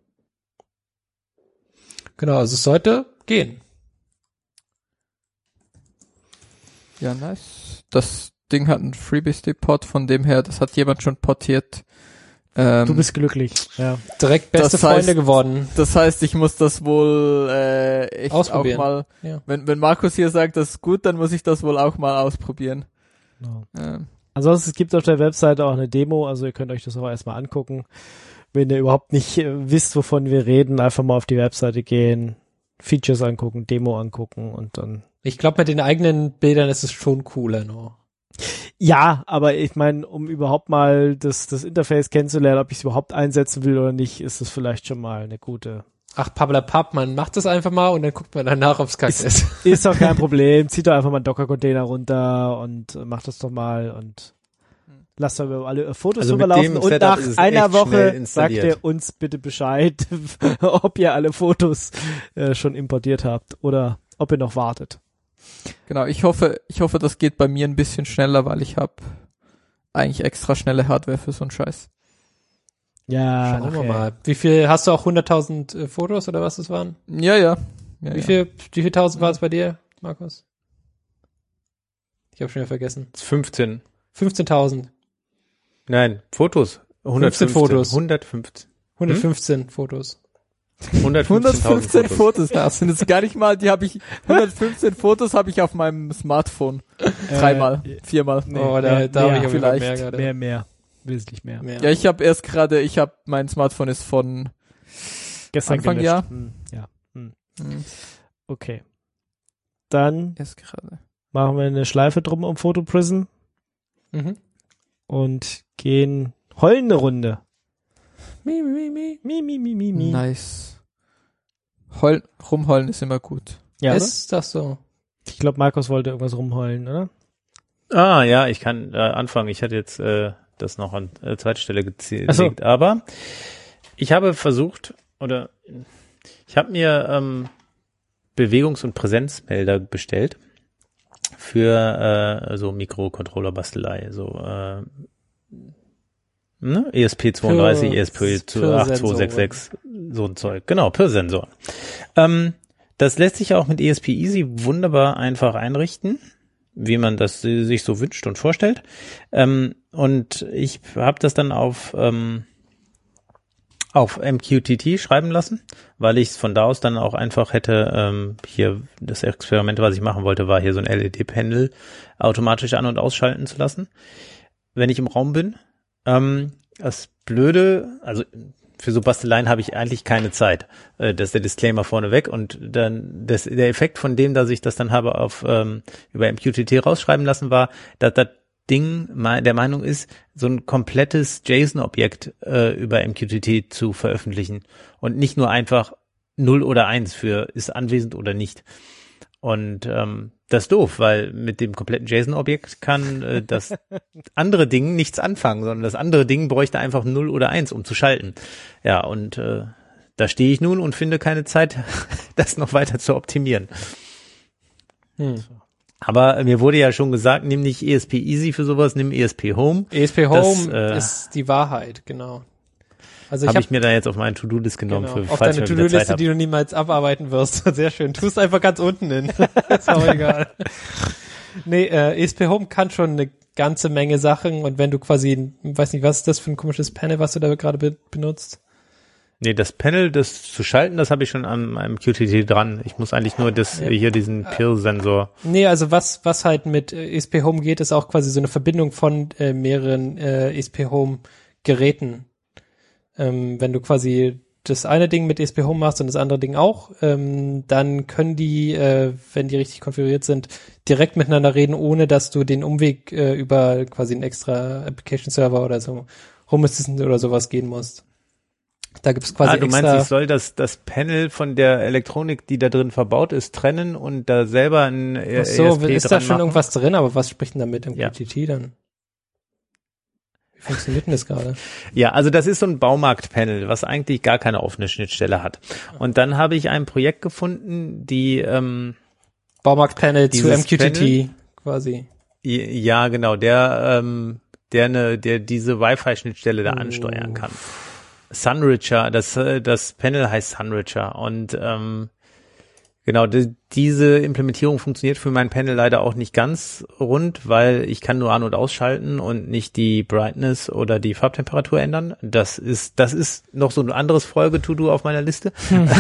Genau, also es sollte gehen. Ja, nice. Das Ding hat einen FreeBSD-Port, von dem her, das hat jemand schon portiert. Ähm, Du bist glücklich. Ja. Direkt beste Das heißt- Freunde geworden. das heißt, ich muss das wohl äh, echt Ausprobieren. auch mal, Ja. wenn, wenn Markus hier sagt, das ist gut, dann muss ich das wohl auch mal ausprobieren. Genau. Ähm, Ansonsten es gibt auf der Webseite auch eine Demo, also ihr könnt euch das auch erstmal angucken. Wenn ihr überhaupt nicht äh, wisst, wovon wir reden, einfach mal auf die Webseite gehen, Features angucken, Demo angucken und dann. Ich glaube, mit den eigenen Bildern ist es schon cooler noch. Ja, aber ich meine, um überhaupt mal das, das Interface kennenzulernen, ob ich es überhaupt einsetzen will oder nicht, ist es vielleicht schon mal eine gute. Ach, pablapap, man macht das einfach mal und dann guckt man danach, ob's kacke ist. Ist doch kein Problem. Zieht doch einfach mal einen Docker-Container runter und äh, macht das doch mal und lasst doch alle Fotos Also mit rüberlaufen. dem Und Setup nach ist es einer echt schnell Woche sagt installiert. ihr uns bitte Bescheid, ob ihr alle Fotos äh, schon importiert habt oder ob ihr noch wartet. genau, ich hoffe, ich hoffe, das geht bei mir ein bisschen schneller, weil ich habe eigentlich extra schnelle Hardware für so einen Scheiß. Ja, Schauen wir nachher. mal. Wie viel, hast du auch hunderttausend äh, Fotos oder was es waren? Ja, ja. ja Wie ja. viel, wie viel tausend war es bei dir, Markus? Ich habe schon wieder vergessen. fünfzehn. fünfzehntausend. Nein, Fotos. hundertfünfzehn Fotos. hundertfünfzehn. hundertfünfzehn Fotos. hundertfünfzehn Fotos. Fotos. Das sind jetzt gar nicht mal, die habe ich, hundertfünfzehn Fotos habe ich auf meinem Smartphone. Dreimal, Äh, viermal. Nee, oh, da, mehr, da habe mehr, ich auf jeden Fall vielleicht. mehr gerade. mehr, mehr. Wesentlich mehr. Mehr. Ja, ich habe erst gerade, ich habe, mein Smartphone ist von, Gestern Anfang gelöscht. Jahr. Hm, ja. Hm. hm, Okay. Dann erst gerade. machen wir eine Schleife drum um Photoprism Mhm. und gehen heulen eine Runde. Mi, mi, mi. Mi, mi, mi, mi, mi. Nice. Heul, rumheulen ist immer gut. Ja, oder? Ist das so? Ich glaube, Markus wollte irgendwas rumheulen, oder? Ah, ja, ich kann äh, anfangen. Ich hatte jetzt äh, das noch an äh, zweiter Stelle gezählt. Ach so. Aber ich habe versucht, oder ich habe mir ähm, Bewegungs- und Präsenzmelder bestellt für äh, so Mikrocontroller-Bastelei. So, äh, Ne? E S P zweiunddreißig, Pir- E S P Pir- acht zwei sechs sechs, so ein Zeug. Genau, Pir-Sensoren. Ähm, das lässt sich auch mit E S P Easy wunderbar einfach einrichten, wie man das sich so wünscht und vorstellt. Ähm, und ich habe das dann auf ähm, auf M Q T T schreiben lassen, weil ich es von da aus dann auch einfach hätte, ähm, hier das Experiment, was ich machen wollte, war hier so ein L E D-Panel automatisch an- und ausschalten zu lassen, wenn ich im Raum bin. Ähm, das Blöde, also für so Basteleien habe ich eigentlich keine Zeit. Äh, das ist der Disclaimer vorneweg und dann das, der Effekt von dem, dass ich das dann habe auf ähm, über M Q T T rausschreiben lassen, war, dass das Ding der Meinung ist, so ein komplettes JSON-Objekt äh, über M Q T T zu veröffentlichen und nicht nur einfach null oder eins für ist anwesend oder nicht. Und ähm, das ist doof, weil mit dem kompletten JSON-Objekt kann äh, das andere Ding nichts anfangen, sondern das andere Ding bräuchte einfach null oder eins, um zu schalten. Ja, und äh, da stehe ich nun und finde keine Zeit, das noch weiter zu optimieren. Hm. Aber mir wurde ja schon gesagt, nimm nicht E S P Easy für sowas, nimm E S P Home. E S P Home das, äh, ist die Wahrheit, genau. Also ich habe hab, ich mir da jetzt auf meine To-Do-List genommen, genau, für, auf falls deine ich mal wieder Zeit To-Do-Liste, habe. die du niemals abarbeiten wirst. Sehr schön. Tu es einfach ganz unten hin. Ist auch egal. Nee, äh, E S P Home kann schon eine ganze Menge Sachen und wenn du quasi, weiß nicht, was ist das für ein komisches Panel, was du da gerade be- benutzt? Nee, das Panel, das zu schalten, das habe ich schon an meinem Q T T dran. Ich muss eigentlich nur das Ja. hier diesen Pir-Sensor. Nee, also was was halt mit äh, E S P Home geht, ist auch quasi so eine Verbindung von äh, mehreren äh, E S P Home Geräten. Ähm, wenn du quasi das eine Ding mit E S P Home machst und das andere Ding auch, ähm, dann können die, äh, wenn die richtig konfiguriert sind, direkt miteinander reden, ohne dass du den Umweg äh, über quasi einen extra Application Server oder so Home Assistant oder sowas gehen musst. Da gibt's quasi Ah, du extra. meinst, ich soll das, das Panel von der Elektronik, die da drin verbaut ist, trennen und da selber ein E- Ach so, E S P ist da dran schon machen? irgendwas drin, aber was spricht denn da mit im Ja. Q T T dann? Wie funktioniert denn das gerade? Ja, also das ist so ein Baumarktpanel, was eigentlich gar keine offene Schnittstelle hat. Und dann habe ich ein Projekt gefunden, die ähm, Baumarktpanel zu Dieses M Q T T Panel? quasi. ja genau, der ähm, der eine, der diese Wi-Fi-Schnittstelle da ansteuern kann. Sunricher, das äh, das Panel heißt Sunricher und ähm, genau, die, diese Implementierung funktioniert für mein Panel leider auch nicht ganz rund, weil ich kann nur an- und ausschalten und nicht die Brightness oder die Farbtemperatur ändern. Das ist das ist noch so ein anderes Folge-To-Do auf meiner Liste.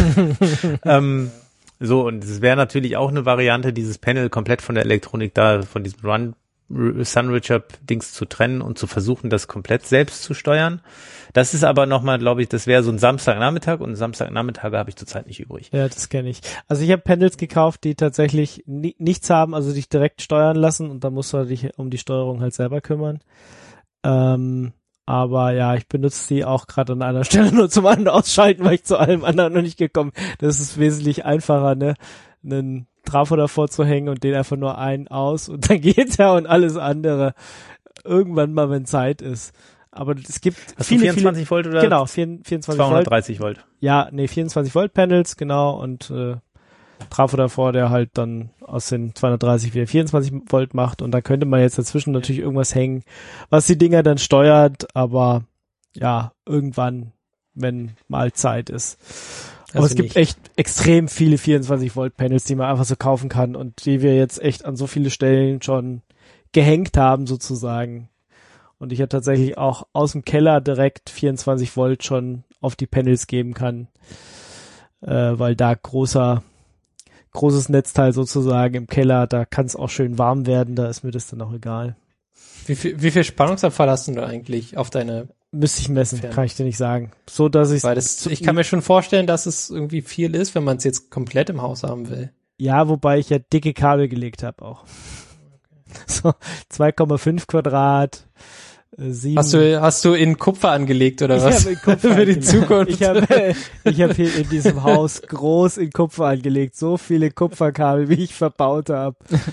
ähm, so, und es wäre natürlich auch eine Variante, dieses Panel komplett von der Elektronik da, von diesem Run Sunricher-Dings zu trennen und zu versuchen, das komplett selbst zu steuern. Das ist aber nochmal, glaube ich, das wäre so ein Samstagnachmittag und Samstagnachmittage habe ich zurzeit nicht übrig. Ja, das kenne ich. Also ich habe Panels gekauft, die tatsächlich ni- nichts haben, also dich direkt steuern lassen und dann musst du dich um die Steuerung halt selber kümmern. Ähm, aber ja, ich benutze die auch gerade an einer Stelle nur zum An- und Ausschalten, weil ich zu allem anderen noch nicht gekommen bin. Das ist wesentlich einfacher, ne, einen Trafo davor zu hängen und den einfach nur ein aus und dann geht er und alles andere irgendwann mal, wenn Zeit ist. Aber es gibt Hast viele, du vierundzwanzig Volt oder genau, vierundzwanzig Volt. zweihundertdreißig Volt? Ja, nee, vierundzwanzig Volt Panels, genau, und äh, Trafo davor, der halt dann aus den zweihundertdreißig wieder vierundzwanzig Volt macht und da könnte man jetzt dazwischen natürlich irgendwas hängen, was die Dinger dann steuert, aber ja, irgendwann, wenn mal Zeit ist. Aber Also es gibt nicht. echt extrem viele vierundzwanzig Volt Panels, die man einfach so kaufen kann und die wir jetzt echt an so viele Stellen schon gehängt haben sozusagen. Und ich ja tatsächlich auch aus dem Keller direkt vierundzwanzig Volt schon auf die Panels geben kann, äh, weil da großer, großes Netzteil sozusagen im Keller, da kann es auch schön warm werden, da ist mir das dann auch egal. Wie viel, wie viel Spannungsabfall hast du da eigentlich auf deine, Müsste ich messen, Fern. kann ich dir nicht sagen. So, dass ich weil das, ich kann mir schon vorstellen, dass es irgendwie viel ist, wenn man es jetzt komplett im Haus haben will. ja, wobei ich ja dicke Kabel gelegt habe auch. So, zwei Komma fünf Quadrat, äh, sieben. Hast du, hast du in Kupfer angelegt oder Ich was? habe in Kupfer Für die angelegt. Zukunft. Ich habe ich hab hier in diesem Haus groß in Kupfer angelegt. So viele Kupferkabel, wie ich verbaut habe.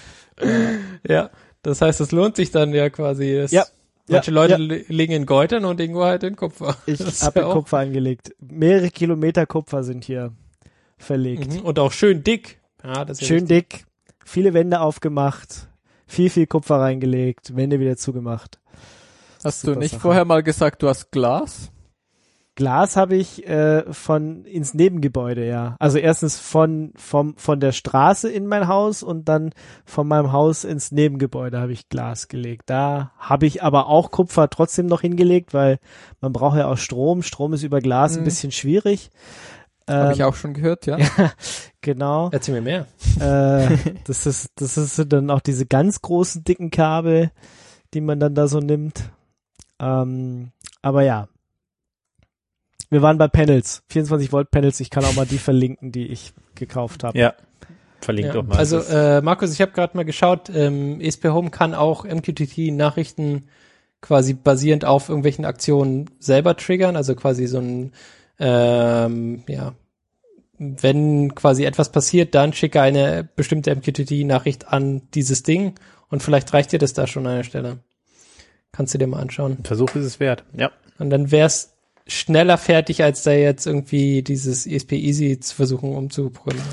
Ja, das heißt, es lohnt sich dann ja quasi. Es, Ja, manche ja, Leute ja. le- legen in Goldern und Ingo halt in Kupfer. Ich Das ist habe ja in auch- Kupfer angelegt. Mehrere Kilometer Kupfer sind hier verlegt. Mhm. Und auch schön dick. Ja, das ist ja Schön dick, viele Wände aufgemacht, viel, viel Kupfer reingelegt, Wände wieder zugemacht. Hast Super du nicht Sache. vorher mal gesagt, du hast Glas? Glas habe ich äh, von ins Nebengebäude, ja. Also erstens von vom von der Straße in mein Haus und dann von meinem Haus ins Nebengebäude habe ich Glas gelegt. Da habe ich aber auch Kupfer trotzdem noch hingelegt, weil man braucht ja auch Strom. Strom ist über Glas Mhm. ein bisschen schwierig. Habe ich Ähm, auch schon gehört, ja. ja, genau. Erzähl mir mehr. Äh, das ist das ist dann auch diese ganz großen dicken Kabel, die man dann da so nimmt. Ähm, aber ja. Wir waren bei Panels, vierundzwanzig Volt Panels. Ich kann auch mal die verlinken, die ich gekauft habe. Ja, verlinkt Ja, doch mal. also Das- äh, Markus, ich habe gerade mal geschaut, ähm, E S P Home kann auch M Q T T-Nachrichten quasi basierend auf irgendwelchen Aktionen selber triggern, also quasi so ein, ähm, ja, wenn quasi etwas passiert, dann schicke eine bestimmte M Q T T-Nachricht an dieses Ding und vielleicht reicht dir das da schon an der Stelle. Kannst du dir mal anschauen. Versuch ist es wert. Ja. Und dann wär's schneller fertig, als da jetzt irgendwie dieses E S P Easy zu versuchen umzuprogrammieren.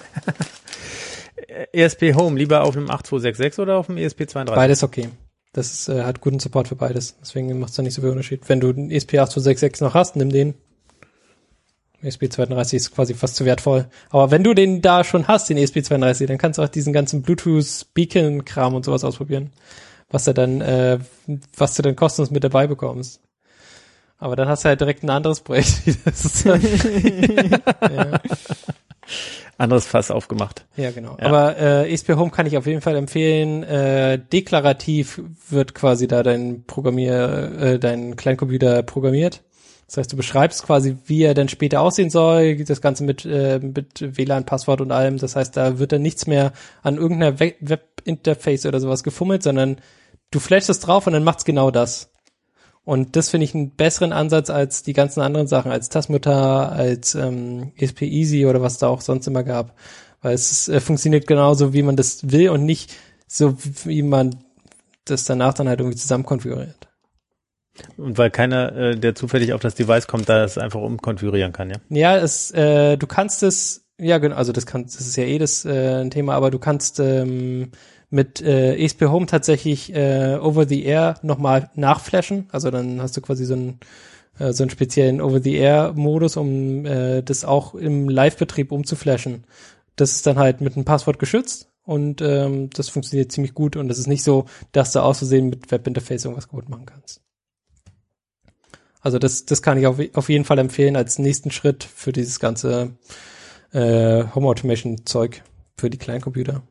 E S P Home, lieber auf einem acht zwei sechs sechs oder auf dem E S P zweiunddreißig? Beides okay. Das ist, äh, hat guten Support für beides. Deswegen macht es da nicht so viel Unterschied. Wenn du den E S P acht zwei sechs sechs noch hast, nimm den. E S P zweiunddreißig ist quasi fast zu wertvoll. Aber wenn du den da schon hast, den E S P zweiunddreißig, dann kannst du auch diesen ganzen Bluetooth-Beacon-Kram und sowas ausprobieren. Was du dann, äh, was du dann kostenlos mit dabei bekommst. Aber dann hast du halt direkt ein anderes Projekt. Das ist dann, ja. Anderes Fass aufgemacht. Ja, genau. Ja. Aber äh, E S P Home kann ich auf jeden Fall empfehlen. Äh, deklarativ wird quasi da dein Programmier, äh, dein Kleincomputer programmiert. Das heißt, du beschreibst quasi, wie er dann später aussehen soll, das Ganze mit, äh, mit W L A N-Passwort und allem. Das heißt, da wird dann nichts mehr an irgendeiner We- Webinterface oder sowas gefummelt, sondern du flashst es drauf und dann macht's genau das. Und das finde ich einen besseren Ansatz als die ganzen anderen Sachen, als Tasmuta, als ähm, E S P Easy oder was da auch sonst immer gab. Weil es äh, funktioniert genauso, wie man das will und nicht so, wie man das danach dann halt irgendwie zusammen konfiguriert. Und weil keiner, äh, der zufällig auf das Device kommt, da es einfach umkonfigurieren kann, ja? Ja, es, äh, du kannst es, ja genau, also das kann, das ist ja eh das äh, ein Thema, aber du kannst ähm, mit äh, E S P Home tatsächlich äh, over the air nochmal nachflashen. Also dann hast du quasi so einen äh, so einen speziellen over the air Modus, um äh, das auch im Live-Betrieb umzuflashen. Das ist dann halt mit einem Passwort geschützt und ähm, das funktioniert ziemlich gut und das ist nicht so, dass du aus Versehen mit Webinterface irgendwas kaputt machen kannst. Also das das kann ich auf, auf jeden Fall empfehlen als nächsten Schritt für dieses ganze äh, Home Automation Zeug für die Kleincomputer.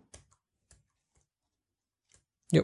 Jo.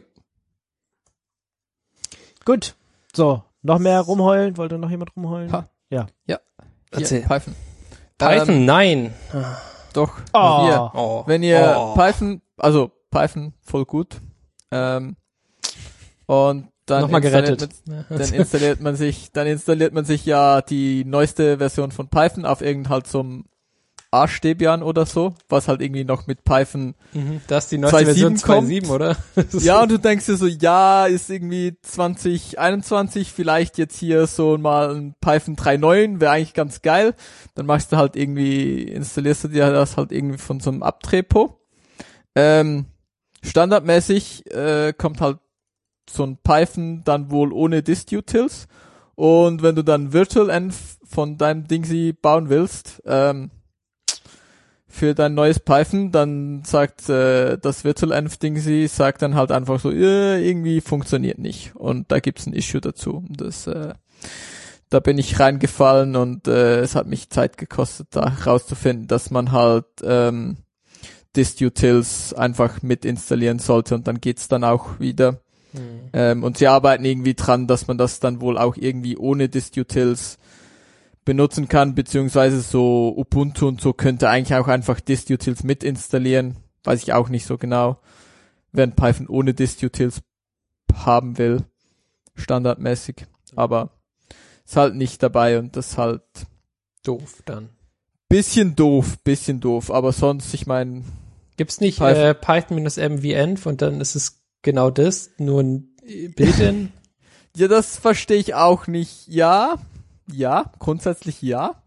Gut. So, noch mehr rumheulen? Wollte noch jemand rumheulen? Ha. Ja. Ja. Erzähl. Hier, Python. Python, Ähm, nein. Doch. Oh. Hier. Oh. Wenn ihr Oh. Python, also Python, voll gut. Ähm, und dann Nochmal installiert gerettet. Man, dann installiert man sich, dann installiert man sich ja die neueste Version von Python auf irgend halt so einem Arschdebian oder so, was halt irgendwie noch mit Python. Mhm. Das ist die neueste zwei Punkt sieben Version zwei Punkt kommt. sieben, oder? Das ist Ja, und du denkst dir so, ja, ist irgendwie zwanzig einundzwanzig, vielleicht jetzt hier so mal ein Python drei Punkt neun, wäre eigentlich ganz geil. Dann machst du halt irgendwie, installierst du dir das halt irgendwie von so einem Abtrepo. Ähm, standardmäßig äh, kommt halt so ein Python dann wohl ohne Dist-Utils. Und wenn du dann virtualenv von deinem Dingsy bauen willst, ähm, für dein neues Python, dann sagt äh, das virtualenv-Dingsy, sagt dann halt einfach so, äh, irgendwie funktioniert nicht. Und da gibt's ein Issue dazu. Und das, äh, da bin ich reingefallen und äh, es hat mich Zeit gekostet, da rauszufinden, dass man halt ähm, Dist-Utils einfach mit installieren sollte und dann geht's dann auch wieder. Mhm. Ähm, und sie arbeiten irgendwie dran, dass man das dann wohl auch irgendwie ohne Dist-Utils benutzen kann, beziehungsweise so Ubuntu und so könnte eigentlich auch einfach Dist-Utils mit installieren. Weiß ich auch nicht so genau. Wer ein Python ohne Dist-Utils haben will, standardmäßig. Aber ist halt nicht dabei und das ist halt Doof dann. bisschen doof, bisschen doof. Aber sonst, ich meine, Gibt's nicht Python. äh, Python-mvenv und dann ist es genau das, nur ein Built-in? ja, das verstehe ich auch nicht. Ja, ja, grundsätzlich ja.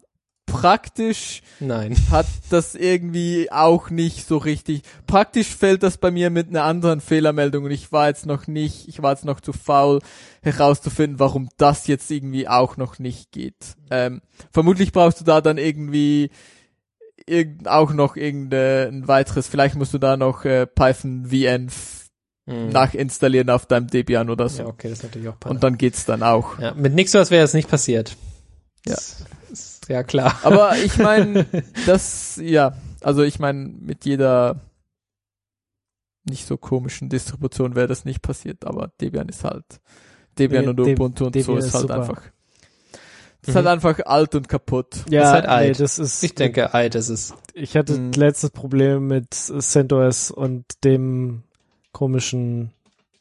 praktisch Nein. hat das irgendwie auch nicht so richtig. Praktisch fällt das bei mir mit einer anderen Fehlermeldung und ich war jetzt noch nicht, ich war jetzt noch zu faul herauszufinden, warum das jetzt irgendwie auch noch nicht geht. Ähm, vermutlich brauchst du da dann irgendwie irgend, auch noch irgendein weiteres, vielleicht musst du da noch äh, Python V N f hm. nachinstallieren auf deinem Debian oder so. Ja, okay, das ist natürlich auch und dann geht's dann auch. Ja, mit NixOS wäre es nicht passiert. Ja. Das ist ja klar. Aber ich meine, das, ja, also ich meine, mit jeder nicht so komischen Distribution wäre das nicht passiert, aber Debian ist halt, Debian Nee, und De- Ubuntu und Debian so ist, ist halt super. einfach, das ist Mhm. halt einfach alt und kaputt. Ja, ist halt nee, alt. das ist, Ich denke, alt ist es. ich hatte Mhm. letztes Problem mit CentOS und dem komischen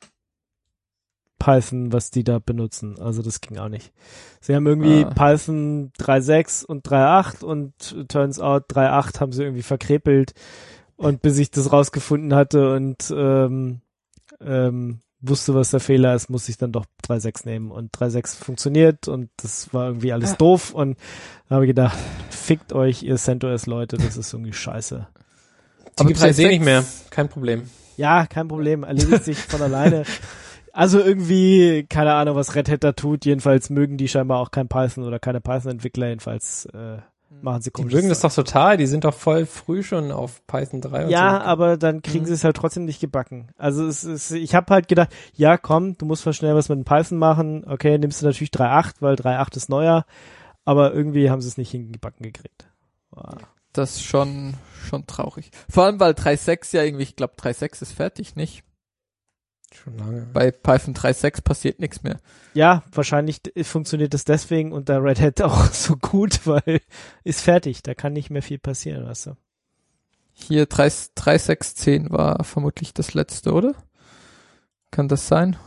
Python, was die da benutzen. Also das ging auch nicht. Sie haben irgendwie Ah. Python drei Punkt sechs und drei Punkt acht und turns out drei Punkt acht haben sie irgendwie verkrepelt und bis ich das rausgefunden hatte und ähm, ähm, wusste, was der Fehler ist, musste ich dann doch drei Punkt sechs nehmen und drei Punkt sechs funktioniert und das war irgendwie alles Ah. doof und da habe ich gedacht, fickt euch, ihr CentOS-Leute, das ist irgendwie scheiße. Die Aber gibt's jetzt eh drei nicht mehr. Punkt sechs Kein Problem. Ja, kein Problem, erledigt sich von alleine. Also irgendwie, keine Ahnung, was Red Hat da tut, jedenfalls mögen die scheinbar auch kein Python oder keine Python-Entwickler, jedenfalls äh, machen sie Die komisches mögen das Zeug. doch total. Die sind doch voll früh schon auf Python drei und Ja, so. aber dann kriegen Mhm. sie es halt trotzdem nicht gebacken. Also es ist, ich habe halt gedacht, ja komm, du musst mal schnell was mit dem Python machen. Okay, nimmst du natürlich drei Punkt acht, weil drei Punkt acht ist neuer, aber irgendwie haben sie es nicht hingebacken gekriegt. Wow. Das ist schon, schon traurig. Vor allem, weil drei Punkt sechs ja irgendwie, ich glaube drei Punkt sechs ist fertig, nicht? Schon lange. Bei Python drei Punkt sechs passiert nichts mehr. Ja, wahrscheinlich d- funktioniert es deswegen unter Red Hat auch so gut, weil ist fertig, da kann nicht mehr viel passieren, weißt du. Hier drei Punkt sechs zehn war vermutlich das letzte, oder? Kann das sein?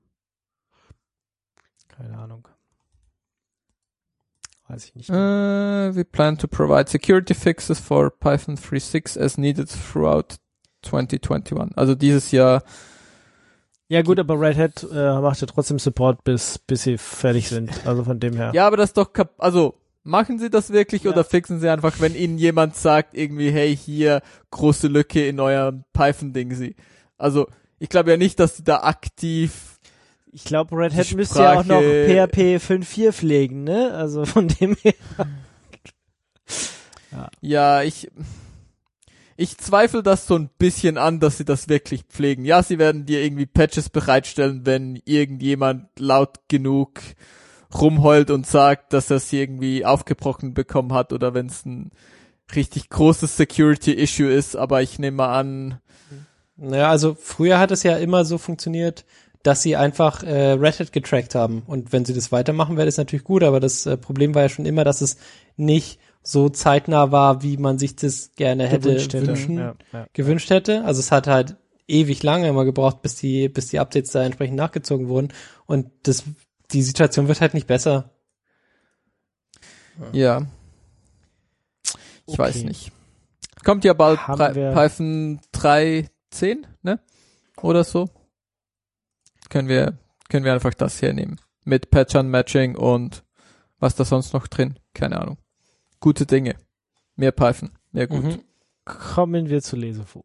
Keine Ahnung. Weiß ich nicht. Uh, we plan to provide security fixes for Python drei Punkt sechs as needed throughout twenty twenty-one. Also dieses Jahr. Ja gut, aber Red Hat äh, macht ja trotzdem Support, bis bis sie fertig sind. Also von dem her. Ja, aber das ist doch kap also machen sie das wirklich Ja. oder fixen sie einfach, wenn ihnen jemand sagt irgendwie, hey, hier große Lücke in eurem Python-Ding sie. Also ich glaube ja nicht, dass sie da aktiv. Ich glaube, Red Die Hat müsste ja auch noch Sprache- P H P fünf Punkt vier pflegen, ne? Also von dem her. Ja, ich ich zweifle das so ein bisschen an, dass sie das wirklich pflegen. Ja, sie werden dir irgendwie Patches bereitstellen, wenn irgendjemand laut genug rumheult und sagt, dass er es irgendwie aufgebrochen bekommen hat oder wenn es ein richtig großes Security-Issue ist, aber ich nehme mal an, Naja, also früher hat es ja immer so funktioniert, dass sie einfach äh, Red Hat getrackt haben. Und wenn sie das weitermachen, wäre das natürlich gut, aber das äh, Problem war ja schon immer, dass es nicht so zeitnah war, wie man sich das gerne hätte gewünscht hätte. wünschen, Ja, ja. gewünscht hätte. Also es hat halt ewig lange immer gebraucht, bis die, bis die Updates da entsprechend nachgezogen wurden. Und das, die Situation wird halt nicht besser. ja, ich Okay. weiß nicht. Kommt ja bald Haben Py- wir- Python drei Punkt zehn, ne? Oder so. Können wir, können wir einfach das hernehmen. Mit Patch-Unmatching und was da sonst noch drin? Keine Ahnung. Gute Dinge. Mehr Python. Mehr gut. Mhm. Kommen wir zu Lesefu.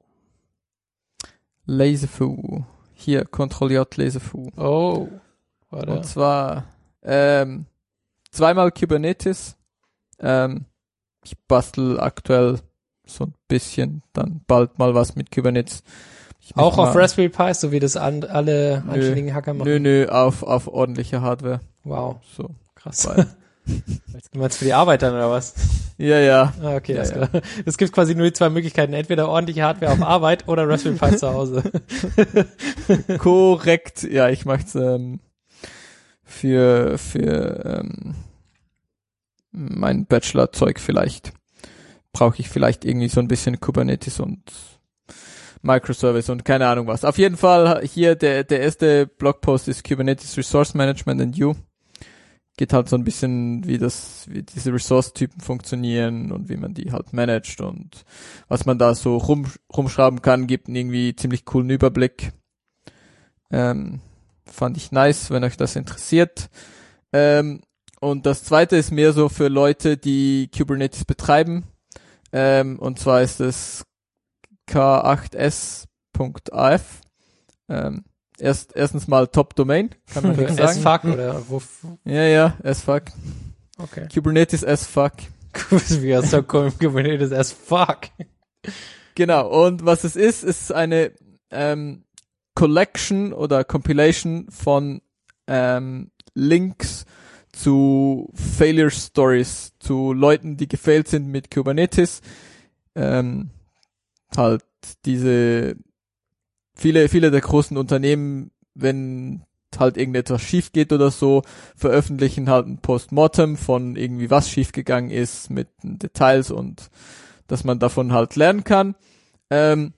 Laserfu. Hier, Ctrl-J Laserfu. Oh. Warte. Und zwar ähm, zweimal Kubernetes. Ähm, ich bastel aktuell so ein bisschen, dann bald mal was mit Kubernetes. Ich Auch muss auf mal- Raspberry Pi, so wie das an, alle Nö. anständigen Hacker machen. Nö, nö, auf, auf ordentliche Hardware. Wow, So. krass. Weil, Du meinst für die Arbeit dann oder was? ja, ja. Ah, okay, Ja, alles ja. klar. Es gibt quasi nur die zwei Möglichkeiten, entweder ordentliche Hardware auf Arbeit oder Raspberry Pi zu Hause. Korrekt. Ja, ich mach's ähm, für, für ähm, mein Bachelor-Zeug vielleicht. Brauche ich vielleicht irgendwie so ein bisschen Kubernetes und Microservice und keine Ahnung was. Auf jeden Fall hier der, der erste Blogpost ist Kubernetes Resource Management and You. Geht halt so ein bisschen, wie das, wie diese Resource-Typen funktionieren und wie man die halt managt und was man da so rum, rumschrauben kann, gibt einen irgendwie ziemlich coolen Überblick. Ähm, fand ich nice, wenn euch das interessiert. Ähm, und das zweite ist mehr so für Leute, die Kubernetes betreiben. Ähm, und zwar ist es K acht S Punkt A F. Ähm, erst, erstens mal Top-Domain, kann man nicht sagen. S-Fuck oder wo? Ja, ja, S-Fuck. Okay. Kubernetes S-Fuck. Wie hast du Kubernetes S-Fuck? Genau, und was es ist, ist eine ähm, Collection oder Compilation von ähm, Links zu Failure Stories, zu Leuten, die gefailt sind mit Kubernetes. Ähm, halt diese viele, viele der großen Unternehmen, wenn halt irgendetwas schief geht oder so, veröffentlichen halt ein Postmortem von irgendwie was schiefgegangen ist mit Details und dass man davon halt lernen kann. Ähm,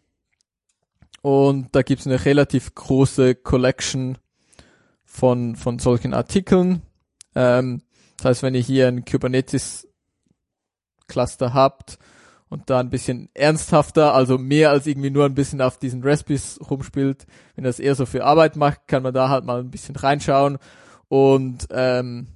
und da gibt's eine relativ große Collection von von solchen Artikeln. Ähm, das heißt, wenn ihr hier ein Kubernetes-Cluster habt und da ein bisschen ernsthafter, also mehr als irgendwie nur ein bisschen auf diesen Recipes rumspielt, wenn das eher so für Arbeit macht, kann man da halt mal ein bisschen reinschauen und ähm,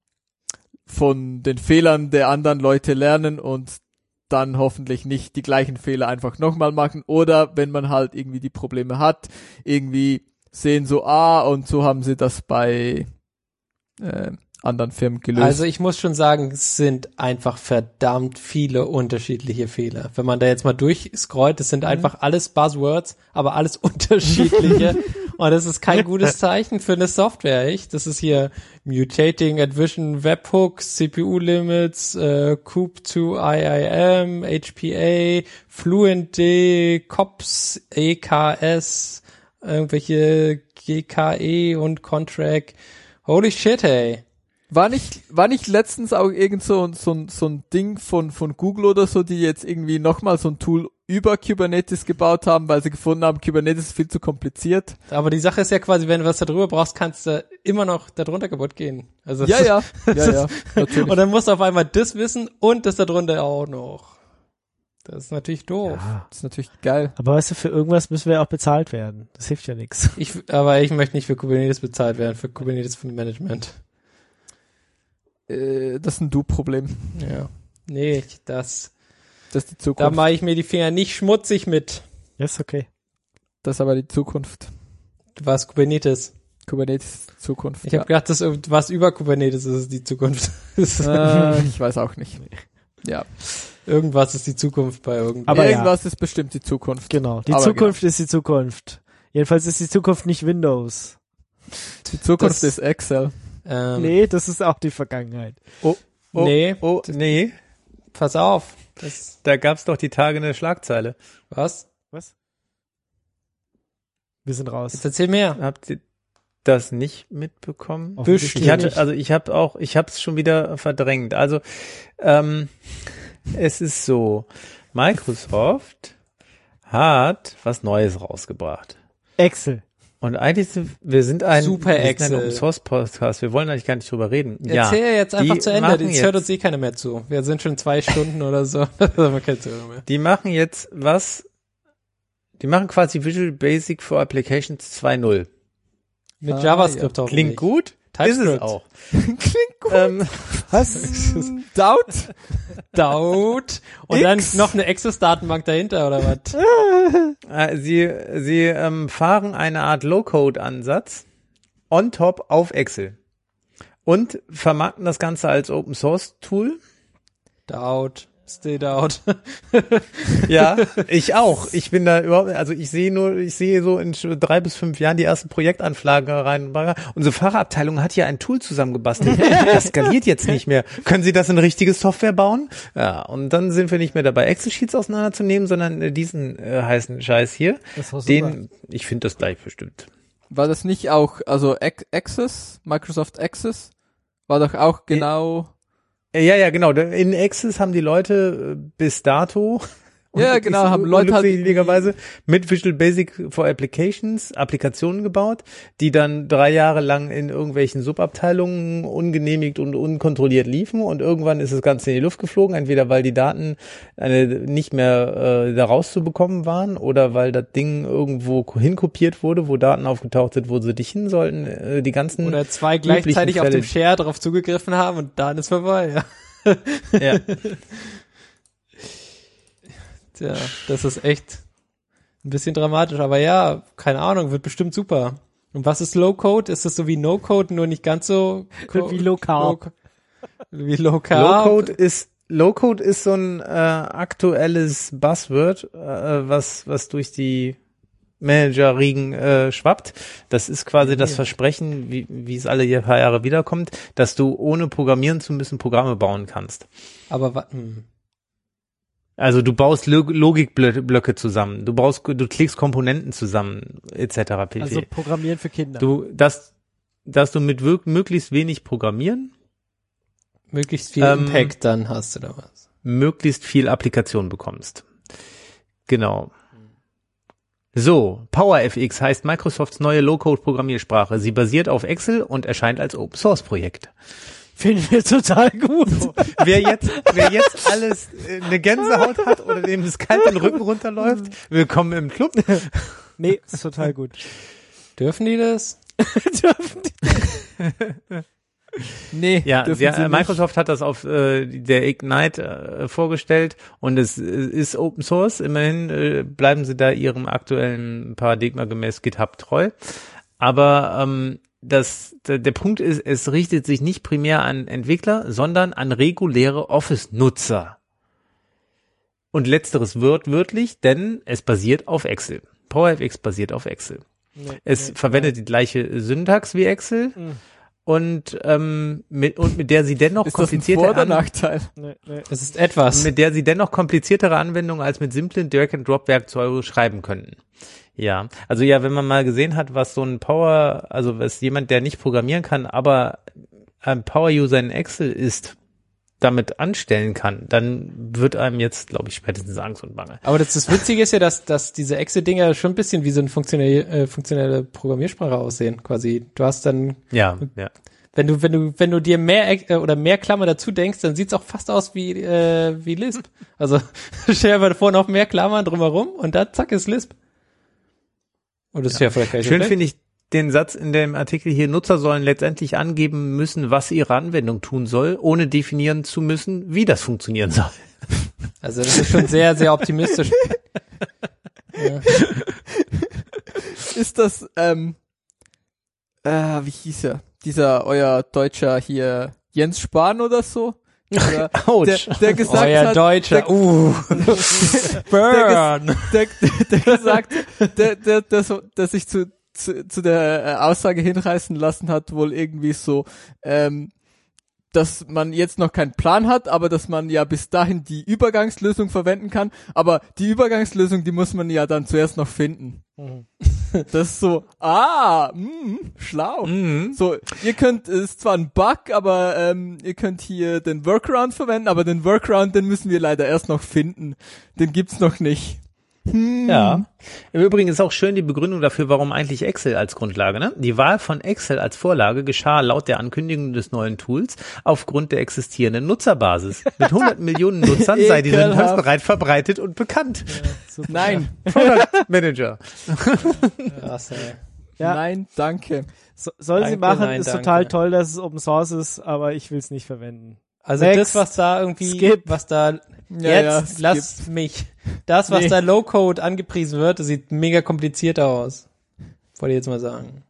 von den Fehlern der anderen Leute lernen und dann hoffentlich nicht die gleichen Fehler einfach nochmal machen, oder wenn man halt irgendwie die Probleme hat, irgendwie sehen so, ah, und so haben sie das bei äh, anderen Firmen gelöst. Also ich muss schon sagen, es sind einfach verdammt viele unterschiedliche Fehler. Wenn man da jetzt mal durchscrollt, das sind einfach alles Buzzwords, aber alles unterschiedliche. Und das ist kein gutes Zeichen für eine Software, echt? Das ist hier Mutating Advision Webhooks, C P U-Limits, äh, Coop zwei I I M, H P A, FluentD, C O P S, E K S, irgendwelche G K E und Contract. Holy shit, hey. War nicht, war nicht letztens auch irgend so, so, so ein Ding von, von Google oder so, die jetzt irgendwie nochmal so ein Tool über Kubernetes gebaut haben, weil sie gefunden haben, Kubernetes ist viel zu kompliziert? Aber die Sache ist ja quasi, wenn du was da drüber brauchst, kannst du immer noch da drunter kaputt gehen. Also ja, ja, ja, ja, natürlich. Und dann musst du auf einmal das wissen und das da drunter auch noch. Das ist natürlich doof. Ja. Das ist natürlich geil. Aber weißt du, für irgendwas müssen wir auch bezahlt werden. Das hilft ja nichts. Ich, aber ich möchte nicht für Kubernetes bezahlt werden, für Kubernetes für Management. Äh, das ist ein Du-Problem. Ja. Nee, ich- das, Das ist die da Zukunft. mache ich mir die Finger nicht schmutzig mit. Ja, ist okay. Das ist aber die Zukunft. Was Kubernetes? Kubernetes ist die Zukunft. Ich habe gedacht, das was über Kubernetes ist, ist die Zukunft. äh, ich weiß auch nicht. Ja. Irgendwas ist die Zukunft bei irgendwas. Aber ja. Irgendwas ist bestimmt die Zukunft. Genau. Die Aber Zukunft ist die Zukunft. Jedenfalls ist die Zukunft nicht Windows. Die Zukunft Das- ist Excel. Ähm, Nee, das ist auch die Vergangenheit. Oh, oh, Nee. oh, nee. Pass auf. Das, Da gab's doch die Tage eine Schlagzeile. was? Was? Wir sind raus. Jetzt erzähl mehr. Habt ihr das nicht mitbekommen? Offensichtlich Ich hatte, nicht. also ich habe auch, ich habe es schon wieder verdrängt. Also ähm, es ist so, Microsoft hat was Neues rausgebracht. Excel. Und eigentlich sind wir sind ein Super wir sind Excel. ein Open Source Podcast. Wir wollen eigentlich gar nicht drüber reden. Erzähl ja, jetzt einfach die zu Ende. machen Jetzt hört jetzt- uns eh keiner mehr zu. Wir sind schon zwei Stunden oder so. Da haben wir keine Zuhörer mehr. Die machen jetzt was. Die machen quasi Visual Basic for Applications zwei Punkt null. Mit Ah, JavaScript Klingt hoffentlich. gut? TypeScript. Ist es auch. Klingt gut. Ähm, Was? Doubt? Daut. Und X. dann noch eine Access-Datenbank dahinter, oder was? Äh, Sie, sie ähm, fahren eine Art Low-Code-Ansatz on top auf Excel und vermarkten das Ganze als Open-Source-Tool. Daut. Stay Daut. Ja, ich auch. Ich bin da überhaupt, also ich sehe nur, ich sehe so in sch- drei bis fünf Jahren die ersten Projektanfragen rein. Unsere Fahrabteilung hat hier ein Tool zusammengebastelt. Das skaliert jetzt nicht mehr. Können Sie das in richtige Software bauen? Ja, und dann sind wir nicht mehr dabei, Excel-Sheets auseinanderzunehmen, sondern äh, diesen äh, heißen Scheiß hier. Das ist doch super. Den, ich finde das gleich bestimmt. War das nicht auch, also Ac- Access, Microsoft Access, war doch auch genau, Äh, Ja, ja, genau. In Access haben die Leute äh, bis dato Und Ja, genau, haben Leute halt unglücklicherweise mit Visual Basic for Applications Applikationen gebaut, die dann drei Jahre lang in irgendwelchen Subabteilungen ungenehmigt und unkontrolliert liefen und irgendwann ist das Ganze in die Luft geflogen, entweder weil die Daten eine, nicht mehr äh, da rauszubekommen waren oder weil das Ding irgendwo hinkopiert wurde, wo Daten aufgetaucht sind, wo sie nicht hin sollten. Äh, die ganzen Oder zwei gleichzeitig auf Fälle. dem Share drauf zugegriffen haben und dann ist vorbei, ja. Ja. Tja, das ist echt ein bisschen dramatisch, aber ja, keine Ahnung, wird bestimmt super. Und was ist Low-Code? Ist das so wie No-Code, nur nicht ganz so Wie Low Carb. Wie Low Carb? Low-Code ist Low-Code ist so ein äh, aktuelles Buzzword, äh, was was durch die Manager-Riegen äh, schwappt. Das ist quasi das Versprechen, wie wie es alle paar Jahre wiederkommt, dass du ohne programmieren zu müssen Programme bauen kannst. Aber wa- hm. Also du baust Log- Logikblöcke zusammen, du baust, du klickst Komponenten zusammen, et cetera pp. Also Programmieren für Kinder. Du, dass, dass du mit wirk- möglichst wenig Programmieren möglichst viel Ähm, Impact dann hast du da was. möglichst viel Applikation bekommst. Genau. So, PowerFX heißt Microsofts neue Low-Code-Programmiersprache. Sie basiert auf Excel und erscheint als Open-Source-Projekt. Finden wir total gut. Wer jetzt, wer jetzt alles äh, eine Gänsehaut hat oder dem das kalt den Rücken runterläuft, willkommen im Club. Nee, ist total gut. Dürfen die das? Dürfen die- Nee, Ja, dürfen der, sie äh, nicht. Microsoft hat das auf äh, der Ignite äh, vorgestellt und es äh, ist Open Source. Immerhin äh, bleiben sie da ihrem aktuellen Paradigma gemäß GitHub treu. Aber ähm, das, der, der Punkt ist, es richtet sich nicht primär an Entwickler, sondern an reguläre Office-Nutzer. Und letzteres wird wörtlich, denn es basiert auf Excel. PowerFX basiert auf Excel. Nee, Es nee, verwendet die gleiche Syntax wie Excel. Mhm. Und ähm, mit und mit der sie dennoch Ist das ein komplizierte Vor- oder An- Nachteil? nee, nee. Es ist etwas. mit der sie dennoch kompliziertere Anwendungen als mit simplen Drag-and-Drop-Werkzeugen schreiben könnten. Ja, also ja, wenn man mal gesehen hat, was so ein Power, also was jemand, der nicht programmieren kann, aber ein Power-User in Excel ist, damit anstellen kann, dann wird einem jetzt, glaube ich, spätestens Angst und Bange. Aber das, das Witzige ist ja, dass, dass diese Excel-Dinger schon ein bisschen wie so eine funktionelle, äh, funktionelle Programmiersprache aussehen, quasi. Du hast dann, Ja, ja. wenn du, wenn du, wenn du dir mehr äh, oder mehr Klammer dazu denkst, dann sieht's auch fast aus wie, äh, wie Lisp. Also stell dir mal vor, noch mehr Klammern drumherum und dann zack ist Lisp. Und das ist ja vielleicht gar nicht so Schön schlecht. finde ich den Satz in dem Artikel hier, Nutzer sollen letztendlich angeben müssen, was ihre Anwendung tun soll, ohne definieren zu müssen, wie das funktionieren soll. Also das ist schon sehr, sehr optimistisch. Ja. Ist das, ähm, äh, wie hieß er? Dieser, euer Deutscher hier, Jens Spahn oder so? Oder Autsch. der, der gesagt Euer hat, Deutscher, der, uh, burn. der, der gesagt, der, der, der, so, der sich zu, zu, zu der äh, Aussage hinreißen lassen hat, wohl irgendwie so, ähm, dass man jetzt noch keinen Plan hat, aber dass man ja bis dahin die Übergangslösung verwenden kann. Aber die Übergangslösung, die muss man ja dann zuerst noch finden. Mhm. Das ist so, ah, mh, schlau. Mhm. So, ihr könnt, es ist zwar ein Bug, aber ähm, ihr könnt hier den Workaround verwenden, aber den Workaround, den müssen wir leider erst noch finden. Den gibt's noch nicht. Hm. Ja. Im Übrigen ist auch schön die Begründung dafür, warum eigentlich Excel als Grundlage, ne? Die Wahl von Excel als Vorlage geschah laut der Ankündigung des neuen Tools aufgrund der existierenden Nutzerbasis. Mit hundert Millionen Nutzern sei die Ekelhaft. Syntax bereits verbreitet und bekannt. Super. Nein, Product Manager. Krass, ey. Ja. nein, danke. So, soll sie Danke, machen, nein, ist danke. total toll, dass es Open Source ist, aber ich will es nicht verwenden. Also Next. das, was da irgendwie, Skip. was da Ja, ja, jetzt, lass mich. Das, was Nee. da Low-Code angepriesen wird, das sieht mega kompliziert aus. Wollte ich jetzt mal sagen.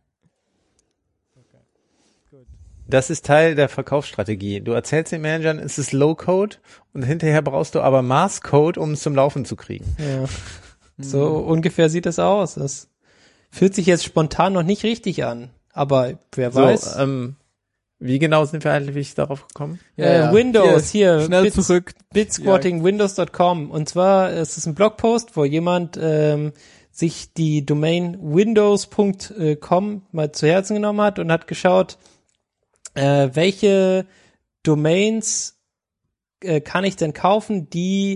Das ist Teil der Verkaufsstrategie. Du erzählst den Managern, es ist Low-Code und hinterher brauchst du aber Mass-Code, um es zum Laufen zu kriegen. Ja. So ungefähr sieht es aus. Das fühlt sich jetzt spontan noch nicht richtig an. Aber wer weiß. So, ähm, wie genau sind wir eigentlich darauf gekommen? äh, Windows, hier, schnell Bits- zurück. bitsquatting windows dot com. Und zwar ist es ein Blogpost, wo jemand ähm, sich die Domain windows punkt com mal zu Herzen genommen hat und hat geschaut, äh, welche Domains äh, kann ich denn kaufen, die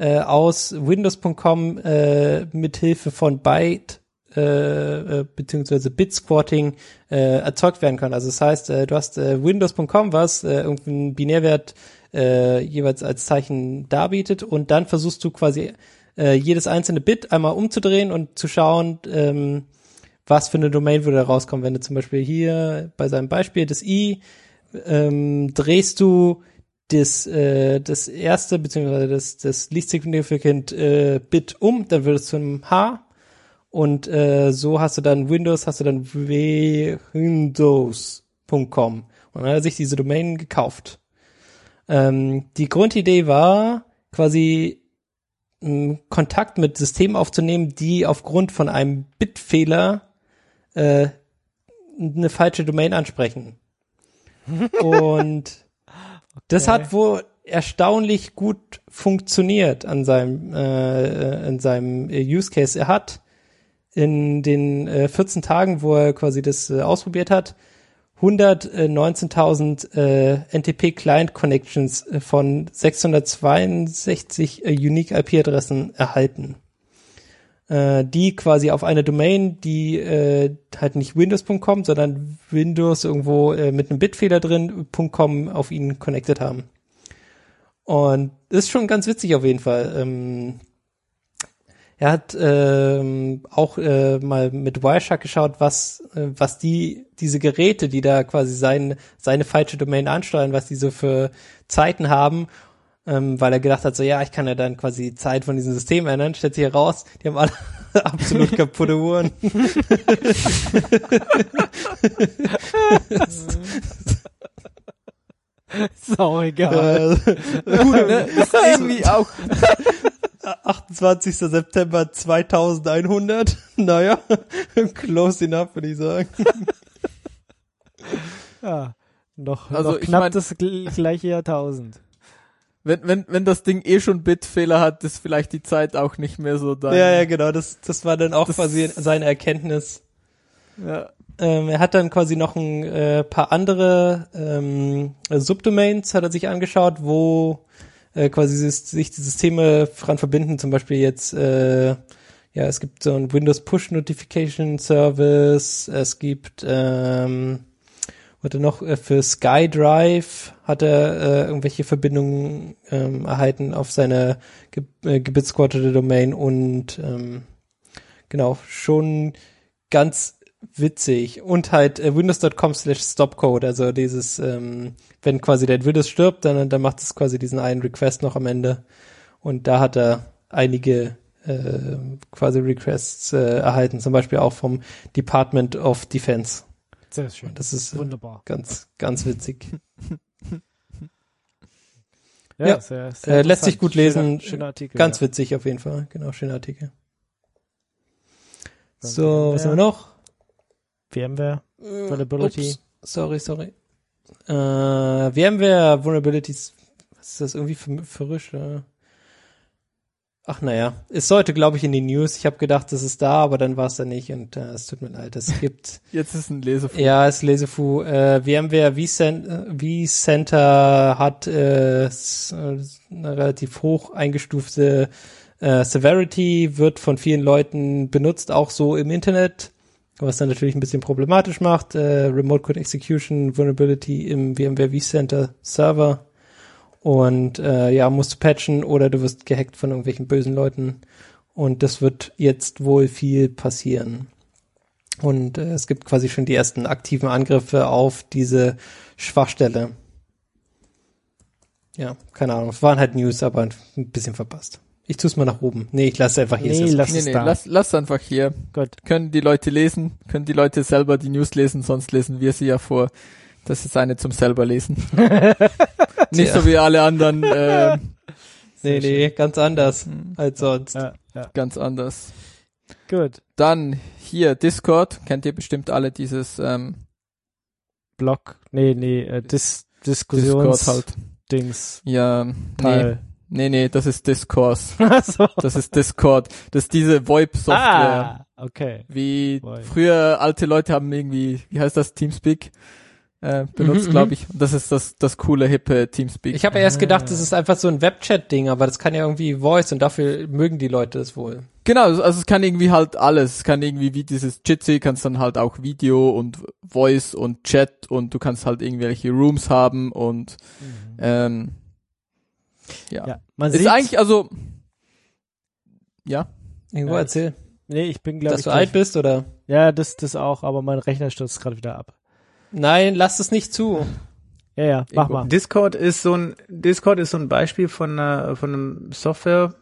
äh, aus Windows Punkt com äh, mit Hilfe von Byte äh, äh, beziehungsweise Bit-Squatting äh, erzeugt werden kann. Also das heißt, äh, du hast äh, Windows Punkt com, was äh, irgendeinen Binärwert äh, jeweils als Zeichen darbietet und dann versuchst du quasi äh, jedes einzelne Bit einmal umzudrehen und zu schauen, ähm, was für eine Domain würde da rauskommen. Wenn du zum Beispiel hier bei seinem Beispiel das I ähm, drehst du das äh, das erste beziehungsweise das das least significant äh, Bit um, dann wird es zu einem H und äh, so hast du dann Windows, hast du dann windows Punkt com und dann hat er sich diese Domain gekauft. Ähm, die Grundidee war quasi m, Kontakt mit Systemen aufzunehmen, die aufgrund von einem Bitfehler äh, eine falsche Domain ansprechen. Und das Okay. hat wohl erstaunlich gut funktioniert an seinem äh, in seinem Use Case. Er hat in den äh, vierzehn Tagen, wo er quasi das äh, ausprobiert hat, hundertneunzehntausend äh, N T P Client Connections äh, von sechshundertzweiundsechzig äh, Unique I P Adressen erhalten, äh, die quasi auf eine Domain, die äh, halt nicht Windows Punkt com, sondern Windows irgendwo äh, mit einem Bitfehler drin .com auf ihn connected haben. Und ist schon ganz witzig auf jeden Fall. Ähm, er hat ähm, auch äh, mal mit Wireshark geschaut, was äh, was die diese Geräte, die da quasi sein, seine falsche Domain ansteuern, was die so für Zeiten haben, ähm, weil er gedacht hat, so ja, ich kann ja dann quasi die Zeit von diesem System ändern. Stellt sich heraus, die haben alle absolut kaputte Uhren. Sau egal. Gut, ne? Das ist irgendwie auch, achtundzwanzigster September zweitausendeinhundert. Naja, close enough, würde ich sagen. Ja, noch, Also noch ich knapp mein- das gl- gleiche Jahrtausend. wenn, wenn, wenn das Ding eh schon Bitfehler hat, ist vielleicht die Zeit auch nicht mehr so da. Ja, ja, genau. Das, das war dann auch Das- quasi seine Erkenntnis. Ja. Ähm, er hat dann quasi noch ein äh, paar andere ähm, Subdomains hat er sich angeschaut, wo äh, quasi sich, sich die Systeme dran verbinden. Zum Beispiel jetzt, äh, ja, es gibt so ein Windows Push Notification Service. Es gibt, ähm, warte noch, äh, für SkyDrive hat er äh, irgendwelche Verbindungen ähm, erhalten auf seine ge äh, gebitsquartete Domain und ähm, genau, schon ganz witzig. Und halt äh, windows Punkt com slash stopcode, also dieses, ähm, wenn quasi dein Windows stirbt, dann, dann macht es quasi diesen einen Request noch am Ende. Und da hat er einige äh, quasi Requests äh, erhalten, zum Beispiel auch vom Department of Defense. Sehr schön. Das ist äh, Wunderbar. ganz, ganz witzig. Ja, ja, sehr, sehr Äh, lässt sich interessant. gut lesen. Schöner, schöner Artikel. Ganz ja. witzig auf jeden Fall. Genau, schöner Artikel. Dann So, was haben wir noch? VMware, Vulnerability. Ups, sorry, sorry. Äh, VMware Vulnerabilities, was ist das irgendwie ver verrückt? Äh? Ach naja, es sollte, glaube ich, in die News. Ich habe gedacht, das ist da, aber dann war es da nicht und äh, es tut mir leid. Es gibt, Jetzt ist ein Lesefuß. ja, es ist Lesefu. Äh, VMware vCen- vCenter hat äh, s- äh, eine relativ hoch eingestufte äh, Severity, wird von vielen Leuten benutzt, auch so im Internet. Was dann natürlich ein bisschen problematisch macht, äh, Remote Code Execution Vulnerability im VMware vCenter Server und äh, ja, musst du patchen oder du wirst gehackt von irgendwelchen bösen Leuten und das wird jetzt wohl viel passieren. Und äh, es gibt quasi schon die ersten aktiven Angriffe auf diese Schwachstelle. Ja, keine Ahnung, es waren halt News, aber ein bisschen verpasst. Ich tu's mal nach oben. Nee, ich lasse einfach hier. Nee, ist das- lass Nee, es nee, da. lass, lass einfach hier. Gut. Können die Leute lesen, können die Leute selber die News lesen, sonst lesen wir sie ja vor. Das ist eine zum selber lesen. Nicht Tja. so wie alle anderen, äh, nee, nee, ganz anders als sonst. Ja, ja. ganz anders. Gut. Dann hier Discord, kennt ihr bestimmt alle dieses ähm, Blog. Nee, nee, äh, Dis Discord Diskussions halt. Dings Ja, nee, Teil. nee, nee, das ist Discourse. Ach so. Das ist Discord. Das ist diese VoIP-Software. Ah, okay. Wie VoIP. früher alte Leute haben irgendwie, wie heißt das, Teamspeak? äh, benutzt, Mhm, glaube ich. Das ist das das coole, hippe Teamspeak. Ich habe ja erst gedacht, das ist einfach so ein Webchat-Ding, aber das kann ja irgendwie Voice und dafür mögen die Leute das wohl. Genau, also es kann irgendwie halt alles. Es kann irgendwie wie dieses Jitsi, kannst dann halt auch Video und Voice und Chat und du kannst halt irgendwelche Rooms haben und Mhm. ähm, ja. Ja, man Ist sieht, eigentlich, also ja. Ingo, Ja, erzähl, nee, ich bin glaube dass ich du gleich- alt bist oder? Ja, das das auch, aber mein Rechner stürzt gerade wieder ab. Nein, lass es nicht zu. Ja, ja, mach Ingo. mal. Discord ist so ein Discord ist so ein Beispiel von einer, von einem Software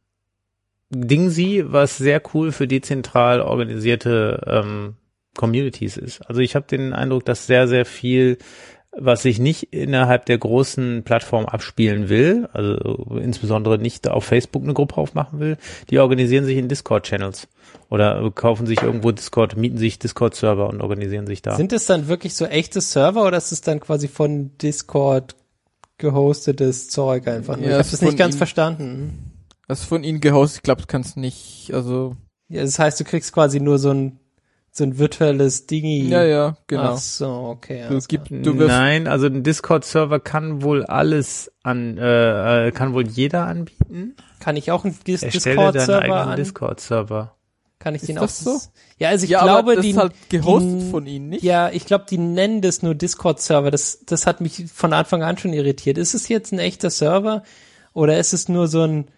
Dingsi, was sehr cool für dezentral organisierte ähm, Communities ist. Also ich habe den Eindruck, dass sehr sehr viel, was sich nicht innerhalb der großen Plattform abspielen will, also insbesondere nicht auf Facebook eine Gruppe aufmachen will, die organisieren sich in Discord-Channels oder kaufen sich irgendwo Discord, mieten sich Discord-Server und organisieren sich da. Sind es dann wirklich so echte Server oder ist es dann quasi von Discord gehostetes Zeug einfach? nur? Ja, ich habe ist das nicht von ganz ihnen- verstanden. Das ist von ihnen gehostet, ich glaube, du kannst nicht, also Ja, das heißt, du kriegst quasi nur so ein so ein virtuelles Dingi. ja, ja, genau. Ach so, okay. Du, alles gib, klar. du wirfst, Nein, also ein Discord-Server kann wohl alles an, äh, äh, kann wohl jeder anbieten. Kann ich auch einen Dis Erstelle deinen Discord-Server eigenen an? Discord-Server. Kann ich Ist den das auch? so? Ja, also ich ja, glaube, aber das die ist halt gehostet die, von ihnen, nicht? Ja, ich glaube, die nennen das nur Discord-Server. Das, das hat mich von Anfang an schon irritiert. Ist es jetzt ein echter Server oder ist es nur so ein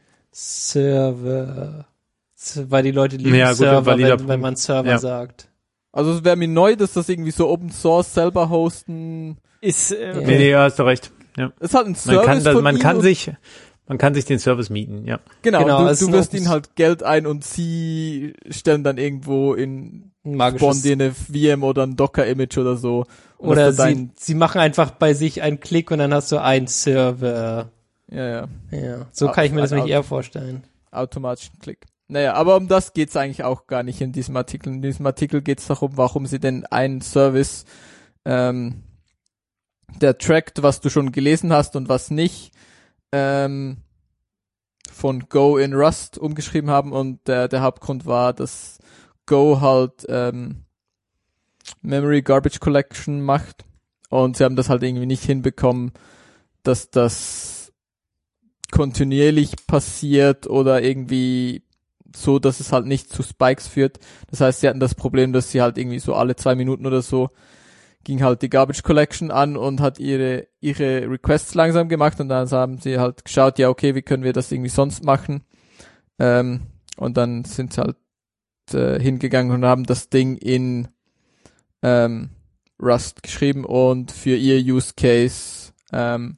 Server? Weil die Leute lieben Ja, gut, Server, valider wenn, Punkt. wenn man Server Ja. sagt. Also es wäre mir neu, dass das irgendwie so Open Source selber hosten. Ist äh, Ja. Nee, okay. nee, hast du recht. Ja. Es ist halt ein Man Service kann, das, von man ihnen kann und- sich, man kann sich den Service mieten, ja. Genau, Genau, und es du, ist du ein wirst Open- ihnen halt Geld ein und sie stellen dann irgendwo in Ein Spawn magisches. dir eine V M oder ein Docker-Image oder so. Und Oder dass du sie, dein, sie machen einfach bei sich einen Klick und dann hast du einen Server. ja, ja, Ja, so Ah, kann ich mir das ein nicht Auto. eher vorstellen. automatischen Klick. Naja, aber um das geht's eigentlich auch gar nicht in diesem Artikel. In diesem Artikel geht's darum, warum sie denn einen Service, ähm, der trackt, was du schon gelesen hast und was nicht, ähm, von Go in Rust umgeschrieben haben, und der, der Hauptgrund war, dass Go halt ähm, Memory Garbage Collection macht, und sie haben das halt irgendwie nicht hinbekommen, dass das kontinuierlich passiert oder irgendwie so, dass es halt nicht zu Spikes führt. Das heißt, sie hatten das Problem, dass sie halt irgendwie so alle zwei Minuten oder so ging halt die Garbage Collection an und hat ihre ihre Requests langsam gemacht, und dann haben sie halt geschaut, ja okay, wie können wir das irgendwie sonst machen, ähm, und dann sind sie halt äh, hingegangen und haben das Ding in ähm, Rust geschrieben, und für ihr Use Case ähm,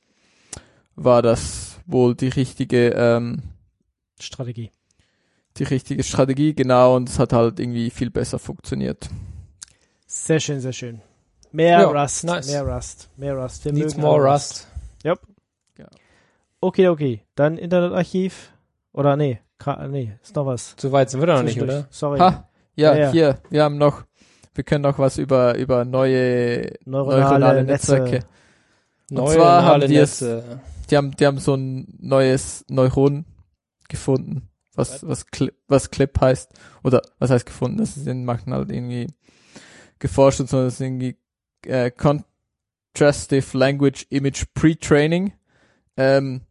war das wohl die richtige ähm, Strategie. die richtige Strategie, genau, und es hat halt irgendwie viel besser funktioniert. Sehr schön, sehr schön. Mehr Ja, Rust, nice. mehr Rust, mehr Rust. Wir Needs mögen more alle Rust. Yep. Ja. Okay, okay. Dann Internetarchiv. Oder nee, Gra- nee, ist noch was. So weit sind wir doch noch nicht, Zwischendurch. oder? Sorry. Ha, ja, Ja, ja. hier, wir haben noch, wir können noch was über über neue Neuronale, neuronale Netze. Netzwerke. Und Neue zwar haben neuronale die es- Netze. Die haben, die haben so ein neues Neuron gefunden, was was Clip, was Clip heißt, oder was heißt gefunden? Das ist in machen halt irgendwie geforscht und so, das ist irgendwie äh, Contrastive Language Image Pre-Training, ähm,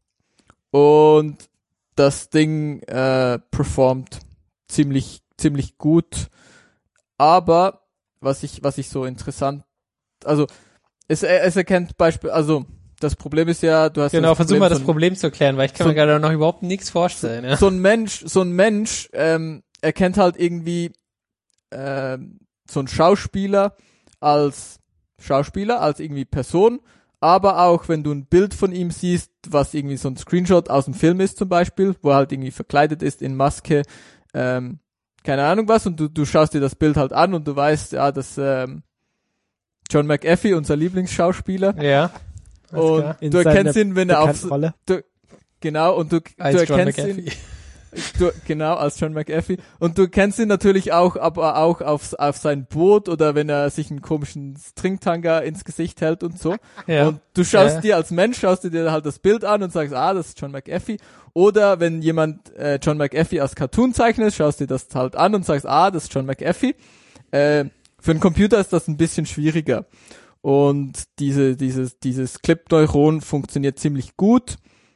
und das Ding äh, performt ziemlich ziemlich gut, aber was ich was ich so interessant, also es es erkennt Beispiel, also das Problem ist ja, du hast Genau, das versuch Problem, mal das so ein- Problem zu erklären, weil ich kann so- mir gerade noch überhaupt nichts vorstellen. Ja. so ein Mensch, so ein Mensch ähm, erkennt halt irgendwie ähm, so ein Schauspieler als Schauspieler, als irgendwie Person, aber auch wenn du ein Bild von ihm siehst, was irgendwie so ein Screenshot aus dem Film ist zum Beispiel, wo er halt irgendwie verkleidet ist in Maske, ähm, keine Ahnung was, und du, du schaust dir das Bild halt an und du weißt, ja, das ähm, John McAfee, unser Lieblingsschauspieler, Ja. Alles und klar. In du erkennst seiner ihn, wenn er auf, bekannten Rolle. genau, und du, du Als John erkennst ihn, McAfee. Du, genau, als John McAfee. Und du kennst ihn natürlich auch, aber auch auf, auf sein Boot oder wenn er sich einen komischen Stringtanga ins Gesicht hält und so. Ja. Und du schaust Ja. dir als Mensch, schaust du dir halt das Bild an und sagst, ah, das ist John McAfee. Oder wenn jemand äh, John McAfee als Cartoon zeichnet, schaust dir das halt an und sagst, ah, das ist John McAfee. Äh, für einen Computer ist das ein bisschen schwieriger. und diese, dieses, dieses Clip-Neuron funktioniert ziemlich gut.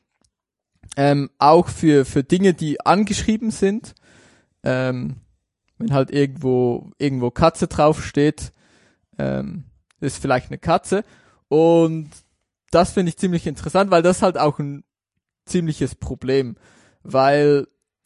Ähm, auch für, für Dinge, die angeschrieben sind. Ähm, wenn halt irgendwo, irgendwo Katze draufsteht, ähm, ist vielleicht eine Katze. Und das finde ich ziemlich interessant, weil das halt auch ein ziemliches Problem, weil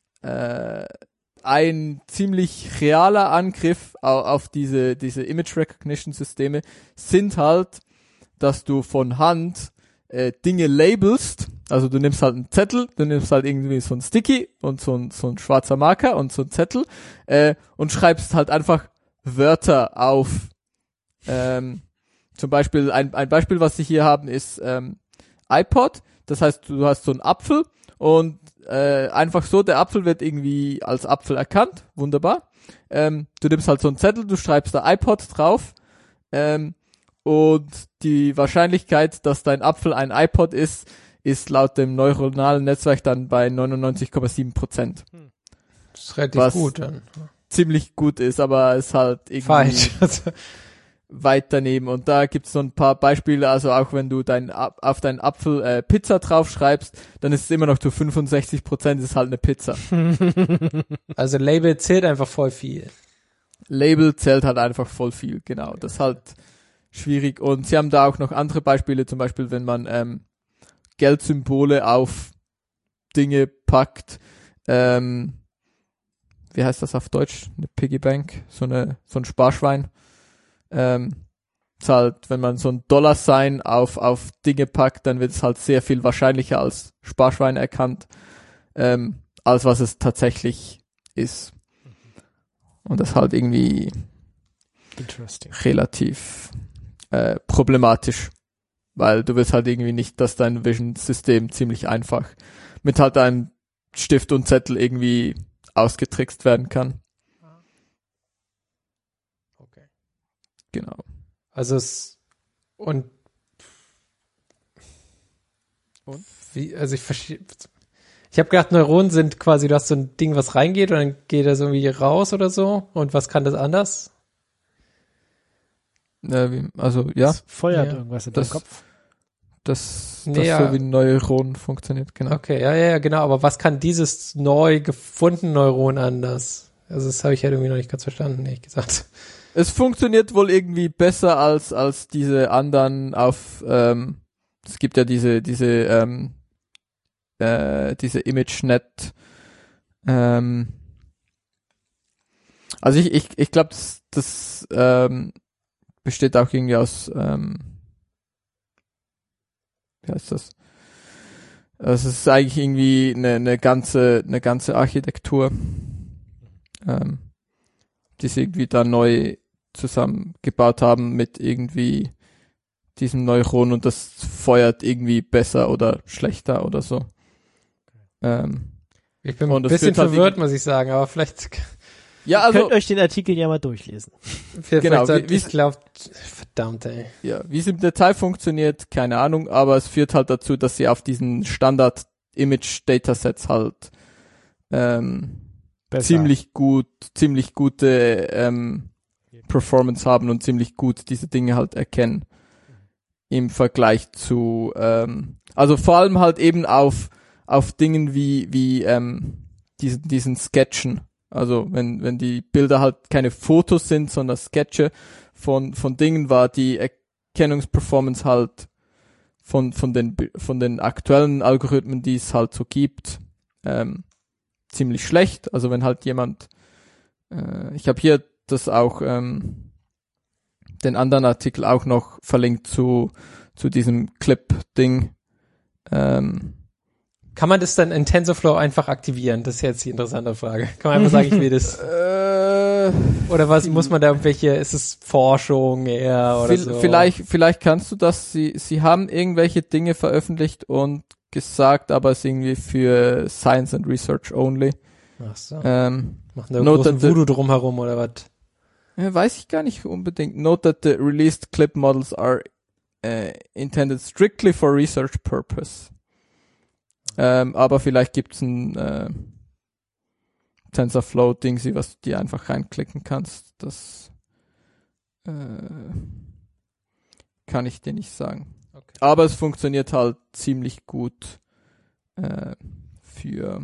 äh, ein ziemlich realer Angriff auf, auf diese, diese Image Recognition Systeme sind halt, dass du von Hand äh, Dinge labelst. Also du nimmst halt einen Zettel, du nimmst halt irgendwie so ein Sticky und so ein, so ein schwarzer Marker und so ein Zettel äh, und schreibst halt einfach Wörter auf. Ähm, zum Beispiel, ein, ein Beispiel, was sie hier haben, ist ähm, iPod. Das heißt, du hast so einen Apfel und äh, einfach so, der Apfel wird irgendwie als Apfel erkannt. Wunderbar. Ähm, du nimmst halt so einen Zettel, du schreibst da iPod drauf ähm, und die Wahrscheinlichkeit, dass dein Apfel ein iPod ist, ist laut dem neuronalen Netzwerk dann bei neunundneunzig Komma sieben Prozent. Das ist relativ Was gut dann. Ziemlich gut ist, aber es halt irgendwie Falsch. weit daneben. Und da gibt's so ein paar Beispiele, also auch wenn du dein, auf deinen Apfel äh, Pizza draufschreibst, dann ist es immer noch zu fünfundsechzig Prozent ist halt eine Pizza. Also Label zählt einfach voll viel. Label zählt halt einfach voll viel, genau. Das ist halt schwierig. Und sie haben da auch noch andere Beispiele, zum Beispiel wenn man ähm, Geldsymbole auf Dinge packt, ähm, wie heißt das auf Deutsch? Eine Piggy Bank, so eine, so ein Sparschwein. Ähm, ist halt, wenn man so ein Dollar-Sign auf, auf Dinge packt, dann wird es halt sehr viel wahrscheinlicher als Sparschwein erkannt, ähm, als was es tatsächlich ist. Und das ist halt irgendwie Interesting. relativ äh, problematisch, weil du willst halt irgendwie nicht, dass dein Vision-System ziemlich einfach mit halt einem Stift und Zettel irgendwie ausgetrickst werden kann. Okay. Genau. Also es und, Und? wie, also ich verstehe. Ich habe gedacht, Neuronen sind quasi, du hast so ein Ding, was reingeht und dann geht das irgendwie raus oder so. Und was kann das anders? Äh, wie, also ja, Das feuert Ja. irgendwas in Das- deinem Kopf. das, das Nee, ja. so wie Neuron funktioniert, genau. Okay, ja, ja, ja, genau. Aber was kann dieses neu gefundene Neuron anders? Also das habe ich halt irgendwie noch nicht ganz verstanden, ehrlich gesagt. Es funktioniert wohl irgendwie besser als als diese anderen auf, ähm, es gibt ja diese diese ähm, äh, diese ImageNet. Ähm, also ich ich ich glaube, das, das ähm, besteht auch irgendwie aus ähm, wie heißt das? Also es ist eigentlich irgendwie eine, eine ganze eine ganze Architektur, ähm, die sie irgendwie da neu zusammengebaut haben mit irgendwie diesem Neuron und das feuert irgendwie besser oder schlechter oder so. Ähm, Ich bin Und ein das bisschen führt halt verwirrt, irgendwie- muss ich sagen, aber vielleicht, ja, Ihr also könnt euch den Artikel ja mal durchlesen. vielleicht Genau, sollte- wie- wie- ich glaube, verdammt, ey. ja, wie es im Detail funktioniert, keine Ahnung, aber es führt halt dazu, dass sie auf diesen Standard-Image-Datasets halt ähm, Besser. ziemlich gut, ziemlich gute ähm, Performance haben und ziemlich gut diese Dinge halt erkennen im Vergleich zu, ähm, also vor allem halt eben auf auf Dingen wie wie ähm, diesen diesen Sketchen. Also wenn wenn die Bilder halt keine Fotos sind, sondern Sketche von von Dingen, war die Erkennungsperformance halt von von den von den aktuellen Algorithmen, die es halt so gibt, ähm, ziemlich schlecht. Also wenn halt jemand, äh, ich habe hier das auch ähm, den anderen Artikel auch noch verlinkt zu zu diesem Clip-Ding. Ähm, Kann man das dann in TensorFlow einfach aktivieren? Das ist jetzt die interessante Frage. Kann man einfach sagen, ich will das. äh, Oder was muss man da irgendwelche, ist es Forschung eher oder vi- so? Vielleicht vielleicht kannst du das. Sie sie haben irgendwelche Dinge veröffentlicht und gesagt, aber es ist irgendwie für Science and Research only. Ach so. Ähm, Machen da Note großen that the- Voodoo drumherum oder was? Ja, weiß ich gar nicht unbedingt. Note that the released clip models are uh, intended strictly for research purpose. Ähm, aber vielleicht gibt's ein äh, TensorFlow-Ding, was du dir einfach reinklicken kannst. Das äh, kann ich dir nicht sagen. Okay. Aber es funktioniert halt ziemlich gut äh, für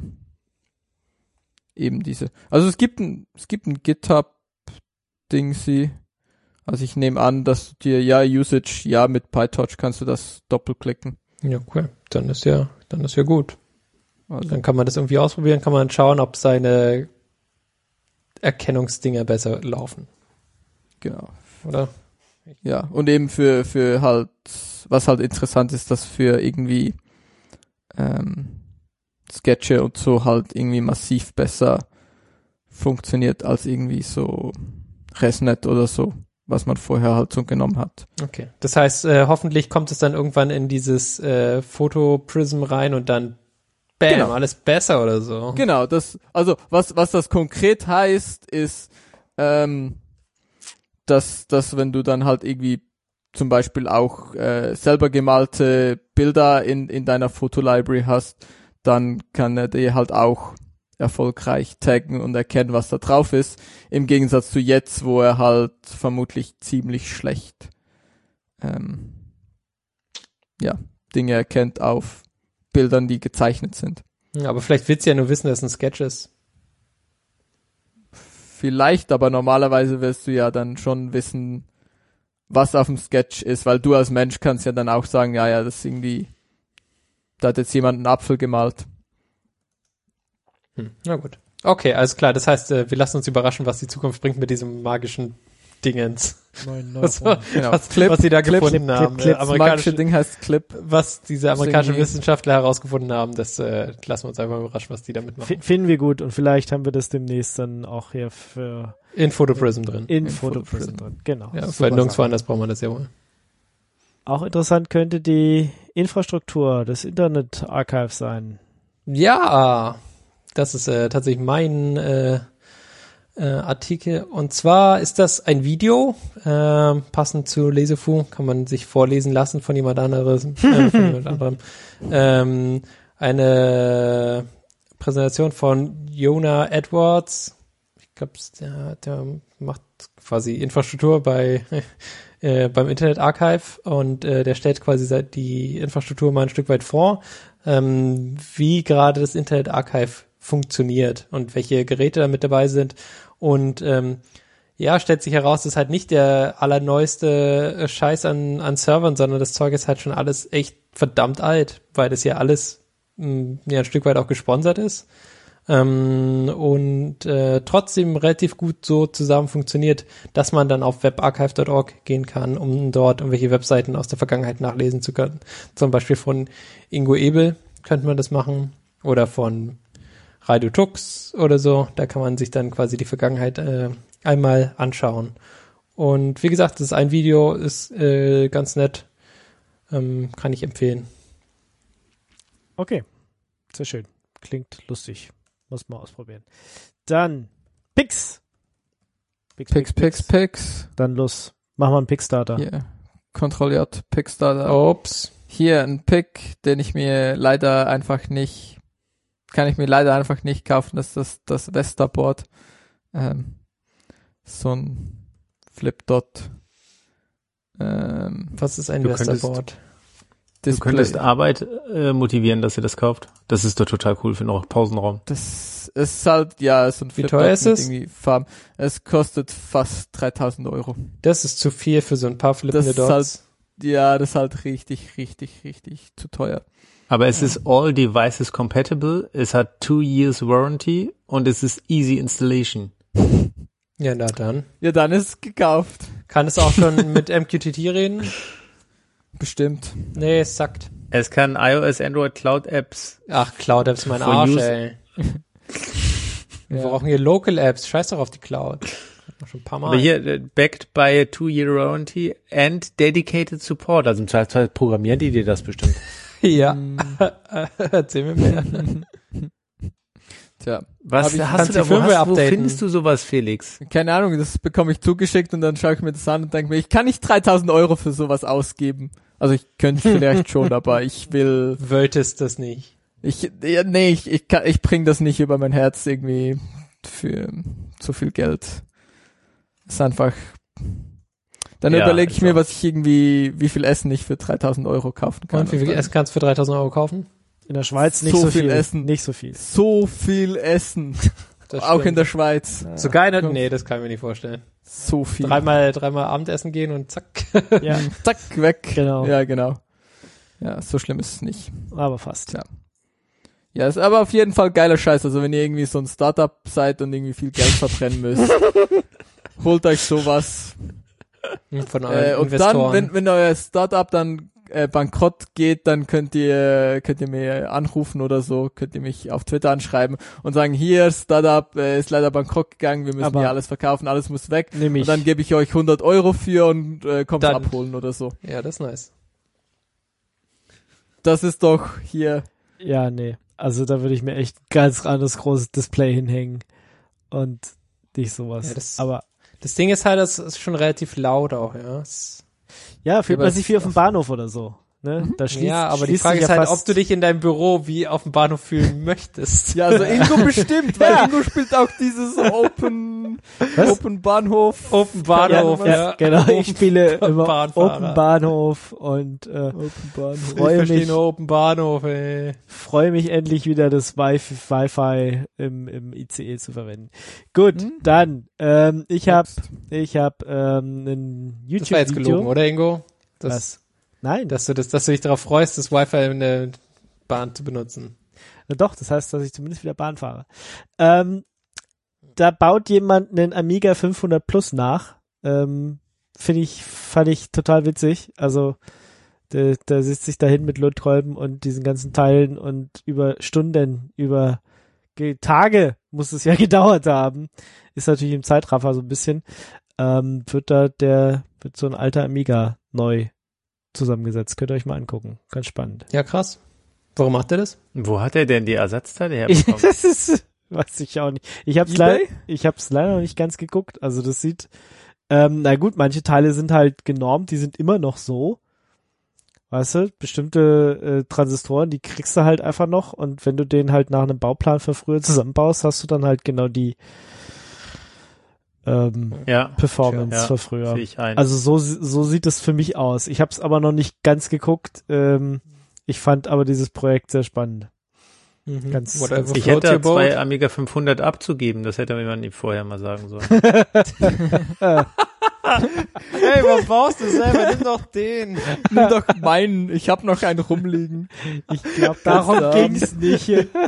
eben diese. Also es gibt ein, es gibt ein GitHub-Dingsy. Also ich nehme an, dass du dir, ja, Usage, ja, mit PyTorch kannst du das doppelklicken. Ja, cool. Dann ist ja, dann ist ja gut. Also, Dann kann man das irgendwie ausprobieren, kann man schauen, ob seine Erkennungsdinger besser laufen, genau. oder? Ja, und eben für, für halt, was halt interessant ist, dass für irgendwie ähm, Sketche und so halt irgendwie massiv besser funktioniert als irgendwie so ResNet oder so, was man vorher halt so genommen hat. Okay. Das heißt, äh, hoffentlich kommt es dann irgendwann in dieses äh, Foto-Prism rein und dann bam, Genau. alles besser oder so. Genau, das, also was, was das konkret heißt, ist, ähm, dass, dass wenn du dann halt irgendwie zum Beispiel auch äh, selber gemalte Bilder in, in deiner Fotolibrary hast, dann kann er dir halt auch erfolgreich taggen und erkennen, was da drauf ist, im Gegensatz zu jetzt, wo er halt vermutlich ziemlich schlecht ähm, ja, Dinge erkennt auf Bildern, die gezeichnet sind. Ja, aber vielleicht willst du ja nur wissen, dass es ein Sketch ist. Vielleicht, aber normalerweise wirst du ja dann schon wissen, was auf dem Sketch ist, weil du als Mensch kannst ja dann auch sagen, ja, ja, das ist irgendwie, da hat jetzt jemand einen Apfel gemalt. Hm, na gut. Okay, alles klar. Das heißt, äh, wir lassen uns überraschen, was die Zukunft bringt mit diesem magischen Dingens. Neun, neun, Was, Genau. was, Clip, was sie da Clip, gefunden Clip, haben. Clip, Äh, Das magische amerikanische, Ding heißt Clip. was diese amerikanischen irgendwie- Wissenschaftler herausgefunden haben, das äh, lassen wir uns einfach überraschen, was die damit machen. F- Finden wir gut und vielleicht haben wir das demnächst dann auch hier für In Photoprism drin. in, In Photoprism Photoprism. drin. Genau. Ja, Super weil nirgendwo Sache. anders braucht man das ja wohl. Auch interessant könnte die Infrastruktur des Internet Archive sein. Ja, das ist äh, tatsächlich mein äh, äh, Artikel. Und zwar ist das ein Video, äh, passend zu Lesefu, kann man sich vorlesen lassen von jemand anderes, äh, von jemand anderem. Ähm, eine Präsentation von Jonah Edwards. Ich glaube, der, der macht quasi Infrastruktur bei äh, beim Internet Archive und äh, der stellt quasi seit die Infrastruktur mal ein Stück weit vor, ähm, wie gerade das Internet Archive funktioniert und welche Geräte da mit dabei sind. Und ähm, ja, stellt sich heraus, das ist halt nicht der allerneueste Scheiß an, an Servern, sondern das Zeug ist halt schon alles echt verdammt alt, weil das ja alles mh, ja ein Stück weit auch gesponsert ist. Ähm, und äh, trotzdem relativ gut so zusammen funktioniert, dass man dann auf webarchive Punkt org gehen kann, um dort irgendwelche Webseiten aus der Vergangenheit nachlesen zu können. Zum Beispiel von Ingo Ebel könnte man das machen oder von Radio Tux oder so. Da kann man sich dann quasi die Vergangenheit äh, einmal anschauen. Und wie gesagt, das ist ein Video, ist äh, ganz nett, ähm, kann ich empfehlen. Okay, sehr schön. Klingt lustig. Muss mal ausprobieren. Dann Pix. Pix, Pix, Pix, Pix. Dann los. Machen wir einen Pix-Starter. Hier. Kontrolliert Pickstarter. Ups. Hier ein Pick, den ich mir leider einfach nicht, kann ich mir leider einfach nicht kaufen. Das ist das, das Vesterboard. Ähm, so ein Flip-Dot. Ähm, Was ist ein Du könntest- Westerboard? Du Display. könntest Arbeit äh, motivieren, dass ihr das kauft. Das ist doch total cool für noch Pausenraum. Das ist halt, ja, so ein Wie Flip-Dot teuer ist mit es? irgendwie Farben. Es kostet fast dreitausend Euro. Das ist zu viel für so ein paar flippende Das ist Dots. Ja, das ist halt richtig, richtig, richtig zu teuer. Aber es ist all devices compatible, es hat two years warranty und es ist easy installation. Ja, na dann. Ja, dann ist es gekauft. Kann es auch schon mit M Q T T reden? Bestimmt. Nee, es sackt. Es kann iOS, Android, Cloud Apps. Ach, Cloud Apps, mein For Arsch, use- ey. Wir Ja. brauchen hier Local Apps. Scheiß doch auf die Cloud. Noch schon ein paar Mal. Aber hier, äh, backed by a two-year warranty and dedicated support. Also im Zweifelsfall programmieren die dir das bestimmt. Ja. Hm, Erzähl mir mehr. Tja, Was Hab ich- hast kannst du da, die wo, Firmware hast, wo updaten. findest du sowas, Felix? keine Ahnung, das bekomme ich zugeschickt und dann schaue ich mir das an und denke mir, ich kann nicht dreitausend Euro für sowas ausgeben. Also ich könnte vielleicht schon, aber ich will, Wolltest das nicht. ich, ja, nee, ich, ich kann, ich bring das nicht über mein Herz irgendwie für zu viel Geld. Es ist einfach, Dann Ja, überlege ich ist mir, auch- was ich irgendwie, wie viel Essen ich für dreitausend Euro kaufen kann. Und wie viel dann- Essen kannst du für dreitausend Euro kaufen? In der Schweiz nicht So so, viel viel. Essen. Nicht so viel. So viel Essen. Das Auch in stimmt. der Schweiz. Sogar in der, nee, das kann ich mir nicht vorstellen. So viel. Dreimal, dreimal Abendessen gehen und zack. Ja, Zack, weg. Genau. Ja, genau. Ja, so schlimm ist es nicht. aber fast. Ja. Ja, ist aber auf jeden Fall geiler Scheiß. Also wenn ihr irgendwie so ein Startup seid und irgendwie viel Geld verbrennen müsst, holt euch sowas. Von euren Äh, und Investoren. dann, wenn, wenn euer Startup dann äh, bankrott geht, dann könnt ihr könnt ihr mir anrufen oder so, könnt ihr mich auf Twitter anschreiben und sagen, hier, Startup äh, ist leider bankrott gegangen, wir müssen Aber- hier alles verkaufen, alles muss weg. Nehm ich. Und dann gebe ich euch hundert Euro für und äh, kommt Dann- abholen oder so. ja, das ist nice. Das ist doch hier. Ja, nee. Also da würde ich mir echt ein ganz anderes großes Display hinhängen und nicht sowas. Ja, das- aber Das Ding ist halt, das ist schon relativ laut auch, ja. Es- ja, fühlt aber man es- sich wie auf dem Bahnhof oder so. Ne? Da schließt, ja, aber die schließt Frage sich ist ja halt, fast- ob du dich in deinem Büro wie auf dem Bahnhof fühlen möchtest. Ja, also Ingo bestimmt, weil Ingo spielt auch dieses Open, Was? Open Bahnhof. Open Bahnhof, ja, ja. ja, genau. Ich spiele immer Bahnfahrer. Open Bahnhof und äh, Open Bahnhof. Ich freue verstehe mich, nur Open Bahnhof, ey. freue mich endlich wieder das Wi-Fi, Wi-Fi im, im I C E zu verwenden. Gut, Hm? dann ähm, ich habe ich habe ähm, ein Das war jetzt gelogen, YouTube-Video. oder Ingo? Das, Was? Nein, dass du das, dass du dich darauf freust, das Wi-Fi in der Bahn zu benutzen. Na doch, das heißt, dass ich zumindest wieder Bahn fahre. Ähm, da baut jemand einen Amiga fünfhundert Plus nach. Ähm, Finde ich, fand ich total witzig. Also, da, da sitzt sich dahin mit Lötkolben und diesen ganzen Teilen und über Stunden, über Ge- Tage muss es ja gedauert haben. Ist natürlich im Zeitraffer so ein bisschen. Ähm, wird da der, wird so ein alter Amiga neu zusammengesetzt. Könnt ihr euch mal angucken. Ganz spannend. Ja, krass. Warum macht er das? Wo hat er denn die Ersatzteile herbekommen? Das ist, weiß ich auch nicht. Ich hab's eBay? leider, ich hab's leider noch nicht ganz geguckt. Also das sieht, ähm, na gut, manche Teile sind halt genormt, die sind immer noch so. Weißt du, bestimmte äh, Transistoren, die kriegst du halt einfach noch und wenn du den halt nach einem Bauplan von früher zusammenbaust, hast du dann halt genau die ähm, Ja, Performance Ja, von früher. sehe ich ein. Also so, so sieht es für mich aus. Ich habe es aber noch nicht ganz geguckt. Ähm, ich fand aber dieses Projekt sehr spannend. Mhm. Ganz- Whatever ich floats hätte your da zwei boat. Amiga fünfhundert abzugeben, das hätte mir nicht vorher mal sagen sollen. Hey, warum baust du selber? Nimm doch den. Nimm doch meinen, ich habe noch einen rumliegen. Ich glaube, darum Ganz ging's nicht.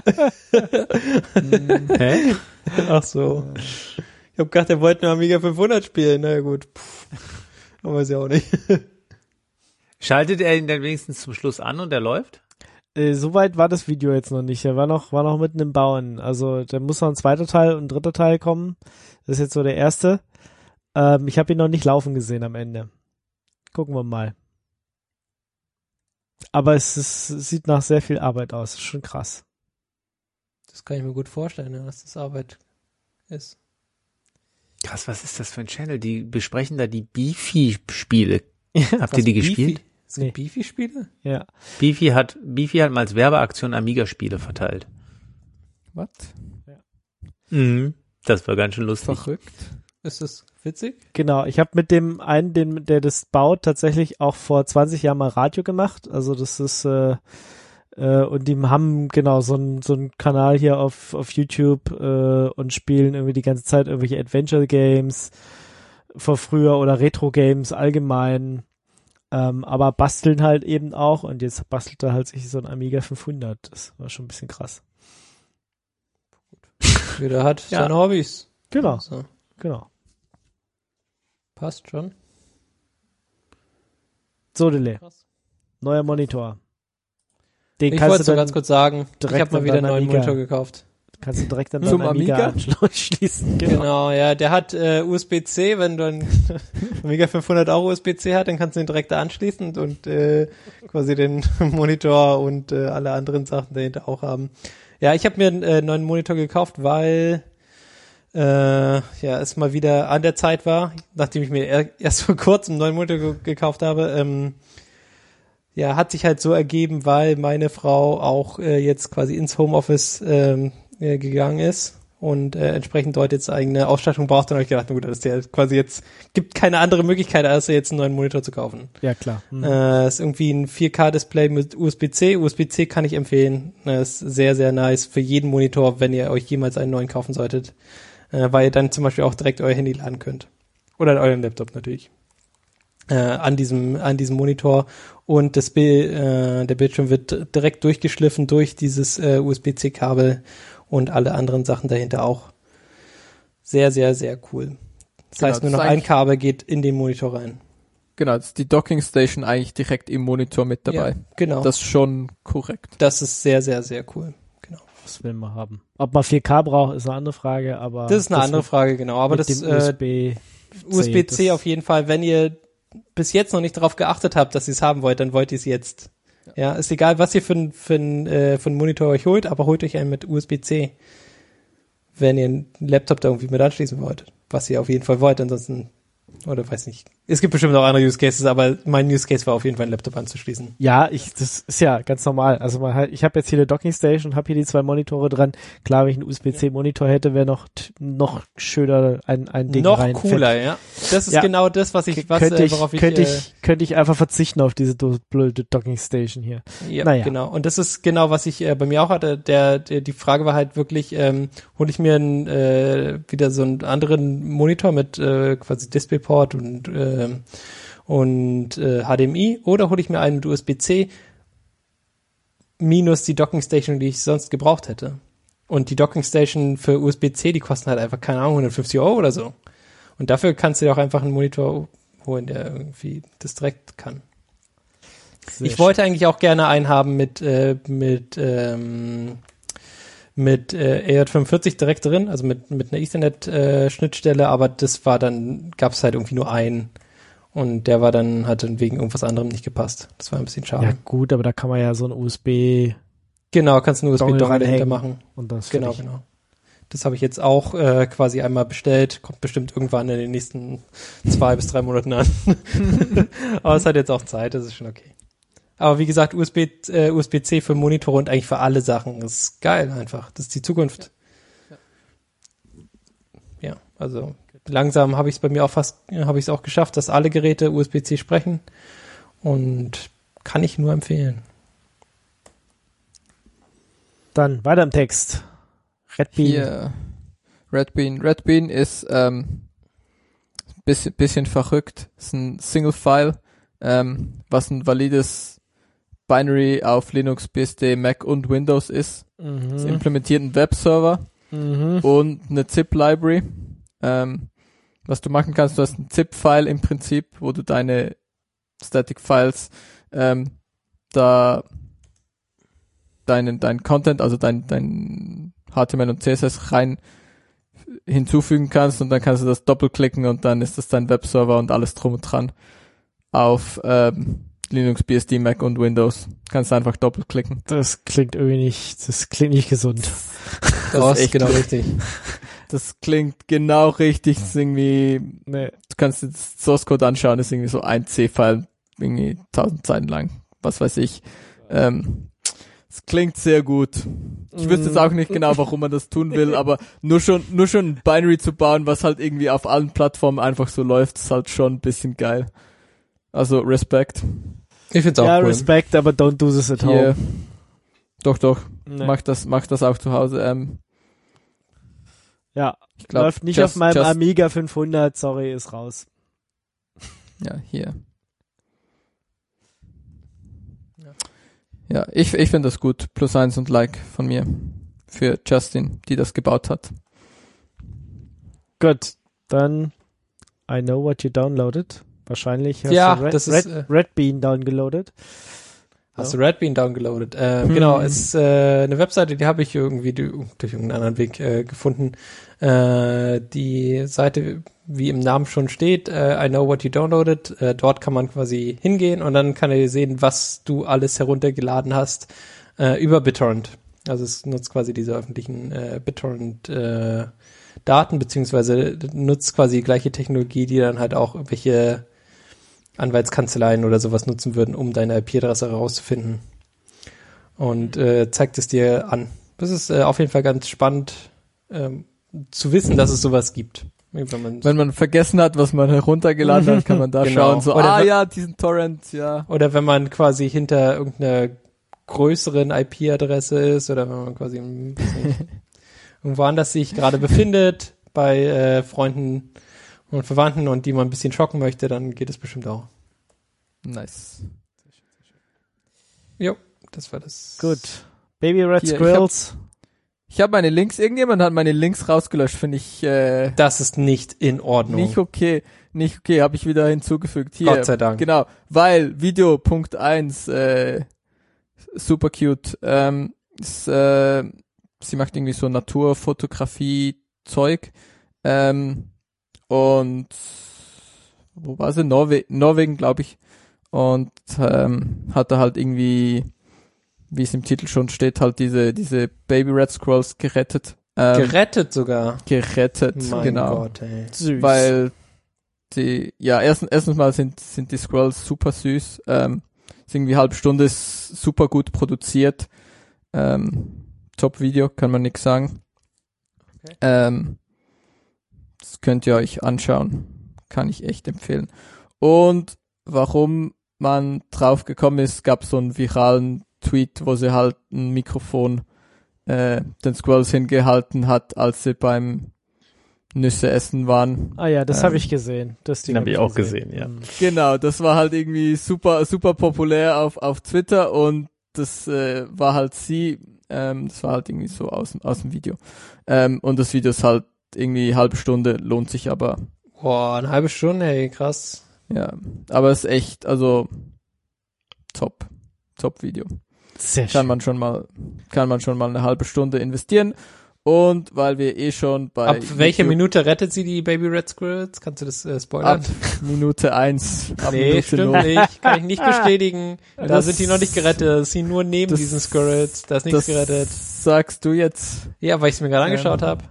Hä? Ach so. Ich hab gedacht, er wollte nur Amiga fünfhundert spielen. Na ja, gut. Puh. Aber ist ja auch nicht. Schaltet er ihn dann wenigstens zum Schluss an und er läuft? Äh, Soweit war das Video jetzt noch nicht. Er war noch, war noch mitten im Bauen. Also da muss noch ein zweiter Teil und ein dritter Teil kommen. Das ist jetzt so der erste. Ähm, ich habe ihn noch nicht laufen gesehen am Ende. Gucken wir mal. Aber es, ist, es sieht nach sehr viel Arbeit aus. Ist schon krass. Das kann ich mir gut vorstellen, ja, dass das Arbeit ist. Krass, was ist das für ein Channel? Die besprechen da die Beefy-Spiele. Habt Was, ihr die Beefy? gespielt? Es gibt Nee. Beefy-Spiele? Ja. Beefy hat, Beefy hat mal als Werbeaktion Amiga-Spiele verteilt. Was? Mhm. Das war ganz schön lustig. Verrückt. Ist das witzig? Genau, ich habe mit dem einen, den, der das baut, tatsächlich auch vor zwanzig Jahren mal Radio gemacht. Also das ist äh, äh, und die haben genau so einen so einen Kanal hier auf auf YouTube äh, und spielen irgendwie die ganze Zeit irgendwelche Adventure Games von früher oder Retro Games allgemein. Ähm, aber basteln halt eben auch und jetzt bastelt er halt sich so ein Amiga fünfhundert. Das war schon ein bisschen krass. Jeder hat Ja. seine Hobbys. Genau, So, genau. passt schon. So, Dele. Krass. Neuer Monitor. Den Ich kannst wollte du nur dann ganz kurz sagen, ich direkt habe mal an wieder einen deinen neuen Amiga. Monitor gekauft. kannst du direkt an Zum deinen Amiga, Amiga? anschließen. Genau. Genau, ja, der hat äh, U S B C, wenn du ein Amiga fünfhundert auch U S B C hat, dann kannst du ihn direkt da anschließen und äh, quasi den Monitor und äh, alle anderen Sachen dahinter auch haben. Ja, ich habe mir einen äh, neuen Monitor gekauft, weil äh, ja es mal wieder an der Zeit war, nachdem ich mir er, erst vor kurzem einen neuen Monitor ge- gekauft habe. Ähm, ja, hat sich halt so ergeben, weil meine Frau auch äh, jetzt quasi ins Homeoffice ähm, äh, gegangen ist und äh, entsprechend dort jetzt eigene Ausstattung braucht, dann habe ich gedacht, na gut, das ist ja quasi jetzt, gibt keine andere Möglichkeit, als jetzt einen neuen Monitor zu kaufen. Ja, klar. Mhm. Äh, ist irgendwie ein vier K-Display mit U S B C. U S B C kann ich empfehlen. Äh, ist sehr, sehr nice für jeden Monitor, wenn ihr euch jemals einen neuen kaufen solltet. Äh, weil ihr dann zum Beispiel auch direkt euer Handy laden könnt. Oder euren Laptop natürlich. Äh, an diesem, an diesem Monitor. Und das Bild, äh, der Bildschirm wird direkt durchgeschliffen durch dieses äh, U S B C-Kabel und alle anderen Sachen dahinter auch. Sehr, sehr, sehr cool. Das Genau, heißt, nur das noch ist ein Kabel geht in den Monitor rein. Genau, das ist die Docking Station eigentlich direkt im Monitor mit dabei. Ja, genau. Das ist schon korrekt. Das ist sehr, sehr, sehr cool. Genau. Das will man haben. Ob man vier K braucht, ist eine andere Frage, aber. Das ist eine andere mit, Frage, genau. Aber mit das dem äh, U S B C, U S B C das- auf jeden Fall, wenn ihr bis jetzt noch nicht darauf geachtet habt, dass ihr es haben wollt, dann wollt ihr es jetzt. Ja. ja, ist egal, was ihr für einen für ein, äh, für ein Monitor euch holt, aber holt euch einen mit U S B C, wenn ihr einen Laptop da irgendwie mit anschließen wollt. Was ihr auf jeden Fall wollt, ansonsten, oder weiß nicht. Es gibt bestimmt auch andere Use Cases, aber mein Use Case war auf jeden Fall, einen Laptop anzuschließen. Ja, ich, das ist ja ganz normal. Also man halt, ich habe jetzt hier eine Docking Station, habe hier die zwei Monitore dran. Klar, wenn ich einen U S B C Monitor hätte, wäre noch noch schöner ein ein Ding Noch rein. cooler, ja. Das ist Ja. genau das, was ich, was, könnte äh, ich, worauf ich, könnte äh, ich, könnte ich einfach verzichten auf diese do- blöde Docking Station hier. Ja, Naja. genau. Und das ist genau, was ich äh, bei mir auch hatte. Der, der, die Frage war halt wirklich, ähm, hole ich mir einen, äh, wieder so einen anderen Monitor mit äh, quasi DisplayPort und ähm, und äh, H D M I oder hole ich mir einen mit U S B C minus die Docking Station, die ich sonst gebraucht hätte. Und die Docking Station für U S B C, die kosten halt einfach, keine Ahnung, hundertfünfzig Euro oder so. Und dafür kannst du dir auch einfach einen Monitor holen, der irgendwie das direkt kann. Sehr Ich wollte eigentlich auch gerne einen haben mit äh, mit ähm, mit äh, E J fünfundvierzig direkt drin, also mit mit einer Ethernet-Schnittstelle, aber das war dann, gab es halt irgendwie nur einen und der war dann, hat dann wegen irgendwas anderem nicht gepasst. Das war ein bisschen schade. Ja gut, aber da kann man ja so ein U S B Genau, kannst du einen U S Dongle B-Dongle dahinter reinhängen. machen. und das Genau, finde ich- genau. Das habe ich jetzt auch äh, quasi einmal bestellt. Kommt bestimmt irgendwann in den nächsten zwei bis drei Monaten an. Aber es hat jetzt auch Zeit, das ist schon okay. Aber wie gesagt, U S B, äh, U S B C für Monitore und eigentlich für alle Sachen ist geil einfach. Das ist die Zukunft. Ja, ja also langsam habe ich es bei mir auch fast, habe ich es auch geschafft, dass alle Geräte U S B C sprechen und kann ich nur empfehlen. Dann weiter im Text. Red Bean. Hier, Red Bean. Red Bean ist ähm, bisschen, bisschen verrückt. Ist ein Single File, ähm, was ein valides Binary auf Linux, B S D, Mac und Windows ist. Es Mhm. implementiert einen Webserver Mhm. und eine zip-Library. Ähm, was du machen kannst, du hast ein zip-File im Prinzip, wo du deine Static-Files ähm, da deinen dein Content, also dein dein H T M L und C S S rein hinzufügen kannst und dann kannst du das doppelklicken und dann ist das dein Webserver und alles drum und dran auf ähm, Linux, B S D, Mac und Windows. Kannst du einfach doppelklicken. Das klingt irgendwie nicht, das klingt nicht gesund. Das Oh, ist echt genau lustig. richtig. Das klingt genau richtig. Das ist irgendwie, Nee. du kannst jetzt Source Code anschauen, das ist irgendwie so ein C-File, irgendwie tausend Zeilen lang, was weiß ich. Ähm, es klingt sehr gut. Ich wüsste jetzt auch nicht genau, warum man das tun will, aber nur schon, nur schon ein Binary zu bauen, was halt irgendwie auf allen Plattformen einfach so läuft, ist halt schon ein bisschen geil. Also Respekt. Ich find's auch Ja, cool. Respect, aber don't do this at Hier, home. doch, doch, Nee. mach das, mach das auch zu Hause. Ähm, Ja, ich glaub, läuft nicht just, auf meinem just, Amiga fünfhundert, sorry, ist raus. Ja, hier. Ja, ich, ich finde das gut. Plus eins und Like von mir. Für Justin, die das gebaut hat. Gut, dann I know what you downloaded. Wahrscheinlich hast Ja, du Red, das Red, ist, äh, Red Bean downgeloadet. Hast du Red Bean downgeloadet? Äh, Hm. Genau, es ist äh, eine Webseite, die habe ich irgendwie durch, durch irgendeinen anderen Weg äh, gefunden. Äh, die Seite, wie im Namen schon steht, äh, I know what you downloaded. Äh, dort kann man quasi hingehen und dann kann er sehen, was du alles heruntergeladen hast äh, über BitTorrent. Also es nutzt quasi diese öffentlichen äh, BitTorrent äh, Daten, beziehungsweise nutzt quasi die gleiche Technologie, die dann halt auch irgendwelche Anwaltskanzleien oder sowas nutzen würden, um deine I P-Adresse herauszufinden. Und äh, zeigt es dir an. Das ist äh, auf jeden Fall ganz spannend. Ähm, zu wissen, dass es sowas gibt. Wenn man, Wenn man vergessen hat, was man heruntergeladen hat, kann man da Genau. schauen, so, Oder ah wenn- ja, diesen Torrent, ja. oder wenn man quasi hinter irgendeiner größeren I P-Adresse ist oder wenn man quasi im- irgendwo anders sich gerade befindet bei äh, Freunden und Verwandten und die man ein bisschen schocken möchte, dann geht es bestimmt auch. Nice. Jo, das war das. Gut. Baby Red Hier, ich Squirrels. Ich habe meine Links, irgendjemand hat meine Links rausgelöscht, finde ich äh, Das ist nicht in Ordnung. nicht okay. Nicht okay, habe ich wieder hinzugefügt. Hier, Gott sei Dank. Genau, weil Video Punkt eins, äh, super cute. Ähm, ist, äh, sie macht irgendwie so Naturfotografie-Zeug. Ähm, und wo war sie? Norwe Norwegen, glaube ich. Und ähm, hat da halt irgendwie, wie es im Titel schon steht, halt diese diese Baby Red Squirrels gerettet. Ähm, Gerettet sogar. gerettet, Mein genau. Gott, ey. Süß. Weil die, ja, erstens, erstens mal sind, sind die Squirrels super süß. Ähm, ist irgendwie halbe Stunde, ist super gut produziert. Ähm, Top-Video, kann man nix sagen. Okay. Ähm, das könnt ihr euch anschauen. Kann ich echt empfehlen. Und warum man drauf gekommen ist, gab so einen viralen Tweet, wo sie halt ein Mikrofon äh, den Squirrels hingehalten hat, als sie beim Nüsse essen waren. Ah ja, das Ähm, habe ich gesehen. Das Ding den hab hab ich auch gesehen, ja. Mhm. Genau, das war halt irgendwie super, super populär auf, auf Twitter und das äh, war halt sie, ähm, das war halt irgendwie so aus, dem- aus dem Video. Ähm, und das Video ist halt irgendwie halbe Stunde, lohnt sich aber, Boah, eine halbe Stunde, ey, krass. ja, aber ist echt, also top, top Video. Sehr Kann schön. man schon mal, kann man schon mal eine halbe Stunde investieren. Und weil wir eh schon bei Ab welcher YouTube- Minute rettet sie die Baby Red Squirrels? Kannst du das äh, spoilern? Ab Minute eins. Ab Nee, Minute stimmt null. nicht. Kann ich nicht bestätigen. Da Das- sind die noch nicht gerettet. Das sind nur neben das- diesen Squirrels. Da ist nichts Das gerettet. sagst du jetzt. Ja, weil ich es mir gerade Ähm, angeschaut habe.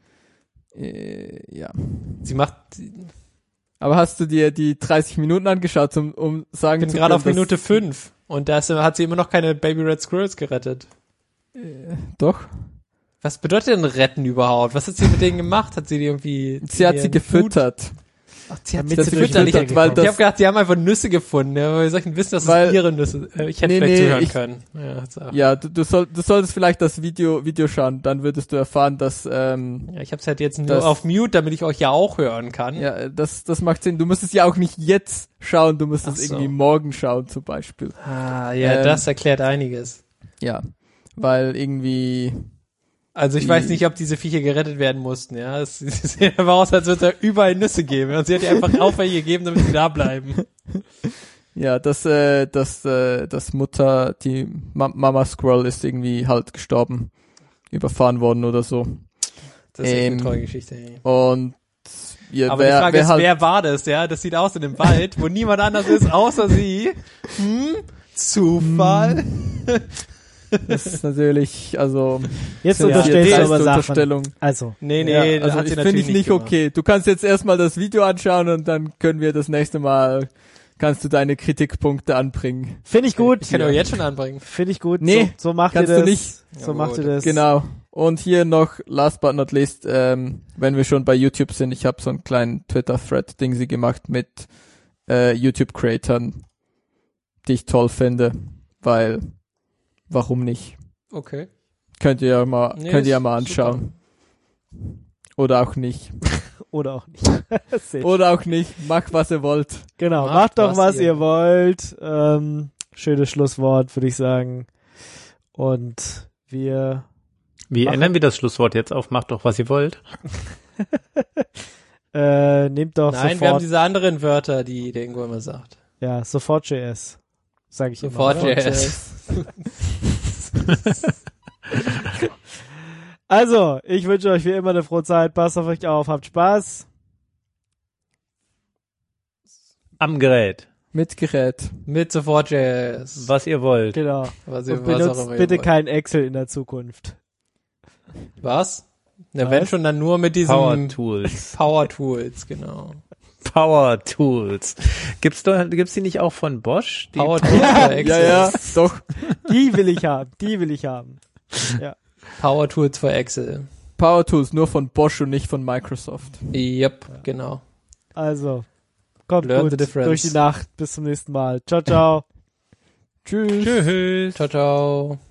Äh, ja. Sie macht, Aber hast du dir die dreißig Minuten angeschaut, um, um sagen ich bin zu gerade können, auf Minute fünf. Und da ist- hat sie immer noch keine Baby Red Squirrels gerettet. dass, doch. Was bedeutet denn retten überhaupt? Was hat sie mit denen gemacht? Hat sie die irgendwie... Sie hat sie ihren gefüttert. Food- Ach, sie hat Damit sie sie durch gefüttert. Ich, Nüsse ich weil gekommen. das- habe gedacht, sie haben einfach Nüsse gefunden. Ja, weil wir sollten wissen, dass Weil- es ihre Nüsse... Äh, Ich hätte Nee, vielleicht nee, zuhören ich- können. Ja, so. Ja, du, du, soll, du solltest vielleicht das Video, Video schauen, dann würdest du erfahren, dass, ähm, Ja, ich habe es halt jetzt nur Das- auf Mute, damit ich euch ja auch hören kann. ja, das, das macht Sinn. Du musst es ja auch nicht jetzt schauen, du musst Ach es so. irgendwie morgen schauen, zum Beispiel. Ah, ja, Ähm, das erklärt einiges. Ja, weil irgendwie, Also ich die- weiß nicht, ob diese Viecher gerettet werden mussten, ja. Es es sieht aber aus, als würde es da überall Nüsse geben. Und sie hat ihr einfach auf welche gegeben, damit sie da bleiben. ja, das, äh, das, äh, das Mutter, die Ma Mama Squirrel ist irgendwie halt gestorben, überfahren worden oder so. Das ist echt Ähm, eine treue Geschichte, ey. Und ja, Aber wer, die Frage wer ist, halt, wer war das, ja? Das sieht aus in dem Wald, wo niemand anders ist, außer sie. Hm? Zufall? das ist natürlich, also, Jetzt das ist unterstellst jetzt du erste aber Sachen. Unterstellung. Also, Nee, nee, ja, also hat ich sie finde natürlich ich nicht gemacht. okay. Du kannst jetzt erstmal das Video anschauen und dann können wir das nächste Mal, kannst du deine Kritikpunkte anbringen. finde ich gut. Ich kann ja jetzt schon anbringen. Finde ich gut. Nee, so, so macht ihr kannst das. du nicht. So Ja, macht gut. ihr das. Genau. Und hier noch, last but not least, ähm, wenn wir schon bei YouTube sind, ich habe so einen kleinen Twitter-Thread-Ding sie gemacht mit äh, YouTube-Creatern, die ich toll finde, weil, warum nicht? Okay. Könnt ihr ja mal, Nee, könnt ihr ja ist mal anschauen. Oder auch nicht. Oder auch nicht. Sehr Oder auch nicht. Macht, was ihr wollt. Genau, Macht, macht doch, was was ihr ihr wollt. Ähm, schönes Schlusswort, würde ich sagen. Und wir, Wie Mach- ändern wir das Schlusswort jetzt auf? Macht doch, was ihr wollt. äh, nehmt doch Nein, wir haben sofort, diese anderen Wörter, die der Ingo immer sagt. ja, sofort J S. Sag ich Sofort immer. J S. Also, ich wünsche euch wie immer eine frohe Zeit. Passt auf euch auf, habt Spaß. Am Gerät. Mit Gerät. Mit sofort J S. Was ihr wollt. Genau. Was, ihr- Und was auch benutzt immer ihr bitte wollt. kein Excel in der Zukunft. Was? Na, Was? wenn schon, dann nur mit diesem Power Tools. Power Tools, genau. Power Tools. Gibt's doch, gibt's die nicht auch von Bosch? Die Power Tools für Excel. Ja, ja, doch. Die will ich haben. Die will ich haben. Ja. Power Tools für Excel. Power Tools nur von Bosch und nicht von Microsoft. Yep, genau. Also, kommt Learn gut the difference. durch die Nacht. Bis zum nächsten Mal. Ciao, ciao. Tschüss. Tschüss. Ciao, ciao.